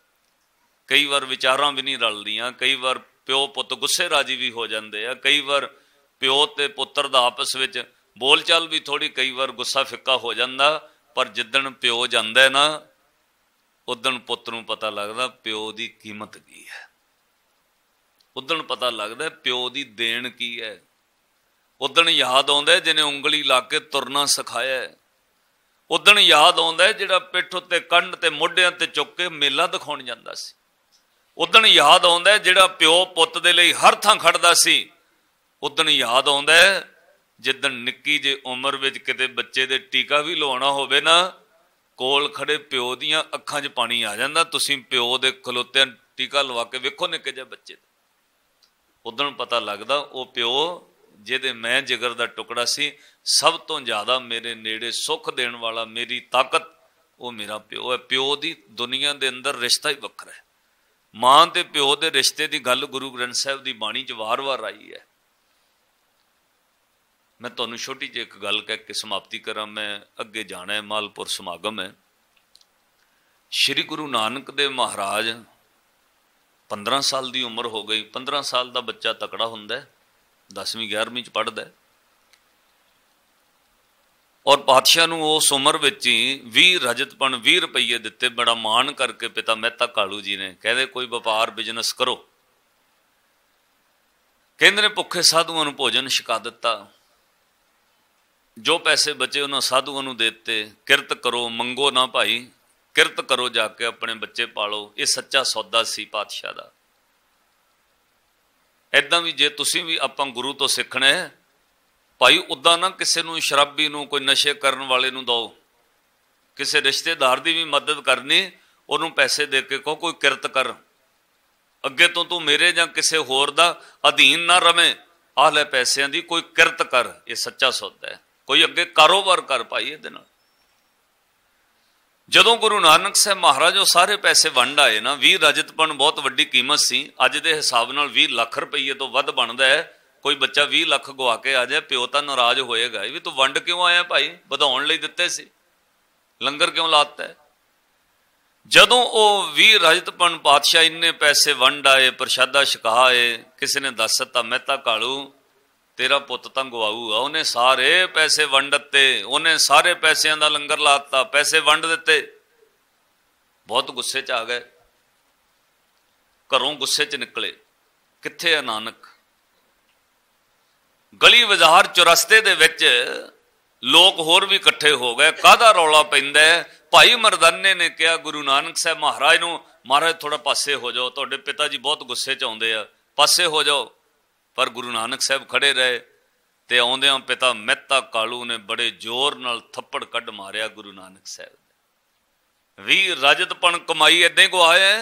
ਕਈ ਵਾਰ ਵਿਚਾਰਾਂ ਵੀ ਨਹੀਂ ਰਲਦੀਆਂ, ਕਈ ਵਾਰ ਪਿਓ ਪੁੱਤ ਗੁੱਸੇ ਰਾਜੀ ਵੀ ਹੋ ਜਾਂਦੇ ਆ, ਕਈ ਵਾਰ ਪਿਓ ਤੇ ਪੁੱਤਰ ਦਾ ਆਪਸ ਵਿੱਚ ਬੋਲਚਾਲ ਵੀ ਥੋੜੀ ਕਈ ਵਾਰ ਗੁੱਸਾ ਫਿੱਕਾ ਹੋ ਜਾਂਦਾ। ਪਰ ਜਿੱਦਣ ਪਿਓ ਜਾਂਦਾ ਨਾ ਉਦਣ ਪੁੱਤ ਨੂੰ ਪਤਾ ਲੱਗਦਾ ਪਿਓ ਦੀ ਕੀਮਤ ਕੀ ਹੈ, ਉਦਣ ਪਤਾ ਲੱਗਦਾ ਪਿਓ ਦੀ ਦੇਣ ਕੀ ਹੈ। ਉਦਣ ਯਾਦ ਆਉਂਦਾ ਜਿਹਨੇ ਉਂਗਲੀ ਲਾ ਕੇ ਤੁਰਨਾ ਸਿਖਾਇਆ, ਉਦਣ ਯਾਦ ਆਉਂਦਾ ਜਿਹੜਾ ਪਿੱਠ ਉੱਤੇ ਕੰਧ ਤੇ ਮੋਢਿਆਂ ਤੇ ਚੁੱਕ ਕੇ ਮੇਲਾ ਦਿਖਾਉਣ ਜਾਂਦਾ ਸੀ, ਉਦਣ ਯਾਦ ਆਉਂਦਾ ਜਿਹੜਾ ਪਿਓ ਪੁੱਤ ਦੇ ਲਈ ਹਰ ਥਾਂ ਖੜਦਾ ਸੀ, ਉਦਣ ਯਾਦ ਆਉਂਦਾ ਜਿੱਦਣ ਨਿੱਕੀ ਜੇ ਉਮਰ ਵਿੱਚ ਕਿਤੇ ਬੱਚੇ ਦੇ ਟੀਕਾ ਵੀ ਲਵਾਉਣਾ ਹੋਵੇ ਨਾ, ਕੋਲ ਖੜੇ ਪਿਓ ਦੀਆਂ ਅੱਖਾਂ 'ਚ ਪਾਣੀ ਆ ਜਾਂਦਾ। ਤੁਸੀਂ ਪਿਓ ਦੇ ਖਲੋਤਿਆਂ ਟੀਕਾ ਲਵਾ ਕੇ ਵੇਖੋ ਨਿੱਕੇ ਜਿਹੇ ਬੱਚੇ, ਉਦਣ ਪਤਾ ਲੱਗਦਾ ਉਹ ਪਿਓ ਜਿਹਦੇ ਮੈਂ ਜਿਗਰ ਦਾ ਟੁਕੜਾ ਸੀ, ਸਭ ਤੋਂ ਜ਼ਿਆਦਾ ਮੇਰੇ ਨੇੜੇ ਸੁੱਖ ਦੇਣ ਵਾਲਾ, ਮੇਰੀ ਤਾਕਤ, ਉਹ ਮੇਰਾ ਪਿਓ ਹੈ। ਪਿਓ ਦੀ ਦੁਨੀਆ ਦੇ ਅੰਦਰ ਰਿਸ਼ਤਾ ਹੀ ਵੱਖਰਾ ਹੈ। ਮਾਂ ਤੇ ਪਿਓ ਦੇ ਰਿਸ਼ਤੇ ਦੀ ਗੱਲ ਗੁਰੂ ਗ੍ਰੰਥ ਸਾਹਿਬ ਦੀ ਬਾਣੀ 'ਚ ਵਾਰ-ਵਾਰ ਆਈ ਹੈ। ਮੈਂ ਤੁਹਾਨੂੰ ਛੋਟੀ ਜਿਹੀ ਇੱਕ ਗੱਲ ਕਹਿ ਕੇ ਸਮਾਪਤੀ ਕਰਾਂ, ਮੈਂ ਅੱਗੇ ਜਾਣਾ ਹੈ, ਮਾਲਪੁਰ ਸਮਾਗਮ ਹੈ। ਸ਼੍ਰੀ ਗੁਰੂ ਨਾਨਕ ਦੇਵ ਮਹਾਰਾਜ 15 ਸਾਲ ਦੀ ਉਮਰ ਹੋ ਗਈ। 15 ਸਾਲ ਦਾ ਬੱਚਾ ਤਕੜਾ ਹੁੰਦਾ, 10ਵੀਂ 11ਵੀਂ 'ਚ ਪੜ੍ਹਦਾ, ਔਰ ਪਾਤਸ਼ਾਹ ਨੂੰ ਉਸ ਉਮਰ ਵਿੱਚ ਹੀ 20 ਰਜਤਪਣ 20 ਰੁਪਈਏ ਦਿੱਤੇ। ਬੜਾ ਮਾਣ ਕਰਕੇ ਪਿਤਾ ਮਹਿਤਾ ਕਾਲੂ ਜੀ ਨੇ ਕਹਿੰਦੇ ਕੋਈ ਵਪਾਰ ਬਿਜ਼ਨਸ ਕਰੋ। ਕਹਿੰਦੇ ਨੇ ਭੁੱਖੇ ਸਾਧੂਆਂ ਨੂੰ ਭੋਜਨ ਛਕਾ ਦਿੱਤਾ, ਜੋ ਪੈਸੇ ਬਚੇ ਉਹਨਾਂ ਸਾਧੂਆਂ ਨੂੰ ਦੇ ਦਿੱਤੇ। ਕਿਰਤ ਕਰੋ, ਮੰਗੋ ਨਾ ਭਾਈ, ਕਿਰਤ ਕਰੋ, ਜਾ ਕੇ ਆਪਣੇ ਬੱਚੇ ਪਾਲੋ। ਇਹ ਸੱਚਾ ਸੌਦਾ ਸੀ ਪਾਤਸ਼ਾਹ ਦਾ। ਏਦਾਂ ਵੀ ਜੇ ਤੁਸੀਂ ਵੀ ਆਪਾਂ ਗੁਰੂ ਤੋਂ ਸਿੱਖਣਾ ਹੈ ਭਾਈ, ਉੱਦਾਂ ਨਾ ਕਿਸੇ ਨੂੰ, ਸ਼ਰਾਬੀ ਨੂੰ, ਕੋਈ ਨਸ਼ੇ ਕਰਨ ਵਾਲੇ ਨੂੰ ਦਿਓ। ਕਿਸੇ ਰਿਸ਼ਤੇਦਾਰ ਦੀ ਵੀ ਮਦਦ ਕਰਨੀ, ਉਹਨੂੰ ਪੈਸੇ ਦੇ ਕੇ ਕਹੋ ਕੋਈ ਕਿਰਤ ਕਰ, ਅੱਗੇ ਤੋਂ ਤੂੰ ਮੇਰੇ ਜਾਂ ਕਿਸੇ ਹੋਰ ਦਾ ਅਧੀਨ ਨਾ ਰਵੇਂ, ਆਹ ਲੈ ਪੈਸਿਆਂ ਦੀ ਕੋਈ ਕਿਰਤ ਕਰ। ਇਹ ਸੱਚਾ ਸੌਦਾ ਹੈ। ਕੋਈ ਅੱਗੇ ਕਾਰੋਬਾਰ ਕਰ ਭਾਈ ਇਹਦੇ ਨਾਲ। ਜਦੋਂ ਗੁਰੂ ਨਾਨਕ ਸਾਹਿਬ ਮਹਾਰਾਜ ਉਹ ਸਾਰੇ ਪੈਸੇ ਵੰਡ ਆਏ ਨਾ, 20 ਰਜਤਪਣ ਬਹੁਤ ਵੱਡੀ ਕੀਮਤ ਸੀ। ਅੱਜ ਦੇ ਹਿਸਾਬ ਨਾਲ 20 ਲੱਖ ਰੁਪਈਏ ਤੋਂ ਵੱਧ ਬਣਦਾ ਹੈ। ਕੋਈ ਬੱਚਾ 20 ਲੱਖ ਗਵਾ ਕੇ ਆ ਜਾਏ, ਪਿਓ ਤਾਂ ਨਾਰਾਜ਼ ਹੋਏਗਾ, ਇਹ ਵੀ ਤੂੰ ਵੰਡ ਕਿਉਂ ਆਇਆ ਭਾਈ, ਵਧਾਉਣ ਲਈ ਦਿੱਤੇ ਸੀ, ਲੰਗਰ ਕਿਉਂ ਲਾਤਾ ਹੈ। ਜਦੋਂ ਉਹ 20 ਰਜਤਪਣ ਪਾਤਸ਼ਾਹ ਇੰਨੇ ਪੈਸੇ ਵੰਡ ਆਏ, ਪ੍ਰਸ਼ਾਦਾ ਛਕਾ ਆਏ, ਕਿਸੇ ਨੇ ਦੱਸ ਦਿੱਤਾ ਮਹਿਤਾ ਕਾਲੂ ਤੇਰਾ ਪੁੱਤ ਤਾਂ ਗਵਾਊ ਆ, ਉਹਨੇ ਸਾਰੇ ਪੈਸੇ ਵੰਡ ਦਿੱਤੇ, ਉਹਨੇ ਸਾਰੇ ਪੈਸਿਆਂ ਦਾ ਲੰਗਰ ਲਾਤਾ, ਪੈਸੇ ਵੰਡ ਦਿੱਤੇ। ਬਹੁਤ ਗੁੱਸੇ 'ਚ ਆ ਗਏ, ਘਰੋਂ ਗੁੱਸੇ 'ਚ ਨਿਕਲੇ। ਕਿੱਥੇ ਹੈ ਨਾਨਕ? ਗਲੀ ਬਾਜ਼ਾਰ ਚੁਰਸਤੇ ਦੇ ਵਿੱਚ ਲੋਕ ਹੋਰ ਵੀ ਇਕੱਠੇ ਹੋ ਗਏ। ਕਾਹਦਾ ਰੌਲਾ ਪੈਂਦਾ ਹੈ? ਭਾਈ ਮਰਦਾਨੇ ਨੇ ਕਿਹਾ ਗੁਰੂ ਨਾਨਕ ਸਾਹਿਬ ਮਹਾਰਾਜ ਨੂੰ, ਮਹਾਰਾਜ ਥੋੜਾ ਪਾਸੇ ਹੋ ਜਾਓ, ਤੁਹਾਡੇ ਪਿਤਾ ਜੀ ਬਹੁਤ ਗੁੱਸੇ 'ਚ ਆਉਂਦੇ ਆ, ਪਾਸੇ ਹੋ ਜਾਓ। ਪਰ ਗੁਰੂ ਨਾਨਕ ਸਾਹਿਬ ਖੜੇ ਰਹੇ ਤੇ ਆਉਂਦਿਆਂ ਪਿਤਾ ਮਹਿਤਾ ਕਾਲੂ ਨੇ ਬੜੇ ਜ਼ੋਰ ਨਾਲ ਥੱਪੜ ਕੱਢ ਮਾਰਿਆ ਗੁਰੂ ਨਾਨਕ ਸਾਹਿਬ ਦੇ। ਵੀ ਰਜਤਪਣ ਕਮਾਈ ਏਦਾਂ ਹੀ ਗਵਾਇਆ,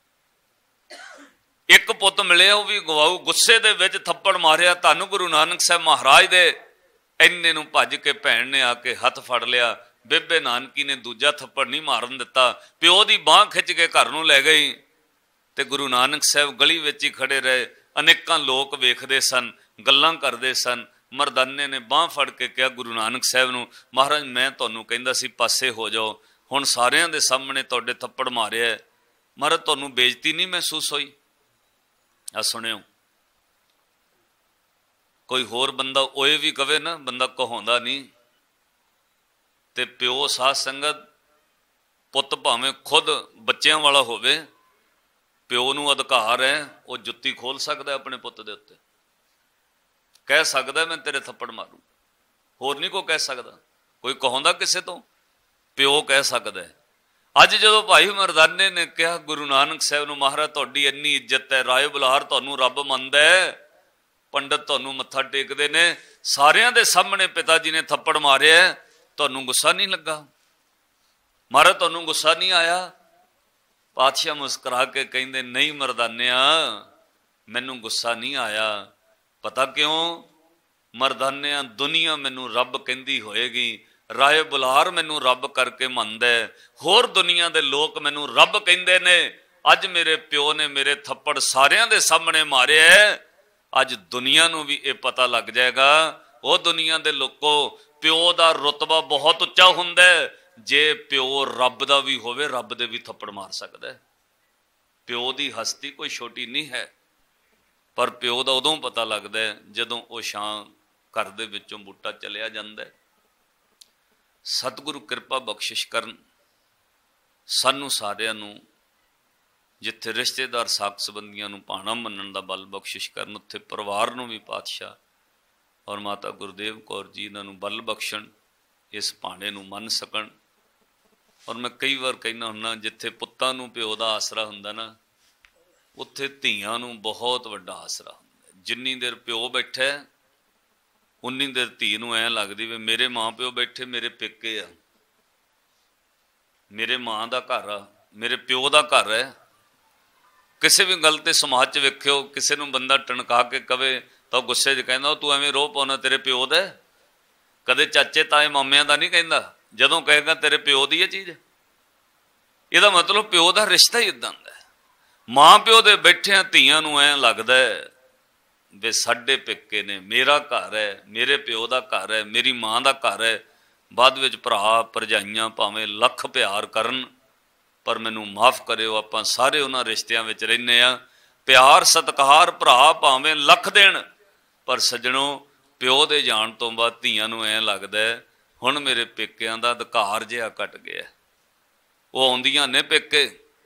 ਇੱਕ ਪੁੱਤ ਮਿਲਿਆ ਉਹ ਵੀ ਗਵਾਊ। ਗੁੱਸੇ ਦੇ ਵਿੱਚ ਥੱਪੜ ਮਾਰਿਆ। ਧੰਨ ਗੁਰੂ ਨਾਨਕ ਸਾਹਿਬ ਮਹਾਰਾਜ ਦੇ। ਇੰਨੇ ਨੂੰ ਭੱਜ ਕੇ ਭੈਣ ਨੇ ਆ ਕੇ ਹੱਥ ਫੜ ਲਿਆ। ਬੇਬੇ ਨਾਨਕੀ ਨੇ ਦੂਜਾ ਥੱਪੜ ਨਹੀਂ ਮਾਰਨ ਦਿੱਤਾ, ਪਿਓ ਦੀ ਬਾਂਹ ਖਿੱਚ ਕੇ ਘਰ ਨੂੰ ਲੈ ਗਈ। ਤੇ ਗੁਰੂ ਨਾਨਕ ਸਾਹਿਬ ਗਲੀ ਵਿੱਚ ਹੀ ਖੜੇ ਰਹੇ। ਅਨੇਕਾਂ ਲੋਕ ਵੇਖਦੇ ਸਨ, ਗੱਲਾਂ ਕਰਦੇ ਸਨ। ਮਰਦਾਨੇ ਨੇ ਬਾਂਹ ਫੜ ਕੇ ਕਿਹਾ ਗੁਰੂ ਨਾਨਕ ਸਾਹਿਬ ਨੂੰ, ਮਹਾਰਾਜ ਮੈਂ ਤੁਹਾਨੂੰ ਕਹਿੰਦਾ ਸੀ ਪਾਸੇ ਹੋ ਜਾਓ, ਹੁਣ ਸਾਰਿਆਂ ਦੇ ਸਾਹਮਣੇ ਤੁਹਾਡੇ ਥੱਪੜ ਮਾਰਿਆ, ਮਹਾਰਾਜ ਤੁਹਾਨੂੰ ਬੇਇੱਜ਼ਤੀ ਨਹੀਂ ਮਹਿਸੂਸ ਹੋਈ? ਆ ਸੁਣਿਓ, ਕੋਈ ਹੋਰ ਬੰਦਾ ਓਏ ਵੀ ਕਵੇ ਨਾ, ਬੰਦਾ ਕਹਾਉਂਦਾ ਨਹੀਂ। ਤੇ ਪਿਓ ਸਾਧ ਸੰਗਤ, ਪੁੱਤ ਭਾਵੇਂ ਖੁਦ ਬੱਚਿਆਂ ਵਾਲਾ ਹੋਵੇ, ਪਿਓ ਨੂੰ ਅਧਿਕਾਰ ਹੈ, ਉਹ ਜੁੱਤੀ ਖੋਲ ਸਕਦਾ ਆਪਣੇ ਪੁੱਤ ਦੇ ਉੱਤੇ, ਕਹਿ ਸਕਦਾ ਮੈਂ ਤੇਰੇ ਥੱਪੜ ਮਾਰੂ। ਹੋਰ ਨਹੀਂ ਕੋਈ ਕਹਿ ਸਕਦਾ। ਕੋਈ ਕਹਾਉਂਦਾ ਕਿਸੇ ਤੋਂ? ਪਿਓ ਕਹਿ ਸਕਦਾ ਹੈ। ਅੱਜ ਜਦੋਂ ਭਾਈ ਮਰਦਾਨੇ ਨੇ ਕਿਹਾ ਗੁਰੂ ਨਾਨਕ ਸਾਹਿਬ ਨੂੰ, ਮਹਾਰਾਜ ਤੁਹਾਡੀ ਇੰਨੀ ਇੱਜ਼ਤ ਹੈ, ਰਾਏ ਬੁਲਾਰ ਤੁਹਾਨੂੰ ਰੱਬ ਮੰਨਦਾ ਹੈ, ਪੰਡਤ ਤੁਹਾਨੂੰ ਮੱਥਾ ਟੇਕਦੇ ਨੇ, ਸਾਰਿਆਂ ਦੇ ਸਾਹਮਣੇ ਪਿਤਾ ਜੀ ਨੇ ਥੱਪੜ ਮਾਰਿਆ, ਤੁਹਾਨੂੰ ਗੁੱਸਾ ਨਹੀਂ ਲੱਗਾ? ਮਹਾਰਾਜ ਤੁਹਾਨੂੰ ਗੁੱਸਾ ਨਹੀਂ ਆਇਆ? ਪਾਤਸ਼ਾਹ ਮੁਸਕਰਾ ਕੇ ਕਹਿੰਦੇ, ਨਹੀਂ ਮਰਦਾਨਿਆ, ਮੈਨੂੰ ਗੁੱਸਾ ਨਹੀਂ ਆਇਆ। ਪਤਾ ਕਿਉਂ? ਮਰਦਾਨਿਆ, ਦੁਨੀਆ ਮੈਨੂੰ ਰੱਬ ਕਹਿੰਦੀ ਹੋਏਗੀ, ਰਾਏ ਬੁਲਾਰ ਮੈਨੂੰ ਰੱਬ ਕਰਕੇ ਮੰਨਦਾ, ਹੋਰ ਦੁਨੀਆ ਦੇ ਲੋਕ ਮੈਨੂੰ ਰੱਬ ਕਹਿੰਦੇ ਨੇ। ਅੱਜ ਮੇਰੇ ਪਿਓ ਨੇ ਮੇਰੇ ਥੱਪੜ ਸਾਰਿਆਂ ਦੇ ਸਾਹਮਣੇ ਮਾਰਿਆ, ਅੱਜ ਦੁਨੀਆ ਨੂੰ ਵੀ ਇਹ ਪਤਾ ਲੱਗ ਜਾਏਗਾ। ਉਹ ਦੁਨੀਆ ਦੇ ਲੋਕੋ, ਪਿਓ ਦਾ ਰੁਤਬਾ ਬਹੁਤ ਉੱਚਾ ਹੁੰਦਾ। ਜੇ ਪਿਓ ਰੱਬ ਦਾ ਵੀ ਹੋਵੇ, ਰੱਬ ਦੇ ਵੀ ਥੱਪੜ ਮਾਰ ਸਕਦਾ। ਪਿਓ ਦੀ ਹਸਤੀ ਕੋਈ ਛੋਟੀ ਨਹੀਂ ਹੈ। ਪਰ ਪਿਓ ਦਾ ਉਦੋਂ ਪਤਾ ਲੱਗਦਾ ਜਦੋਂ ਉਹ ਛਾਂ ਘਰ ਦੇ ਵਿੱਚੋਂ ਬੂਟਾ ਚਲਿਆ ਜਾਂਦਾ। ਸਤਿਗੁਰੂ ਕਿਰਪਾ ਬਖਸ਼ਿਸ਼ ਕਰਨ ਸਾਨੂੰ ਸਾਰਿਆਂ ਨੂੰ। ਜਿੱਥੇ ਰਿਸ਼ਤੇਦਾਰ ਸਾਕ ਸੰਬੰਧੀਆਂ ਨੂੰ ਭਾਣਾ ਮੰਨਣ ਦਾ ਬਲ ਬਖਸ਼ਿਸ਼ ਕਰਨ, ਉੱਥੇ ਪਰਿਵਾਰ ਨੂੰ ਵੀ ਪਾਤਸ਼ਾਹ ਔਰ ਮਾਤਾ ਗੁਰਦੇਵ ਕੌਰ ਜੀ ਇਹਨਾਂ ਨੂੰ ਬਲ ਬਖਸ਼ਣ, ਇਸ ਭਾਣੇ ਨੂੰ ਮੰਨ ਸਕਣ। ਔਰ ਮੈਂ ਕਈ ਵਾਰ ਕਹਿੰਦਾ ਹੁੰਦਾ, ਜਿੱਥੇ ਪੁੱਤਾਂ ਨੂੰ ਪਿਓ ਦਾ ਆਸਰਾ ਹੁੰਦਾ ਨਾ, ਉੱਥੇ ਧੀਆਂ ਨੂੰ ਬਹੁਤ ਵੱਡਾ ਆਸਰਾ ਹੁੰਦਾ। ਜਿੰਨੀ ਦੇਰ ਪਿਓ ਬੈਠਾ, ਉਨੀ ਦੇਰ ਧੀ ਨੂੰ ਐਂ ਲੱਗਦੀ ਵੀ ਮੇਰੇ ਮਾਂ ਪਿਓ ਬੈਠੇ, ਮੇਰੇ ਪੇਕੇ ਆ, ਮੇਰੇ ਮਾਂ ਦਾ ਘਰ ਆ, ਮੇਰੇ ਪਿਓ ਦਾ ਘਰ ਹੈ। ਕਿਸੇ ਵੀ ਗੱਲ ਤੇ ਸਮਾਜ 'ਚ ਵੇਖਿਓ, ਕਿਸੇ ਨੂੰ ਬੰਦਾ ਟਣਕਾ ਕੇ ਕਵੇ ਤਾਂ ਗੁੱਸੇ 'ਚ ਕਹਿੰਦਾ, ਤੂੰ ਐਵੇਂ ਰੋਹ ਪਾਉਣਾ, ਤੇਰੇ ਪਿਓ ਦਾ। ਕਦੇ ਚਾਚੇ ਤਾਏ ਮਾਮਿਆਂ ਦਾ ਨਹੀਂ ਕਹਿੰਦਾ। ਜਦੋਂ ਕਹੇਗਾ ਤੇਰੇ ਪਿਓ ਦੀ ਇਹ ਚੀਜ਼, ਇਹਦਾ ਮਤਲਬ ਪਿਓ ਦਾ ਰਿਸ਼ਤਾ ਹੀ ਇਦਾਂ ਦਾ। ਮਾਂ ਪਿਓ ਦੇ ਬੈਠਿਆਂ ਧੀਆਂ ਨੂੰ ਐਂ ਲੱਗਦਾ ਵੀ ਸਾਡੇ ਪੇਕੇ ਨੇ, ਮੇਰਾ ਘਰ ਹੈ, ਮੇਰੇ ਪਿਓ ਦਾ ਘਰ ਹੈ, ਮੇਰੀ ਮਾਂ ਦਾ ਘਰ ਹੈ। ਬਾਅਦ ਵਿੱਚ ਭਰਾ ਭਰਜਾਈਆਂ ਭਾਵੇਂ ਲੱਖ ਪਿਆਰ ਕਰਨ, ਪਰ ਮੈਨੂੰ ਮਾਫ ਕਰਿਓ, ਆਪਾਂ ਸਾਰੇ ਉਹਨਾਂ ਰਿਸ਼ਤਿਆਂ ਵਿੱਚ ਰਹਿੰਦੇ ਆ। ਪਿਆਰ ਸਤਿਕਾਰ ਭਰਾ ਭਾਵੇਂ ਲੱਖ ਦੇਣ, ਪਰ ਸੱਜਣੋ, ਪਿਓ ਦੇ ਜਾਣ ਤੋਂ ਬਾਅਦ ਧੀਆਂ ਨੂੰ ਐਂ ਲੱਗਦਾ ਹੁਣ ਮੇਰੇ ਪੇਕਿਆਂ ਦਾ ਅਧਿਕਾਰ ਜਿਹਾ ਘਟ ਗਿਆ। ਉਹ ਆਉਂਦੀਆਂ ਨੇ ਪੇਕੇ,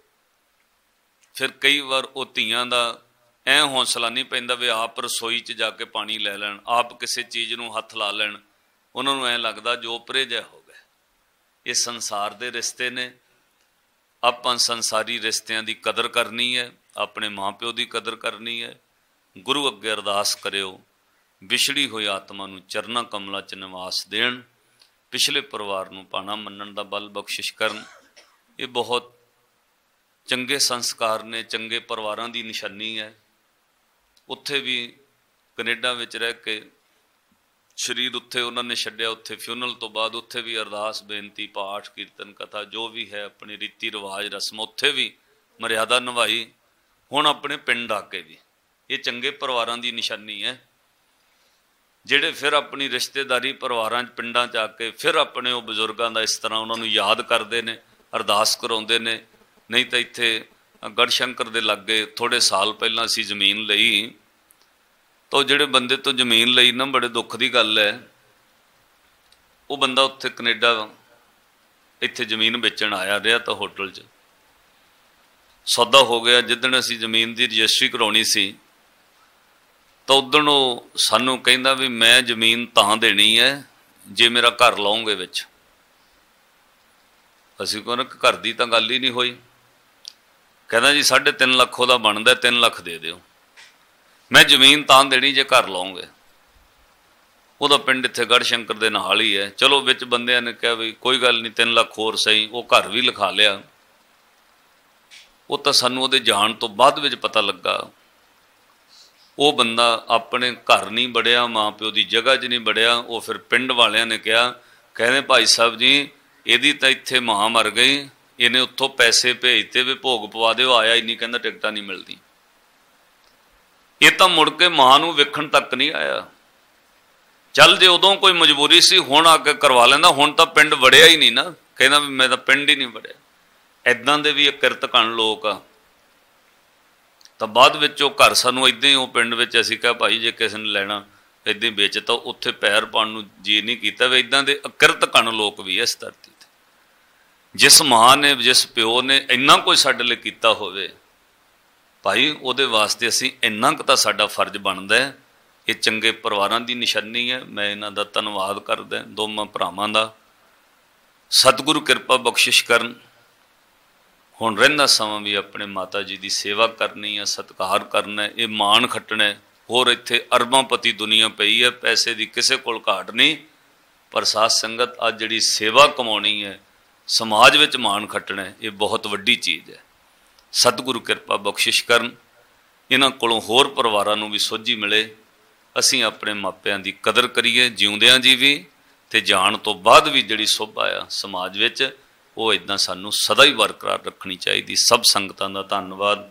ਫਿਰ ਕਈ ਵਾਰ ਉਹ ਧੀਆਂ ਦਾ ਐਂ ਹੌਸਲਾ ਨਹੀਂ ਪੈਂਦਾ ਵੀ ਆਪ ਰਸੋਈ 'ਚ ਜਾ ਕੇ ਪਾਣੀ ਲੈ ਲੈਣ, ਆਪ ਕਿਸੇ ਚੀਜ਼ ਨੂੰ ਹੱਥ ਲਾ ਲੈਣ। ਉਹਨਾਂ ਨੂੰ ਐਂ ਲੱਗਦਾ ਜੋ ਪਰੇ ਜਿਹਾ ਹੋ ਗਿਆ। ਇਹ ਸੰਸਾਰ ਦੇ ਰਿਸ਼ਤੇ ਨੇ। ਆਪਾਂ ਸੰਸਾਰੀ ਰਿਸ਼ਤਿਆਂ ਦੀ ਕਦਰ ਕਰਨੀ ਹੈ, ਆਪਣੇ ਮਾਂ ਪਿਓ ਦੀ ਕਦਰ ਕਰਨੀ ਹੈ। ਗੁਰੂ ਅੱਗੇ ਅਰਦਾਸ ਕਰਿਓ, ਵਿਛੜੀ ਹੋਈ ਆਤਮਾ ਨੂੰ ਚਰਨਾਂ ਕਮਲਾਂ 'ਚ ਨਿਵਾਸ ਦੇਣ, ਪਿਛਲੇ ਪਰਿਵਾਰ ਨੂੰ ਭਾਣਾ ਮੰਨਣ ਦਾ ਬਲ ਬਖਸ਼ਿਸ਼ ਕਰਨ। ਇਹ ਬਹੁਤ ਚੰਗੇ ਸੰਸਕਾਰ ਨੇ, ਚੰਗੇ ਪਰਿਵਾਰਾਂ ਦੀ ਨਿਸ਼ਾਨੀ ਹੈ। ਉੱਥੇ ਵੀ ਕੈਨੇਡਾ ਵਿੱਚ ਰਹਿ ਕੇ ਸਰੀਰ ਉੱਥੇ ਉਹਨਾਂ ਨੇ ਛੱਡਿਆ, ਉੱਥੇ ਫਿਊਨਲ ਤੋਂ ਬਾਅਦ ਉੱਥੇ ਵੀ ਅਰਦਾਸ ਬੇਨਤੀ ਪਾਠ ਕੀਰਤਨ ਕਥਾ ਜੋ ਵੀ ਹੈ ਆਪਣੀ ਰੀਤੀ ਰਿਵਾਜ ਰਸਮ ਉੱਥੇ ਵੀ ਮਰਿਆਦਾ ਨਿਭਾਈ। ਹੁਣ ਆਪਣੇ ਪਿੰਡ ਆ ਕੇ ਵੀ ਇਹ ਚੰਗੇ ਪਰਿਵਾਰਾਂ ਦੀ ਨਿਸ਼ਾਨੀ ਹੈ, ਜਿਹੜੇ ਫਿਰ ਆਪਣੀ ਰਿਸ਼ਤੇਦਾਰੀ ਪਰਿਵਾਰਾਂ 'ਚ ਪਿੰਡਾਂ 'ਚ ਆ ਕੇ ਫਿਰ ਆਪਣੇ ਉਹ ਬਜ਼ੁਰਗਾਂ ਦਾ ਇਸ ਤਰ੍ਹਾਂ ਉਹਨਾਂ ਨੂੰ ਯਾਦ ਕਰਦੇ ਨੇ, ਅਰਦਾਸ ਕਰਾਉਂਦੇ ਨੇ। ਨਹੀਂ ਤਾਂ ਇੱਥੇ ਗੜਸ਼ੰਕਰ ਦੇ ਲਾਗੇ ਥੋੜ੍ਹੇ ਸਾਲ ਪਹਿਲਾਂ ਅਸੀਂ ਜ਼ਮੀਨ ਲਈ, ਤਾਂ ਜਿਹੜੇ ਬੰਦੇ ਤੋਂ ਜ਼ਮੀਨ ਲਈ ਨਾ, ਬੜੇ ਦੁੱਖ ਦੀ ਗੱਲ ਹੈ, ਉਹ ਬੰਦਾ ਉੱਥੇ ਕੈਨੇਡਾ ਇੱਥੇ ਜ਼ਮੀਨ ਵੇਚਣ ਆਇਆ ਰਿਹਾ, ਤਾਂ ਹੋਟਲ 'ਚ ਸੌਦਾ ਹੋ ਗਿਆ। ਜਿੱਦਣ ਅਸੀਂ ਜ਼ਮੀਨ ਦੀ ਰਜਿਸਟਰੀ ਕਰਾਉਣੀ ਸੀ, ਤਾਂ ਉਦਣ ਉਹ ਸਾਨੂੰ ਕਹਿੰਦਾ ਵੀ ਮੈਂ ਜ਼ਮੀਨ ਤਾਂ ਦੇਣੀ ਹੈ ਜੇ ਮੇਰਾ ਘਰ ਲਾਉਂਗੇ ਵਿੱਚ। ਅਸੀਂ ਕਹਿੰਦੇ ਕਿ ਘਰ ਦੀ ਤਾਂ ਗੱਲ ਹੀ ਨਹੀਂ ਹੋਈ। ਕਹਿੰਦਾ ਜੀ 3.5 ਲੱਖ ਉਹਦਾ ਬਣਦਾ, 3 ਲੱਖ ਦੇ ਦਿਓ, ਮੈਂ ਜ਼ਮੀਨ ਤਾਂ ਦੇਣੀ ਜੇ ਘਰ ਲਾਉਂਗੇ। ਉਹਦਾ ਪਿੰਡ ਇੱਥੇ ਗੜ੍ਹ ਸ਼ੰਕਰ ਦੇ ਨਾਲ ਹੀ ਹੈ। ਚਲੋ ਵਿੱਚ ਬੰਦਿਆਂ ਨੇ ਕਿਹਾ ਵੀ ਕੋਈ ਗੱਲ ਨਹੀਂ 3 ਲੱਖ ਹੋਰ ਸਹੀ, ਉਹ ਘਰ ਵੀ ਲਿਖਾ ਲਿਆ। ਉਹ ਤਾਂ ਸਾਨੂੰ ਉਹਦੇ ਜਾਣ ਤੋਂ ਬਾਅਦ ਵਿੱਚ ਪਤਾ ਲੱਗਾ ਉਹ ਬੰਦਾ ਆਪਣੇ ਘਰ ਨਹੀਂ ਵੜਿਆ, ਮਾਂ ਪਿਓ ਦੀ ਜਗ੍ਹਾ 'ਚ ਨਹੀਂ ਵੜਿਆ। ਉਹ ਫਿਰ ਪਿੰਡ ਵਾਲਿਆਂ ਨੇ ਕਿਹਾ, ਕਹਿੰਦੇ ਭਾਈ ਸਾਹਿਬ ਜੀ ਇਹਦੀ ਤਾਂ ਇੱਥੇ ਮਾਂ ਮਰ ਗਈ, ਇਹਨੇ ਉੱਥੋਂ ਪੈਸੇ ਭੇਜਤੇ ਵੀ ਭੋਗ ਪਵਾ ਦਿਓ, ਆਇਆ ਹੀ ਨਹੀਂ, ਕਹਿੰਦਾ ਟਿਕਟਾਂ ਨਹੀਂ ਮਿਲਦੀ। ਇਹ ਤਾਂ ਮੁੜ ਕੇ ਮਾਂ ਨੂੰ ਵੇਖਣ ਤੱਕ ਨਹੀਂ ਆਇਆ। ਚੱਲ ਜੇ ਉਦੋਂ ਕੋਈ ਮਜਬੂਰੀ ਸੀ ਹੁਣ ਆ ਕੇ ਕਰਵਾ ਲੈਂਦਾ, ਹੁਣ ਤਾਂ ਪਿੰਡ ਵੜਿਆ ਹੀ ਨਹੀਂ ਨਾ। ਕਹਿੰਦਾ ਵੀ ਮੈਂ ਤਾਂ ਪਿੰਡ ਹੀ ਨਹੀਂ ਵੜਿਆ। ਇੱਦਾਂ ਦੇ ਵੀ ਕਿਰਤਕਣ ਲੋਕ ਆ। ਤਾਂ ਬਾਅਦ ਵਿੱਚ ਉਹ ਘਰ ਸਾਨੂੰ ਇੱਦਾਂ ਹੀ ਉਹ ਪਿੰਡ ਵਿੱਚ ਅਸੀਂ ਕਿਹਾ ਭਾਈ ਜੇ ਕਿਸੇ ਨੇ ਲੈਣਾ ਇੱਦਾਂ ਹੀ ਵੇਚ, ਤਾਂ ਉੱਥੇ ਪੈਰ ਪਾਉਣ ਨੂੰ ਜੀ ਨਹੀਂ ਕੀਤਾ। ਵੀ ਇੱਦਾਂ ਦੇ ਕਿਰਤਕਣ ਲੋਕ ਵੀ ਇਸ ਧਰਤੀ ਤੇ। ਜਿਸ ਮਾਂ ਨੇ ਜਿਸ ਪਿਓ ਨੇ ਇੰਨਾ ਕੁਝ ਸਾਡੇ ਲਈ ਕੀਤਾ ਹੋਵੇ ਭਾਈ, ਉਹਦੇ ਵਾਸਤੇ ਅਸੀਂ ਇੰਨਾ ਕੁ ਤਾਂ ਸਾਡਾ ਫਰਜ਼ ਬਣਦਾ ਹੈ। ਇਹ ਚੰਗੇ ਪਰਿਵਾਰਾਂ ਦੀ ਨਿਸ਼ਾਨੀ ਹੈ। ਮੈਂ ਇਹਨਾਂ ਦਾ ਧੰਨਵਾਦ ਕਰਦਾ ਦੋਵਾਂ ਭਰਾਵਾਂ ਦਾ। ਸਤਿਗੁਰੂ ਕਿਰਪਾ ਬਖਸ਼ਿਸ਼ ਕਰਨ। ਹੁਣ ਰਹਿੰਦਾ ਸਮਾਂ ਵੀ ਆਪਣੇ ਮਾਤਾ ਜੀ ਦੀ ਸੇਵਾ ਕਰਨੀ ਹੈ, ਸਤਿਕਾਰ ਕਰਨਾ, ਇਹ ਮਾਣ ਖੱਟਣਾ। ਹੋਰ ਇੱਥੇ ਅਰਬਾਂਪਤੀ ਦੁਨੀਆ ਪਈ ਹੈ, ਪੈਸੇ ਦੀ ਕਿਸੇ ਕੋਲ ਘਾਟ ਨਹੀਂ, ਪਰ ਸਾਧ ਸੰਗਤ ਅੱਜ ਜਿਹੜੀ ਸੇਵਾ ਕਮਾਉਣੀ ਹੈ, ਸਮਾਜ ਵਿੱਚ ਮਾਣ ਖੱਟਣਾ, ਇਹ ਬਹੁਤ ਵੱਡੀ ਚੀਜ਼ ਹੈ। ਸਤਿਗੁਰੂ ਕਿਰਪਾ ਬਖਸ਼ਿਸ਼ ਕਰਨ। ਇਹਨਾਂ ਕੋਲੋਂ ਹੋਰ ਪਰਿਵਾਰਾਂ ਨੂੰ ਵੀ ਸੋਝੀ ਮਿਲੇ। ਅਸੀਂ ਆਪਣੇ ਮਾਪਿਆਂ ਦੀ ਕਦਰ ਕਰੀਏ, ਜਿਉਂਦਿਆਂ ਜੀ ਵੀ ਤੇ ਜਾਣ ਤੋਂ ਬਾਅਦ ਵੀ ਜਿਹੜੀ ਸੋਭਾ ਆ ਸਮਾਜ ਵਿੱਚ, ਉਹ ਇੱਦਾਂ ਸਾਨੂੰ ਸਦਾ ਹੀ ਬਰਕਰਾਰ ਰੱਖਣੀ ਚਾਹੀਦੀ। ਸਭ ਸੰਗਤਾਂ ਦਾ ਧੰਨਵਾਦ।